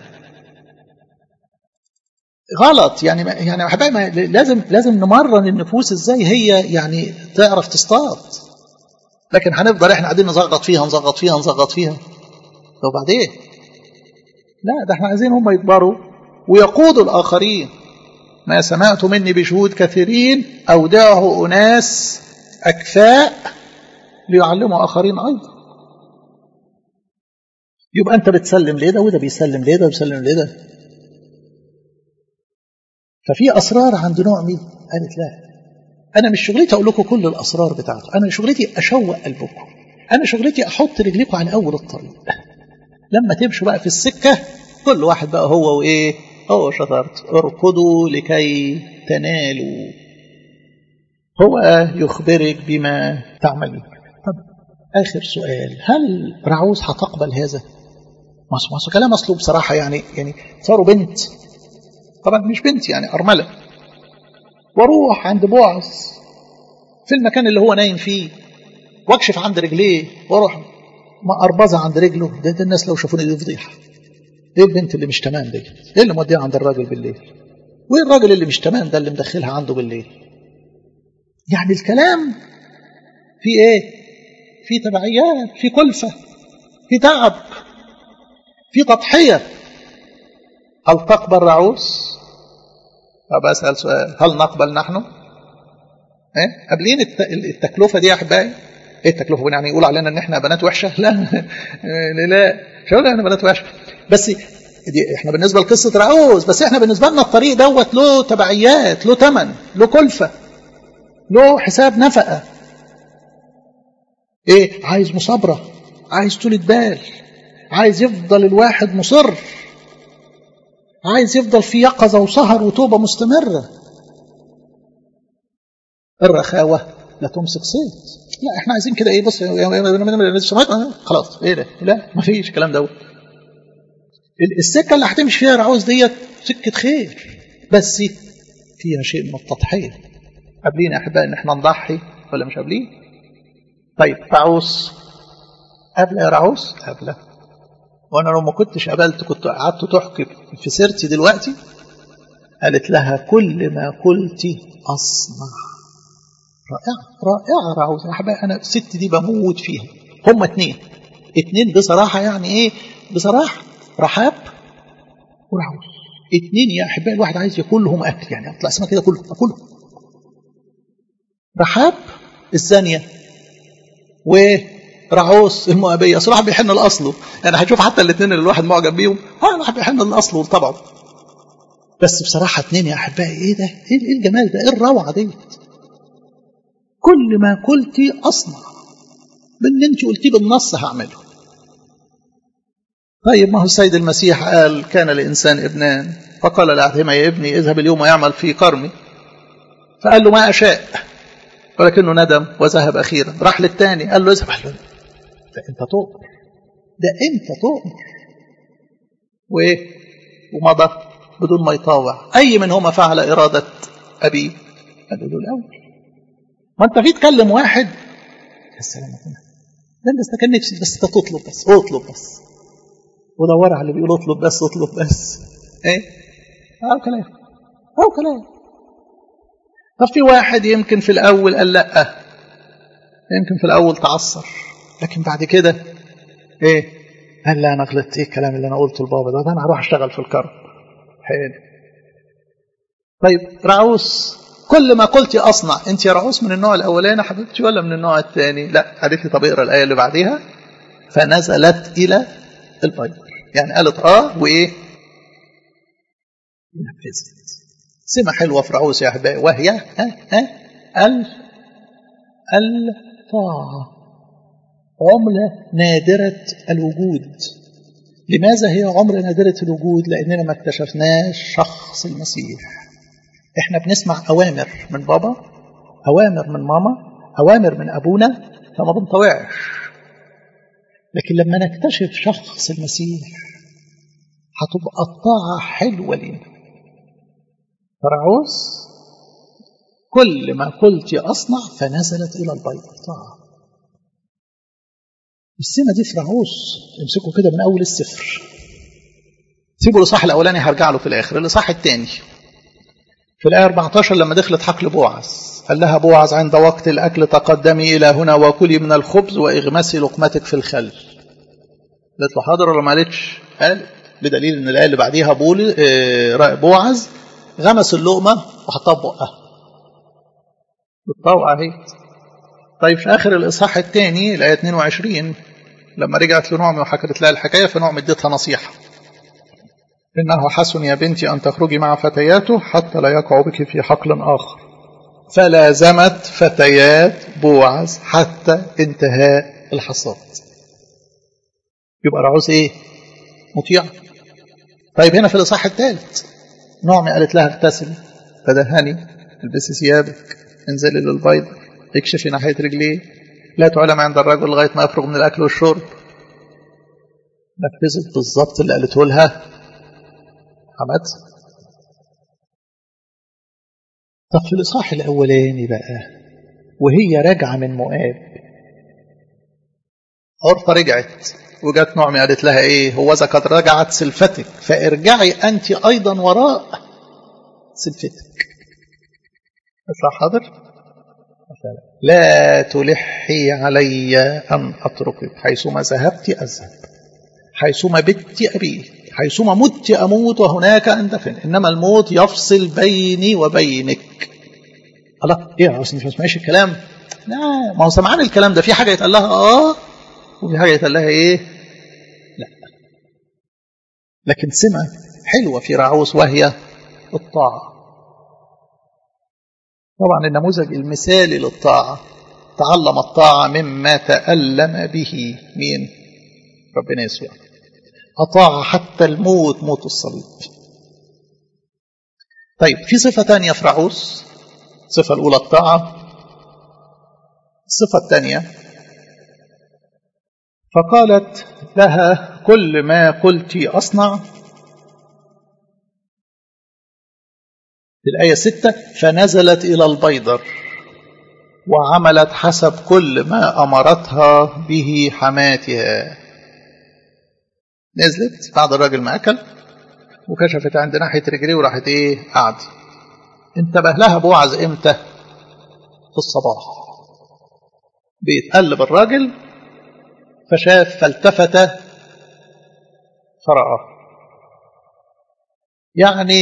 غلط يعني. يعني يا حبايبي لازم لازم نمرن النفوس ازاي هي يعني تعرف تصطاد. لكن هنفضل احنا قاعدين نزغط فيها نزغط فيها نزغط فيها وبعدين لا، ده احنا عايزين هم يكبروا ويقودوا الآخرين. ما سمعت مني بشهود كثيرين أودعه أناس أكفاء ليعلموا آخرين أيضا. يبقى أنت بتسلم ليه ده وده بيسلم ليه ده بيسلم ليه ده. ففي أسرار عند نعمي قالت لا، أنا مش شغلتي أقول لكم كل الأسرار بتاعته، أنا شغلتي أشوق قلبكم، أنا شغلتي أحط رجليكم على أول الطريق. لما تمشوا بقى في السكة كل واحد بقى هو وإيه هو شطرت، اركضوا لكي تنالوا، هو يخبرك بما تعملون. طب آخر سؤال، هل رعوس هتقبل هذا؟ ما هو كلام أصله بصراحة يعني يعني صاروا بنت، طبعا مش بنت يعني أرملة، واروح عند بوعز في المكان اللي هو نايم فيه واكشف عند رجليه واروح ما أربزة عند رجله. ده, ده الناس لو شافوني دي فضيحة. ايه البنت اللي مش تمام دي؟ ايه اللي موديها عند الراجل بالليل؟ وايه الراجل اللي مش تمام ده اللي مدخلها عنده بالليل؟ يعني الكلام في ايه؟ في تبعيات، في كلفة، في تعب، في تضحية. هل تقبل رعوس؟ طب أسأل سؤال، هل نقبل نحن؟ ايه قابلين التكلفة دي يا احبائي؟ ايه التكلفة؟ يعني يقول علينا ان احنا بنات وحشة؟ لا لا مش هقول احنا بنات وحشة، بس دي احنا بالنسبة لقصة رعوس، بس احنا بالنسبة لنا الطريق دوت له تبعيات، له ثمن، له كلفة، له حساب نفقة. ايه عايز مصابرة، عايز طولة بال، عايز يفضل الواحد مصر، عايز يفضل في يقظة وسهر وتوبة مستمرة. الرخاوة لا تمسك صيد. لا احنا عايزين كده ايه، بص خلاص ايه ده؟ لا ما فيش الكلام دوت. السكة اللي هتمشي فيها رعوس ديت سكة خير، بس فيها شيء من التضحية. قابلين يا أحبائي إن احنا نضحي ولا مش قابلين؟ طيب رعوس قابلة يا رعوس؟ قابلة. وأنا لو ما كنتش قابلت كنت قعدت تحكي في سيرتي دلوقتي. قالت لها كل ما قلتي أصنع. رائعة رائعة رعوس يا أحبائي. أنا الست دي بموت فيها. هم اتنين اتنين بصراحة، يعني إيه بصراحة؟ رحاب ورعوس. اتنين يا أحبائي الواحد عايز ياكلهم أكل، يعني أطلع اسمها كده كله أكلهم. رحاب الزانية ورعوس المؤابية. صراحة بيحن لأصله، يعني هتشوف حتى الاثنين اللي الواحد معجب بيهم ها الواحد بيحن لأصله طبعا. بس بصراحة اتنين يا أحبائي إيه ده؟ إيه الجمال ده؟ إيه الروعة دي؟ كل ما قلتي أصنع، باللي أنت قلتيه بالنص هعمله. طيب ما هو السيد المسيح قال كان لإنسان ابنان، فقال لأحدهما يا ابني اذهب اليوم ويعمل في كرمي، فقال له ما أشاء، ولكنه ندم وذهب أخيرا. راح للثاني قال له اذهب، قال له ده أنت تؤمر، ده أنت تؤمر، وإيه ومضى بدون ما يطاوع. أي منهما فعل إرادة أبيه؟ قال له الأول. ما أنت في تكلم واحد يا سلام، ده أنت كان نفسي بس تطلب، بس اطلب بس، ودور على اللي بيقول اطلب بس اطلب بس. ايه او كلام او كلام. طب في واحد يمكن في الاول قال لا، يمكن في الاول تعصر، لكن بعد كده ايه قال لا انا غلطت، ايه الكلام اللي انا قلته لبابا ده، انا هروح اشتغل في الكرم. حلو. طيب رعوس كل ما قلتي اصنع. انت يا رعوس من النوع الاولاني حبيبتي ولا من النوع الثاني؟ لا. قالت لي طب اقرا الايه اللي بعديها. فنزلت الى البيض. يعني قالت اه وايه نفذت. سمة حلوة في رعوس يا أحبائي، وهي ها ها ال الطاعة، عملة نادرة الوجود. لماذا هي عملة نادرة الوجود؟ لأننا ما اكتشفناش شخص المسيح. احنا بنسمع أوامر من بابا، أوامر من ماما، أوامر من أبونا، فما بنطوعش. لكن لما نكتشف شخص المسيح هتبقى الطاعة حلوة لنا. فرعوس كل ما قلت أصنع فنزلت إلى البيض طاعة. السمة دي في رعوس، امسكوا كده من أول السفر، سيبوا الإصحاح الأولاني هرجع له في الآخر. الإصحاح الثاني في الآية أربعة عشر لما دخلت حقل بوعز قال لها بوعز عند وقت الأكل تقدمي إلى هنا وكلي من الخبز واغمسي لقمتك في الخل. قالت له حاضر ولا ما قالتش؟ قالت، بدليل ان الآية اللي بعديها بول بوعز غمس اللقمة وحطها في بقها بالطوعة اهي. طيب في آخر الإصحاح الثاني الآية اثنين وعشرين لما رجعت لنعمي وحكت لها الحكاية فنعمي اديتها نصيحة، إنه حسن يا بنتي أن تخرجي مع فتياته حتى لا يقع بك في حقل آخر. فلازمت فتيات بوعز حتى انتهاء الحصاد. يبقى رعوز ايه؟ مطيع. طيب هنا في الإصحاح الثالث نعمي قالت لها اغتسلي تدهني البسي ثيابك انزلي للبيض اكشفي ناحية رجليه لا تعلم عند الرجل لغاية ما يفرغ من الأكل والشرب. نفذت بالظبط اللي قالته لها حماتها. طب في الإصحاح الأولاني بقى وهي راجعة من مؤاب، عرفة رجعت وجات نعمي قالت لها ايه؟ هو إذا قد رجعت سلفتك فارجعي أنت أيضا وراء سلفتك. اطلع حاضر، لا تلحي علي أن أتركك، حيثما ذهبت أذهب، حيثما بت أبي، حيثما مت أموت وهناك أندفن، إنما الموت يفصل بيني وبينك. الله إيه يا عاوز مش مسمعيش الكلام؟ لا ما هو سمعان الكلام ده، في حاجة يتقال لها آه وفي حاجة يتقال لها إيه؟ لا. لكن سمة حلوة في رعوس وهي الطاعة. طبعا النموذج المثالي للطاعة تعلم الطاعة مما تألم به مين؟ ربنا يسوع. أطاع حتى الموت، موت الصليب. طيب في صفة تانية في رعوس، الصفة الأولى الطاعة، الصفة الثانية فقالت لها كل ما قلت أصنع. في الآية ستة فنزلت إلى البيضر وعملت حسب كل ما أمرتها به حماتها. نزلت بعد الراجل ما أكل وكشفت عند ناحية رجليه وراحت إيه؟ قعد. انتبه لها بوعز إمتى؟ في الصباح. بيتقلب الراجل فشاف فالتفت فرأى. يعني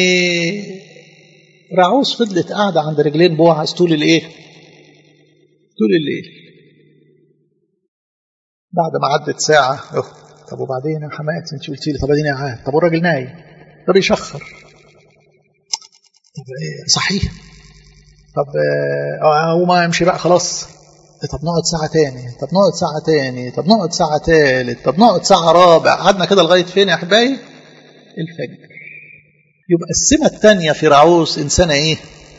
رعوس فضلت قاعدة عند رجلين بوعز طول الايه؟ طول الليل. بعد ما عدت ساعة أوه. طب وبعدين يا حماتي انت قلتي لي طب اديني قاعد، طب والراجل نايم، طب يشخر، طب ايه صحيح، طب اه وما يمشي بقى خلاص، طب نقعد ساعة تاني، طب نقعد ساعة تاني، طب نقعد ساعة تالت، طب نقعد ساعة رابع. قعدنا كده لغاية فين يا حبايبي؟ الفجر. يبقى السمة الثانية في رعوس إنسانة إيه؟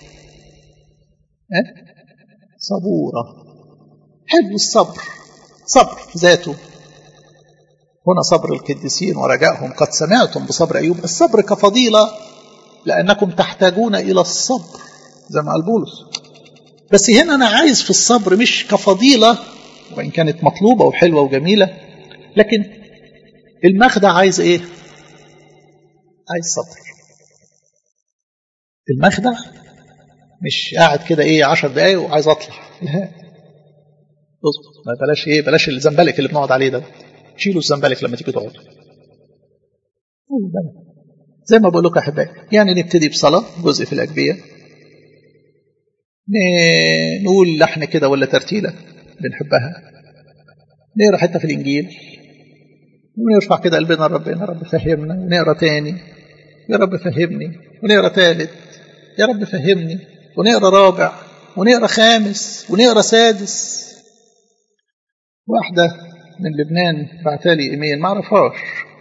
أه؟ صبورة. حلو الصبر، صبر ذاته. هنا صبر القديسين ورجائهم. قد سمعتم بصبر أيوب. الصبر كفضيلة لأنكم تحتاجون إلى الصبر زي ما قال بولس. بس هنا أنا عايز في الصبر مش كفضيلة وإن كانت مطلوبة وحلوة وجميلة، لكن المخدع عايز إيه؟ عايز صبر. المخدع مش قاعد كده ايه عشر دقايق وعايز اطلع، لا اصبر، ما بلاش ايه، بلاش الزنبلك اللي بنقعد عليه ده، شيلوا الزنبلك لما تيجي تقعد. زي ما بقول لكم يا احبائي، يعني نبتدي بصلاه جزء في الاجبيه، نقول لحن كده ولا ترتيله بنحبها، نقرا حته في الانجيل، ونرفع كده قلبنا لربنا، يا رب فهمنا، ونقرا تاني يا رب فهمني، ونقرا تالت يا رب فهمني، ونقرا رابع ونقرا خامس ونقرا سادس. واحدة من لبنان بعتالي ايميل ما اعرفهاش،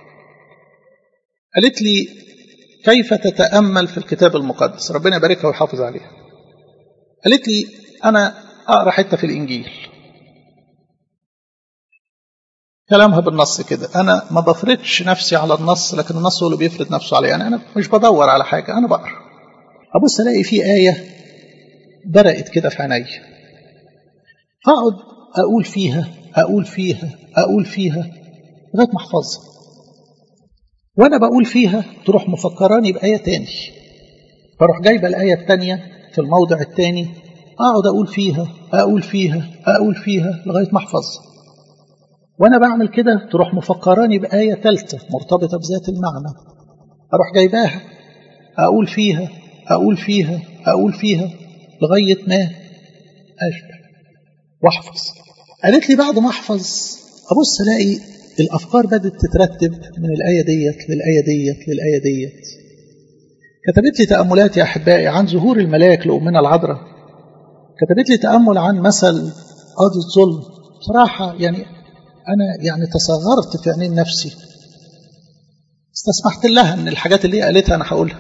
قالت لي كيف تتأمل في الكتاب المقدس، ربنا يباركها ويحافظ عليها. قالت لي أنا أقرأ حتة في الإنجيل، كلامها بالنص كده، أنا ما بفرضش نفسي على النص، لكن النص هو اللي بيفرض نفسه علي، يعني أنا مش بدور على حاجة، أنا بقرأ أبص ألاقي في آية برقت كده في عيني، فأقعد أقول فيها أقول فيها أقول فيها لغاية ما أحفظها، وأنا بقول فيها تروح مفكراني بآية تاني، فاروح جايبة الآية التانية في الموضع التاني، أقعد أقول فيها أقول فيها أقول فيها لغاية ما أحفظها، وأنا بعمل كده تروح مفكراني بآية تالتة مرتبطة بذات المعنى، أروح جايباها أقول فيها أقول فيها أقول فيها لغاية ما أشبع وأحفظ. قالت لي بعد ما أحفظ أبص ألاقي الأفكار بدأت تترتب من الآية ديت للآية ديت للآية ديت. كتبت لي تأملات يا أحبائي عن ظهور الملاك لأمنا العذراء، كتبت لي تأمل عن مثل قاضي الظلم. بصراحة يعني أنا يعني تصغرت في عينين نفسي، استسمحت لها أن الحاجات اللي هي قالتها أنا هقولها،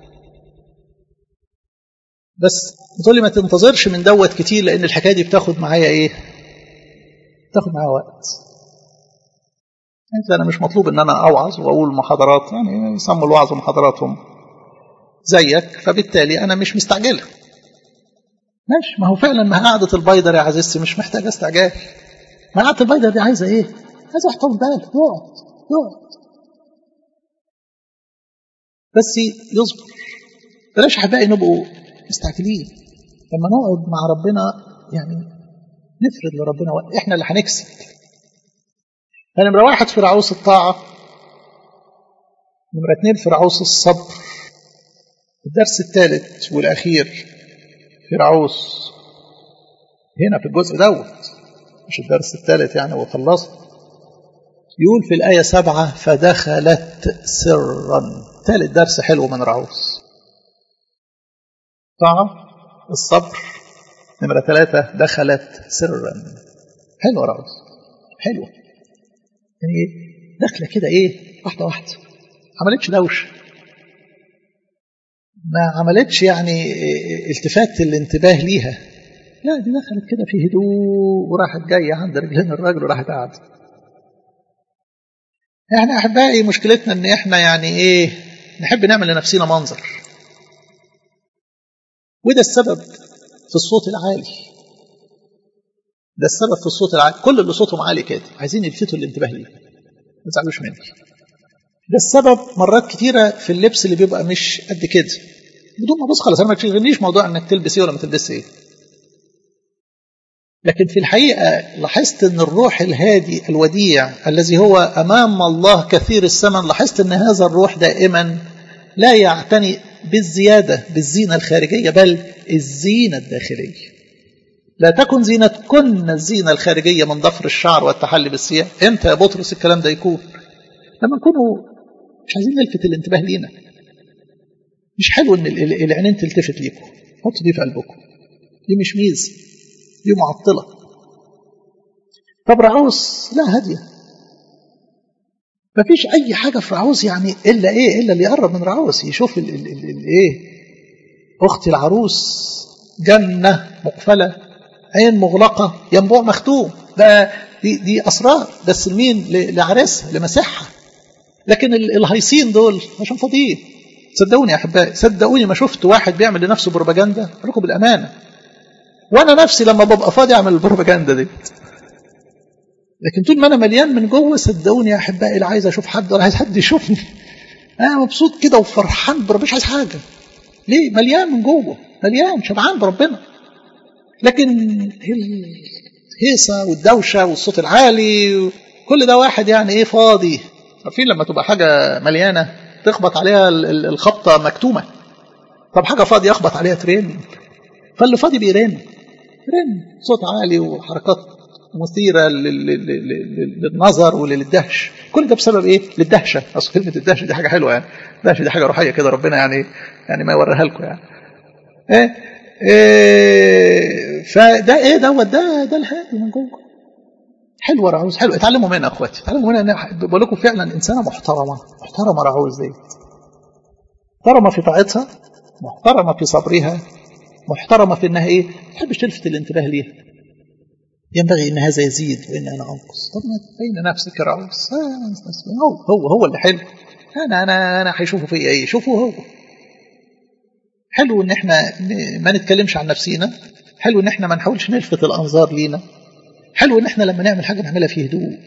بس بتقول لي ما تنتظرش من دوت كتير، لأن الحكاية دي بتاخد معايا إيه؟ بتاخد معايا وقت. أنا مش مطلوب أن أنا أوعظ وأقول محاضرات، يعني يسموا الوعظ محاضراتهم زيك، فبالتالي أنا مش مستعجلة. ماشي، ما هو فعلا ما قعدة البيضر يا عزيزتي مش محتاجة استعجال. ما قعدة البيضر دي عايزة إيه؟ عايزة واحد طول بال، يقعد يقعد بس يصبر. بلاش أحبائي نبقوا مستعجلين، لما نقعد مع ربنا يعني نفرد لربنا وقت، إحنا اللي هنكسب. نمرة واحد في رعوس الطاعة، نمرة اثنين في رعوس الصبر. الدرس الثالث والأخير في رعوس هنا في الجزء دوت، مش الدرس الثالث يعني وخلصت. يقول في الآية سبعة فدخلت سرا. ثالث درس حلو من رعوس، طاعة الصبر. نمرة ثلاثة دخلت سرا. حلوة رعوس، حلوة يعني دخلة كده إيه، واحدة واحدة، عملتش دوش، ما عملتش يعني التفات الانتباه ليها، لا دي دخلت كده في هدوء وراحت جاية عند رجلين الراجل وراحت قاعدة. احنا أحبائي مشكلتنا ان احنا يعني ايه، نحب نعمل لنفسنا منظر، وده السبب في الصوت العالي، ده السبب في الصوت العالي. كل اللي صوتهم عالي كده عايزين يلفتوا الانتباه ليه، ما تزعلوش مني. ده السبب مرات كتيرة في اللبس اللي بيبقى مش قد كده، بدون ما بص خلاص انا ما تشغلنيش موضوع انك تلبس ايه ولا ما تلبس ايه، لكن في الحقيقة لاحظت ان الروح الهادي الوديع الذي هو امام الله كثير الثمن، لاحظت ان هذا الروح دائما لا يعتني بالزيادة بالزينة الخارجية، بل الزينة الداخلية. لا تكن زينتكن الزينة الخارجية من ضفر الشعر والتحلي بالثياب. امتى يا بطرس الكلام ده يكون؟ لما نكونوا مش عايزين نلفت الانتباه لينا. مش حلو ان العينين تلتفت ليكم، حطوا دي في قلبكم، دي مش ميزه، دي معطله. طب رعوس لا هاديه، مفيش اي حاجه في رعوس يعني الا ايه، الا اللي يقرب من رعوس يشوف ال ال ال ال ايه، اختي العروس جنه مقفله، عين مغلقه، ينبوع مختوم. ده دي, دي اسرار بس لمين؟ لعريسها لمسيحها. لكن الهيصين دول عشان فاضيين. صدقوني يا احبائي، صدقوني ما شفت واحد بيعمل لنفسه بروباجندا، اقول لكم بالامانه، وانا نفسي لما ببقى فاضي اعمل البروباجندا دي، لكن طول ما انا مليان من جوه صدقوني يا احبائي لا عايز اشوف حد ولا عايز حد يشوفني، انا مبسوط كده وفرحان بربنا، مش عايز حاجه. ليه؟ مليان من جوه، مليان شبعان بربنا. لكن الهيصه والدوشه والصوت العالي كل ده واحد يعني ايه فاضي. عارفين لما تبقى حاجه مليانه تخبط عليها الخبطه مكتومه، طب حاجه فاضيه يخبط عليها ترين، فاللي فاضي بيرن رن، صوت عالي وحركات مثيرة للنظر وللدهش. كل ده بسبب ايه؟ للدهشة. اصل كلمة الدهشة دي حاجة حلوة يعني، الدهشة دي حاجة روحية كده ربنا يعني يعني ما يوريها لكم يعني. ايه, إيه فده ايه دوت ده ده الهادي من جوه. حلوة رعوز، حلو، اتعلموا منها اخواتي، اتعلموا منها. انا بقول لكم فعلا انسانة محترمة، محترمة رعوز دي، محترمة في طاعتها، محترمة في صبرها، محترمة في انها ايه؟ ما تحبش تلفت الانتباه ليها. ينبغي ان هذا يزيد وان انا انقص. طب ما تبين نفسك يا رعوز. هو هو هو اللي حلو. انا انا انا هيشوفوا فيا ايه؟ شوفوا هو. حلو ان احنا ما نتكلمش عن نفسينا، حلو ان احنا ما نحاولش نلفت الانظار لينا، حلو ان احنا لما نعمل حاجه نعملها في هدوء،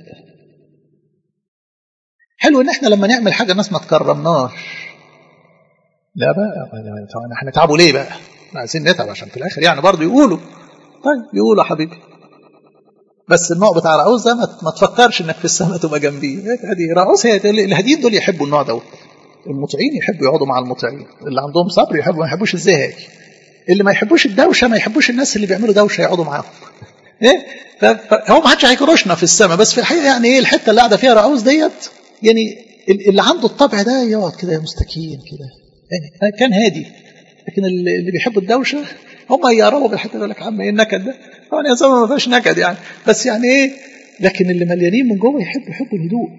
حلو ان احنا لما نعمل حاجه الناس ما تكرمناش. لا بقى احنا نتعبوا ليه بقى؟ عايزين نتعب عشان في الاخر يعني برضه يقولوا. طيب يقولوا يا حبيبي، بس النوع بتاع رعوز ده ما تفكرش انك في السماء تبقى جنبيه. هذه رعوز، هي الهاديين دول يحبوا النوع دوت. المطيعين يحبوا يقعدوا مع المطيعين، اللي عندهم صبر يحبوا، ما يحبوش الزهاج، اللي ما يحبوش الدوشه ما يحبوش الناس اللي بيعملوا دوشه يقعدوا معاهم. ايه هو ما حدش هيكروشنا في السماء، بس في الحقيقه يعني ايه الحته اللي قاعده فيها رعوز ديت، يعني اللي عنده الطبع ده يقعد كده مستكين كده يعني كان هادي. لكن اللي بيحبوا الدوشه هم يقربوا بالحته يقول لك عم ايه النكد ده؟ طبعا يا زلمه ما فيهاش نكد يعني، بس يعني ايه، لكن اللي مليانين من جوه يحبوا يحبوا الهدوء.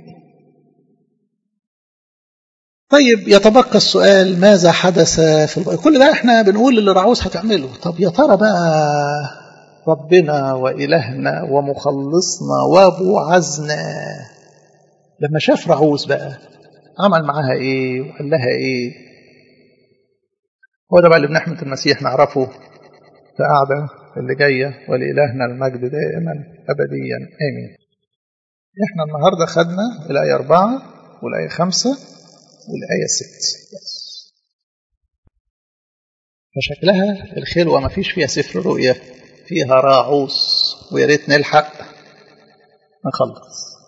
طيب يتبقى السؤال، ماذا حدث في البقى؟ كل ده احنا بنقول اللي رعوز هتعمله. طب يا ترى بقى ربنا وإلهنا ومخلصنا وابوعزنا لما شاف رعوز بقى عمل معاها ايه وقال لها ايه؟ هو ده بقى اللي بنحمة المسيح نعرفه في قعدة اللي جاية، ولإلهنا المجد دائما أبديا آمين. احنا النهاردة خدنا الآية أربعة والآية خمسة والآية ست، فشكلها الخلوة ما فيش فيها سفر رؤية، فيها راعوس، ويا ريت نلحق نخلص.